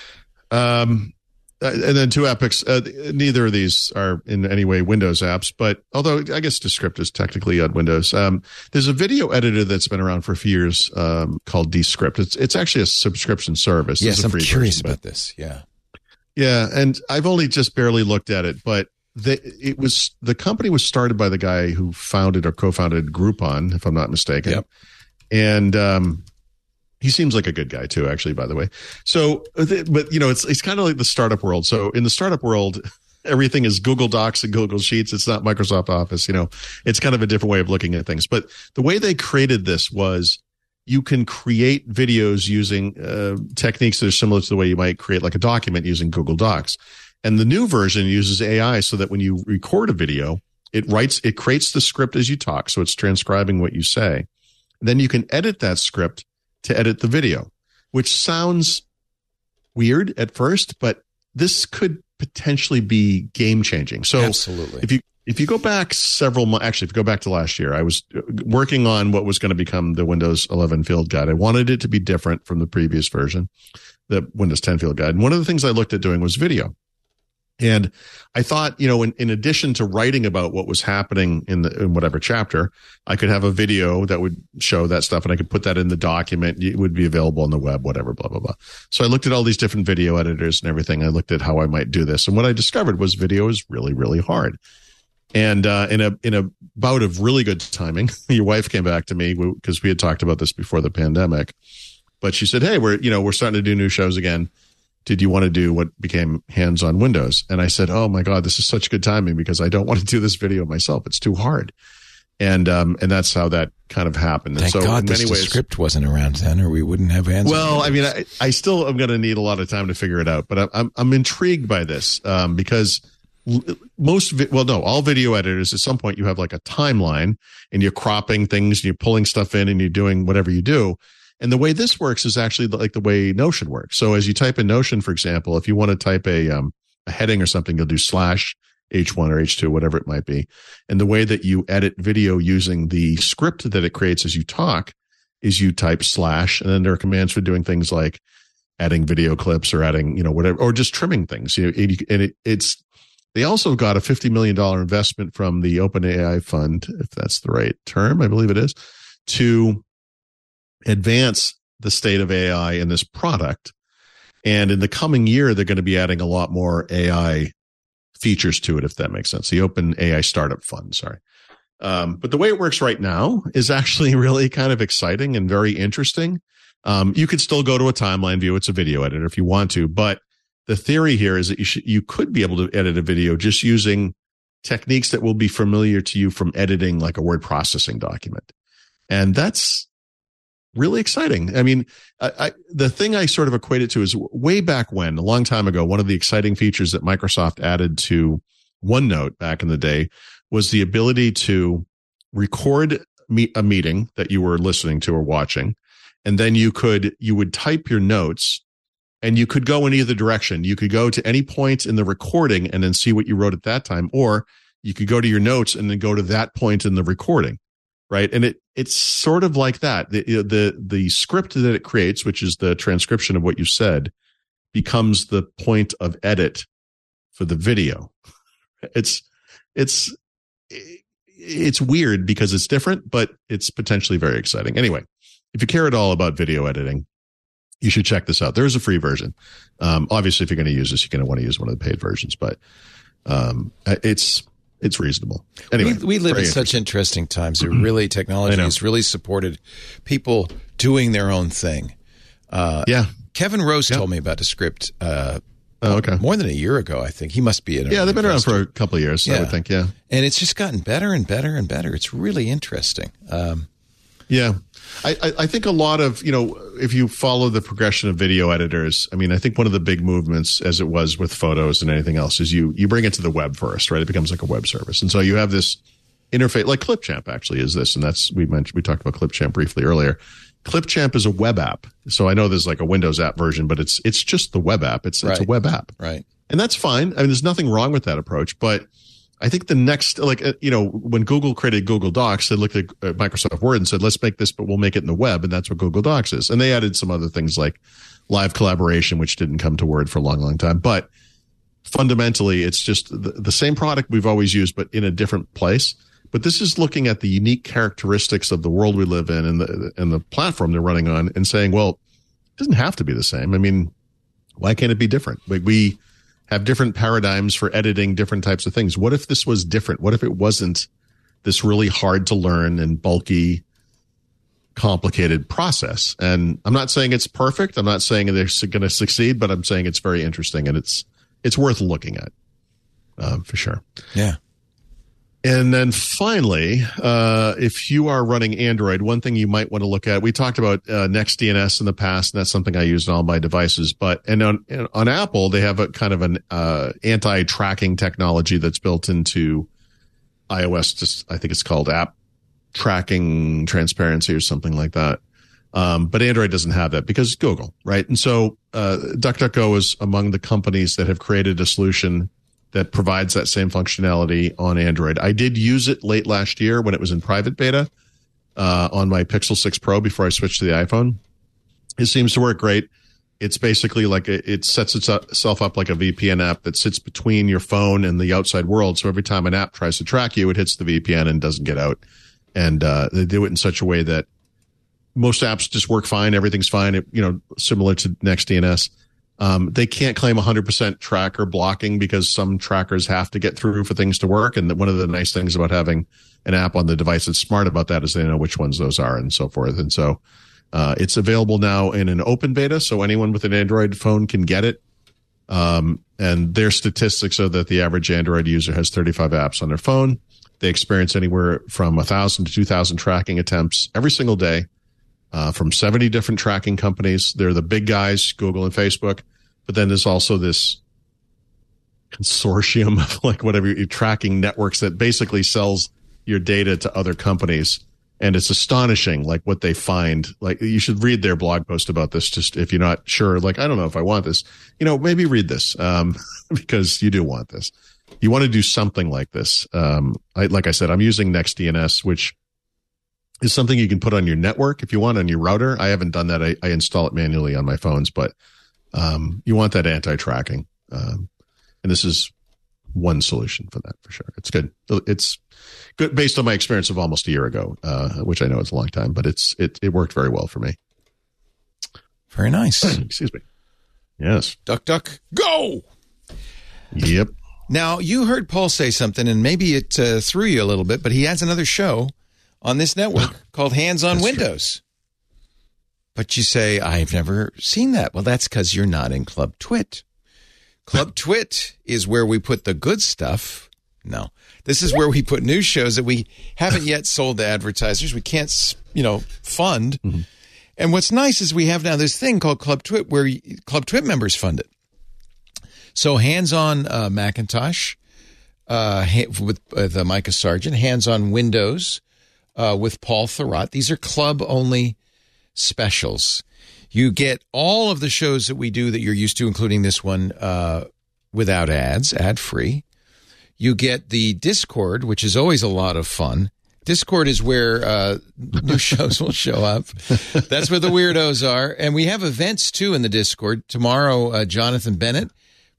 Um, Uh, and then two epics. Uh, neither of these are in any way Windows apps, but although I guess Descript is technically on Windows. Um, there's a video editor that's been around for a few years um, called Descript. It's it's actually a subscription service. Yes, I'm curious version, about this. Yeah, yeah, and I've only just barely looked at it, but the, it was the company was started by the guy who founded or co-founded Groupon, if I'm not mistaken. Yep. And um, he seems like a good guy too, actually, by the way. So, but you know, it's, it's kind of like the startup world. So in the startup world, everything is Google Docs and Google Sheets. It's not Microsoft Office, you know, it's kind of a different way of looking at things. But the way they created this was you can create videos using uh, techniques that are similar to the way you might create like a document using Google Docs. And the new version uses A I so that when you record a video, it writes, it creates the script as you talk. So it's transcribing what you say. Then you can edit that script to edit the video, which sounds weird at first, but this could potentially be game changing. So absolutely. If you, if you go back several months, actually, if you go back to last year, I was working on what was going to become the Windows eleven Field Guide. I wanted it to be different from the previous version, the Windows ten Field Guide. And one of the things I looked at doing was video. And I thought, you know, in, in addition to writing about what was happening in the, in whatever chapter, I could have a video that would show that stuff and I could put that in the document. It would be available on the web, whatever, blah, blah, blah. So I looked at all these different video editors and everything. I looked at how I might do this. And what I discovered was video is really, really hard. And, uh, in a, in a bout of really good timing, your wife came back to me because we had talked about this before the pandemic, but she said, hey, we're, you know, we're starting to do new shows again. Did you want to do what became Hands on Windows? And I said, oh my God, this is such good timing because I don't want to do this video myself. It's too hard. And, um, and that's how that kind of happened. Thank and so God in many this ways, script wasn't around then or we wouldn't have Hands well, on Windows. I mean, I, I still am going to need a lot of time to figure it out, but I'm, I'm, I'm intrigued by this, um, because most, well, no, all video editors at some point you have like a timeline and you're cropping things and you're pulling stuff in and you're doing whatever you do. And the way this works is actually like the way Notion works. So as you type in Notion, for example, if you want to type a, um, a heading or something, you'll do slash H one or H two, whatever it might be. And the way that you edit video using the script that it creates as you talk is you type slash, and then there are commands for doing things like adding video clips or adding, you know, whatever, or just trimming things. You know, and it, it's, they also got a fifty million dollars investment from the OpenAI fund, if that's the right term, I believe it is, to advance the state of A I in this product. And in the coming year, they're going to be adding a lot more A I features to it, if that makes sense. The Open A I Startup Fund, sorry. Um, but the way it works right now is actually really kind of exciting and very interesting. Um, you could still go to a timeline view. It's a video editor if you want to, but the theory here is that you should, you could be able to edit a video just using techniques that will be familiar to you from editing like a word processing document. And that's really exciting. I mean, I, I, the thing I sort of equate it to is way back when, a long time ago, one of the exciting features that Microsoft added to OneNote back in the day was the ability to record meet, a meeting that you were listening to or watching. And then you could, you would type your notes and you could go in either direction. You could go to any point in the recording and then see what you wrote at that time, or you could go to your notes and then go to that point in the recording. Right. And it, it's sort of like that. The, the, the script that it creates, which is the transcription of what you said, becomes the point of edit for the video. It's it's it's weird because it's different, but it's potentially very exciting. Anyway, if you care at all about video editing, you should check this out. There's a free version. Um, obviously, if you're going to use this, you're going to want to use one of the paid versions, but um, it's it's reasonable. Anyway, we, we live in such interesting times. It really technology has really supported people doing their own thing. Uh, yeah, Kevin Rose yeah. told me about a script. Uh, oh, okay, more than a year ago, I think. He must be in. Yeah, they've been around for a couple of years. Yeah. I would think. Yeah, and it's just gotten better and better and better. It's really interesting. Um, yeah. I, I think a lot of, you know, if you follow the progression of video editors, I mean, I think one of the big movements, as it was with photos and anything else, is you you bring it to the web first, right? It becomes like a web service. And so you have this interface, like Clipchamp actually is this. And that's, we mentioned, we talked about Clipchamp briefly earlier. Clipchamp is a web app. So I know there's like a Windows app version, but it's it's just the web app. It's, right. it's a web app. Right. And that's fine. I mean, there's nothing wrong with that approach, but I think the next, like, uh, you know, when Google created Google Docs, they looked at uh, Microsoft Word and said, let's make this, but we'll make it in the web. And that's what Google Docs is. And they added some other things like live collaboration, which didn't come to Word for a long, long time. But fundamentally, it's just the, the same product we've always used, but in a different place. But this is looking at the unique characteristics of the world we live in and the, and the platform they're running on and saying, well, it doesn't have to be the same. I mean, why can't it be different? Like we have different paradigms for editing different types of things. What if this was different? What if it wasn't this really hard to learn and bulky, complicated process? And I'm not saying it's perfect. I'm not saying they're going to succeed, but I'm saying it's very interesting and it's it's worth looking at um, for sure. Yeah. And then finally, uh, if you are running Android, one thing you might want to look at, we talked about uh, NextDNS in the past, and that's something I use on all my devices. But and on on Apple, they have a kind of an uh, anti-tracking technology that's built into iOS. Just I think it's called App Tracking Transparency or something like that. Um, but Android doesn't have that because Google, right? And so uh, DuckDuckGo is among the companies that have created a solution that provides that same functionality on Android. I did use it late last year when it was in private beta uh, on my Pixel six Pro before I switched to the iPhone. It seems to work great. It's basically like a, it sets itself up like a V P N app that sits between your phone and the outside world. So every time an app tries to track you, it hits the V P N and doesn't get out. And uh, they do it in such a way that most apps just work fine. Everything's fine. It, you know, similar to NextDNS. Um, they can't claim one hundred percent tracker blocking because some trackers have to get through for things to work. And one of the nice things about having an app on the device that's smart about that is they know which ones those are and so forth. And so uh, it's available now in an open beta, so anyone with an Android phone can get it. Um, and their statistics are that the average Android user has thirty-five apps on their phone. They experience anywhere from one thousand to two thousand tracking attempts every single day uh, from seventy different tracking companies. They're the big guys, Google and Facebook. But then there's also this consortium of like whatever you're tracking networks that basically sells your data to other companies. And it's astonishing, like what they find. Like you should read their blog post about this. Just if you're not sure, like, I don't know if I want this, you know, maybe read this um, because you do want this. You want to do something like this. Um, I, like I said, I'm using NextDNS, which is something you can put on your network if you want on your router. I haven't done that. I, I install it manually on my phones, but Um, you want that anti-tracking. Um, and this is one solution for that for sure. It's good. It's good based on my experience of almost a year ago, uh, which I know is a long time, but it's, it, it worked very well for me. Very nice. Excuse me. Yes. Duck, duck, go. Yep. Now you heard Paul say something and maybe it uh, threw you a little bit, but he has another show on this network called Hands on Windows. True. But you say, I've never seen that. Well, that's because you're not in Club Twit. Club Twit is where we put the good stuff. No, this is where we put news shows that we haven't yet sold to advertisers. We can't, you know, fund. Mm-hmm. And what's nice is we have now this thing called Club Twit where Club Twit members fund it. So Hands on uh, Macintosh uh, with uh, the Micah Sargent, Hands on Windows uh, with Paul Thurrott. These are club-only specials. You get all of the shows that we do that you're used to, including this one, uh, without ads, ad-free. You get the Discord, which is always a lot of fun. Discord is where uh, new shows will show up. That's where the weirdos are. And we have events, too, in the Discord. Tomorrow, uh, Jonathan Bennett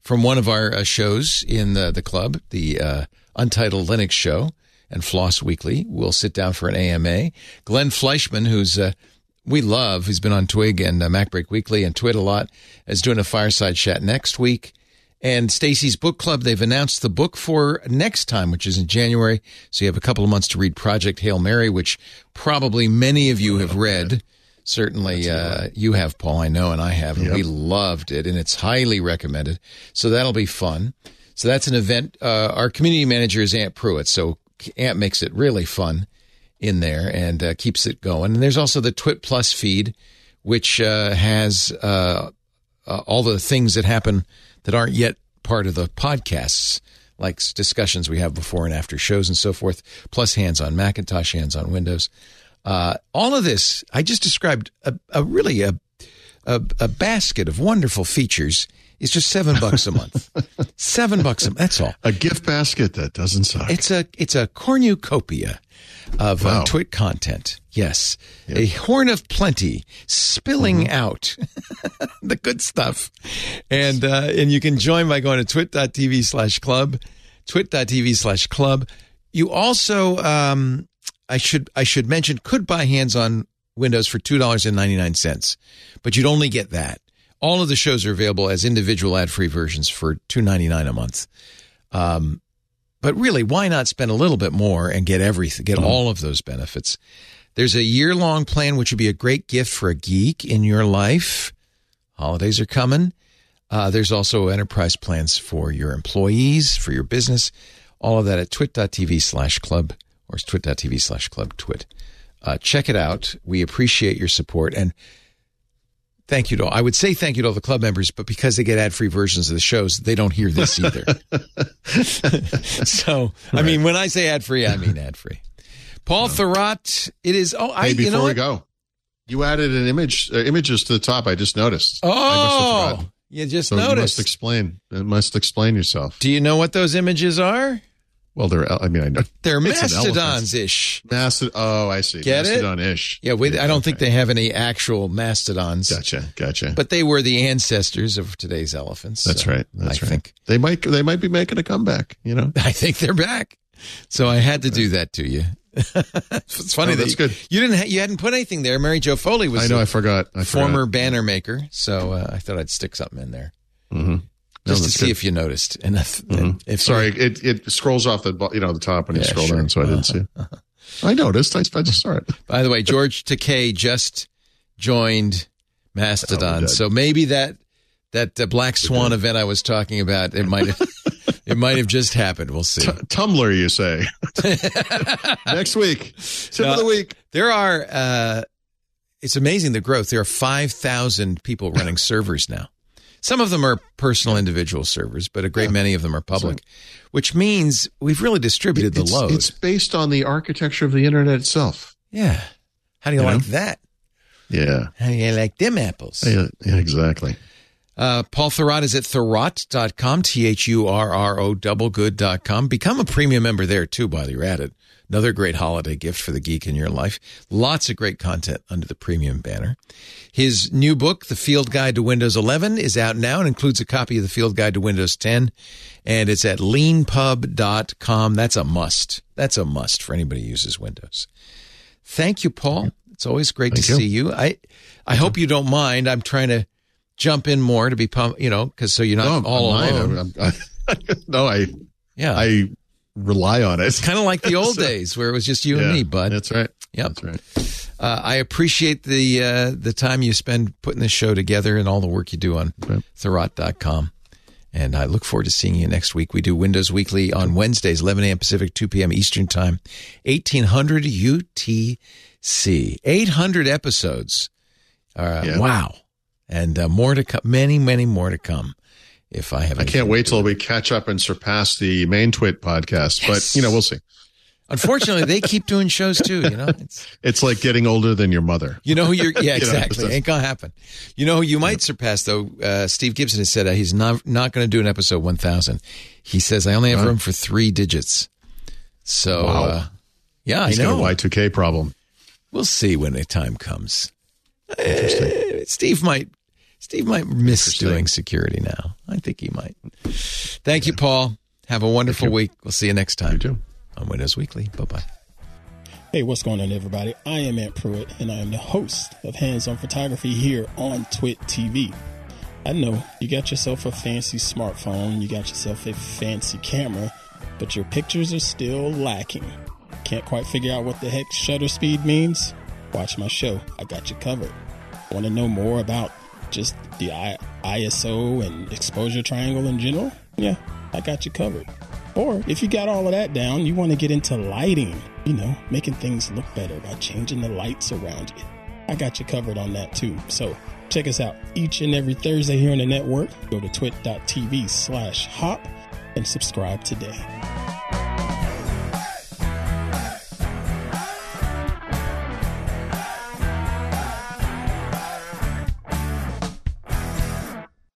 from one of our uh, shows in the, the club, the uh, Untitled Linux Show and Floss Weekly. We'll sit down for an A M A. Glenn Fleischman, who's uh, we love, he's been on Twig and uh, MacBreak Weekly and Twit a lot, is doing a fireside chat next week. And Stacy's Book Club, they've announced the book for next time, which is in January. So you have a couple of months to read Project Hail Mary, which probably many of you have read. Certainly uh, you have, Paul, I know, and I have. And yep. We loved it, and it's highly recommended. So that'll be fun. So that's an event. Uh, our community manager is Ant Pruitt, so Ant makes it really fun in there and uh, keeps it going. And there's also the Twit Plus feed, which uh, has uh, uh, all the things that happen that aren't yet part of the podcasts, like discussions we have before and after shows and so forth, plus Hands on Macintosh, Hands on Windows. Uh, all of this, I just described a, a really a, a a basket of wonderful features. Is just seven bucks a month. Seven bucks a month. That's all. A gift basket that doesn't suck. It's a it's a cornucopia of wow. uh, Twit content. Yes, yep. A horn of plenty spilling mm-hmm. out the good stuff, and uh, and you can join by going to twit.tv slash club, twit.tv slash club. You also, um, I should I should mention, could buy Hands on Windows for two dollars and ninety nine cents, but you'd only get that. All of the shows are available as individual ad-free versions for two dollars and ninety-nine cents a month. Um, but really, why not spend a little bit more and get everything, get mm-hmm. all of those benefits? There's a year-long plan, which would be a great gift for a geek in your life. Holidays are coming. Uh, there's also enterprise plans for your employees, for your business. All of that at twit.tv slash club or twit.tv slash club twit. Uh, check it out. We appreciate your support. And thank you to all. I would say thank you to all the club members, but because they get ad-free versions of the shows, they don't hear this either. So, right. I mean, when I say ad-free, I mean ad-free. Paul no. Thurrott, it is. Oh, I. Hey, before you know we what? go, you added an image, uh, images to the top. I just noticed. Oh, I must have you just so noticed. You must explain. You must explain yourself. Do you know what those images are? Well, they're. I mean, I know they're mastodons-ish. Mastod. Oh, I see. Get Mastodon-ish. it? Yeah, we, yeah, I don't okay. think they have any actual mastodons. Gotcha, gotcha. But they were the ancestors of today's elephants. That's so right. That's I right. think they might. They might be making a comeback. You know. I think they're back. So I had to do that to you. It's funny oh, that that's you, good. you didn't. Ha- you hadn't put anything there. Mary Jo Foley was. I know. I forgot. I former forgot. banner maker. So uh, I thought I'd stick something in there. Mm-hmm. Just no, to see good. if you noticed. And if, mm-hmm. and if sorry, it it scrolls off the you know the top when you yeah, scroll sure. down, so I didn't see it. I noticed. I, I just saw it. By the way, George Takei just joined Mastodon, oh, so maybe that that uh, Black Swan event I was talking about, it might have it might have just happened. We'll see. T- Tumblr, you say? Next week, tip now, of the week. There are. Uh, it's amazing the growth. There are five thousand people running servers now. Some of them are personal individual servers, but a great yeah. many of them are public, so, which means we've really distributed it's, the load. It's based on the architecture of the internet itself. Yeah. How do you, you like know? that? Yeah. How do you like them apples? Yeah, yeah exactly. Uh, Paul Thurrott is at thurrott dot com, T H U R R O double good dot com. Become a premium member there, too, while you're at it. Another great holiday gift for the geek in your life. Lots of great content under the premium banner. His new book, The Field Guide to Windows eleven, is out now and includes a copy of The Field Guide to Windows ten. And it's at lean pub dot com. That's a must. That's a must for anybody who uses Windows. Thank you, Paul. It's always great Thank to you. see you. I I hope you don't mind. I'm trying to jump in more to be, you know, because so you're not no, all I'm alone. I'm, I'm, no, I, yeah. I rely on it. It's kind of like the old so, days where it was just you yeah, and me, bud. That's right. Yep. That's right. Uh, I appreciate the uh, the time you spend putting this show together and all the work you do on Yep. thurrott dot com. And I look forward to seeing you next week. We do Windows Weekly on Wednesdays, eleven a.m. Pacific, two p.m. Eastern Time, eighteen hundred U T C. eight hundred episodes. Uh, yeah. Wow. And uh, more to come. Many, many more to come. If I have, I can't wait till we catch up and surpass the main Twit podcast. Yes. But, you know, we'll see. Unfortunately, they keep doing shows too, you know. It's, it's like getting older than your mother. You know who you're, yeah, exactly. you know, Ain't gonna happen. You know who you might surpass, though? Uh, Steve Gibson has said uh, he's not not going to do an episode one thousand. He says, I only have huh? room for three digits. So, wow. uh, yeah, he's I know. Got a Y two K problem. We'll see when the time comes. Interesting. Uh, Steve might Steve might miss doing security now. I think he might. Thank you, Paul. Have a wonderful week. We'll see you next time You too. on Windows Weekly. Bye-bye. Hey, what's going on, everybody? I am Ant Pruitt, and I am the host of Hands On Photography here on Twit T V. I know you got yourself a fancy smartphone, you got yourself a fancy camera, but your pictures are still lacking. Can't quite figure out what the heck shutter speed means? Watch my show. I got you covered. Want to know more about just the I S O and exposure triangle in general? Yeah, I got you covered. Or if you got all of that down, you want to get into lighting, you know, making things look better by changing the lights around you. I got you covered on that too. So check us out each and every Thursday here on the network. Go to twit.tv slash hop and subscribe today.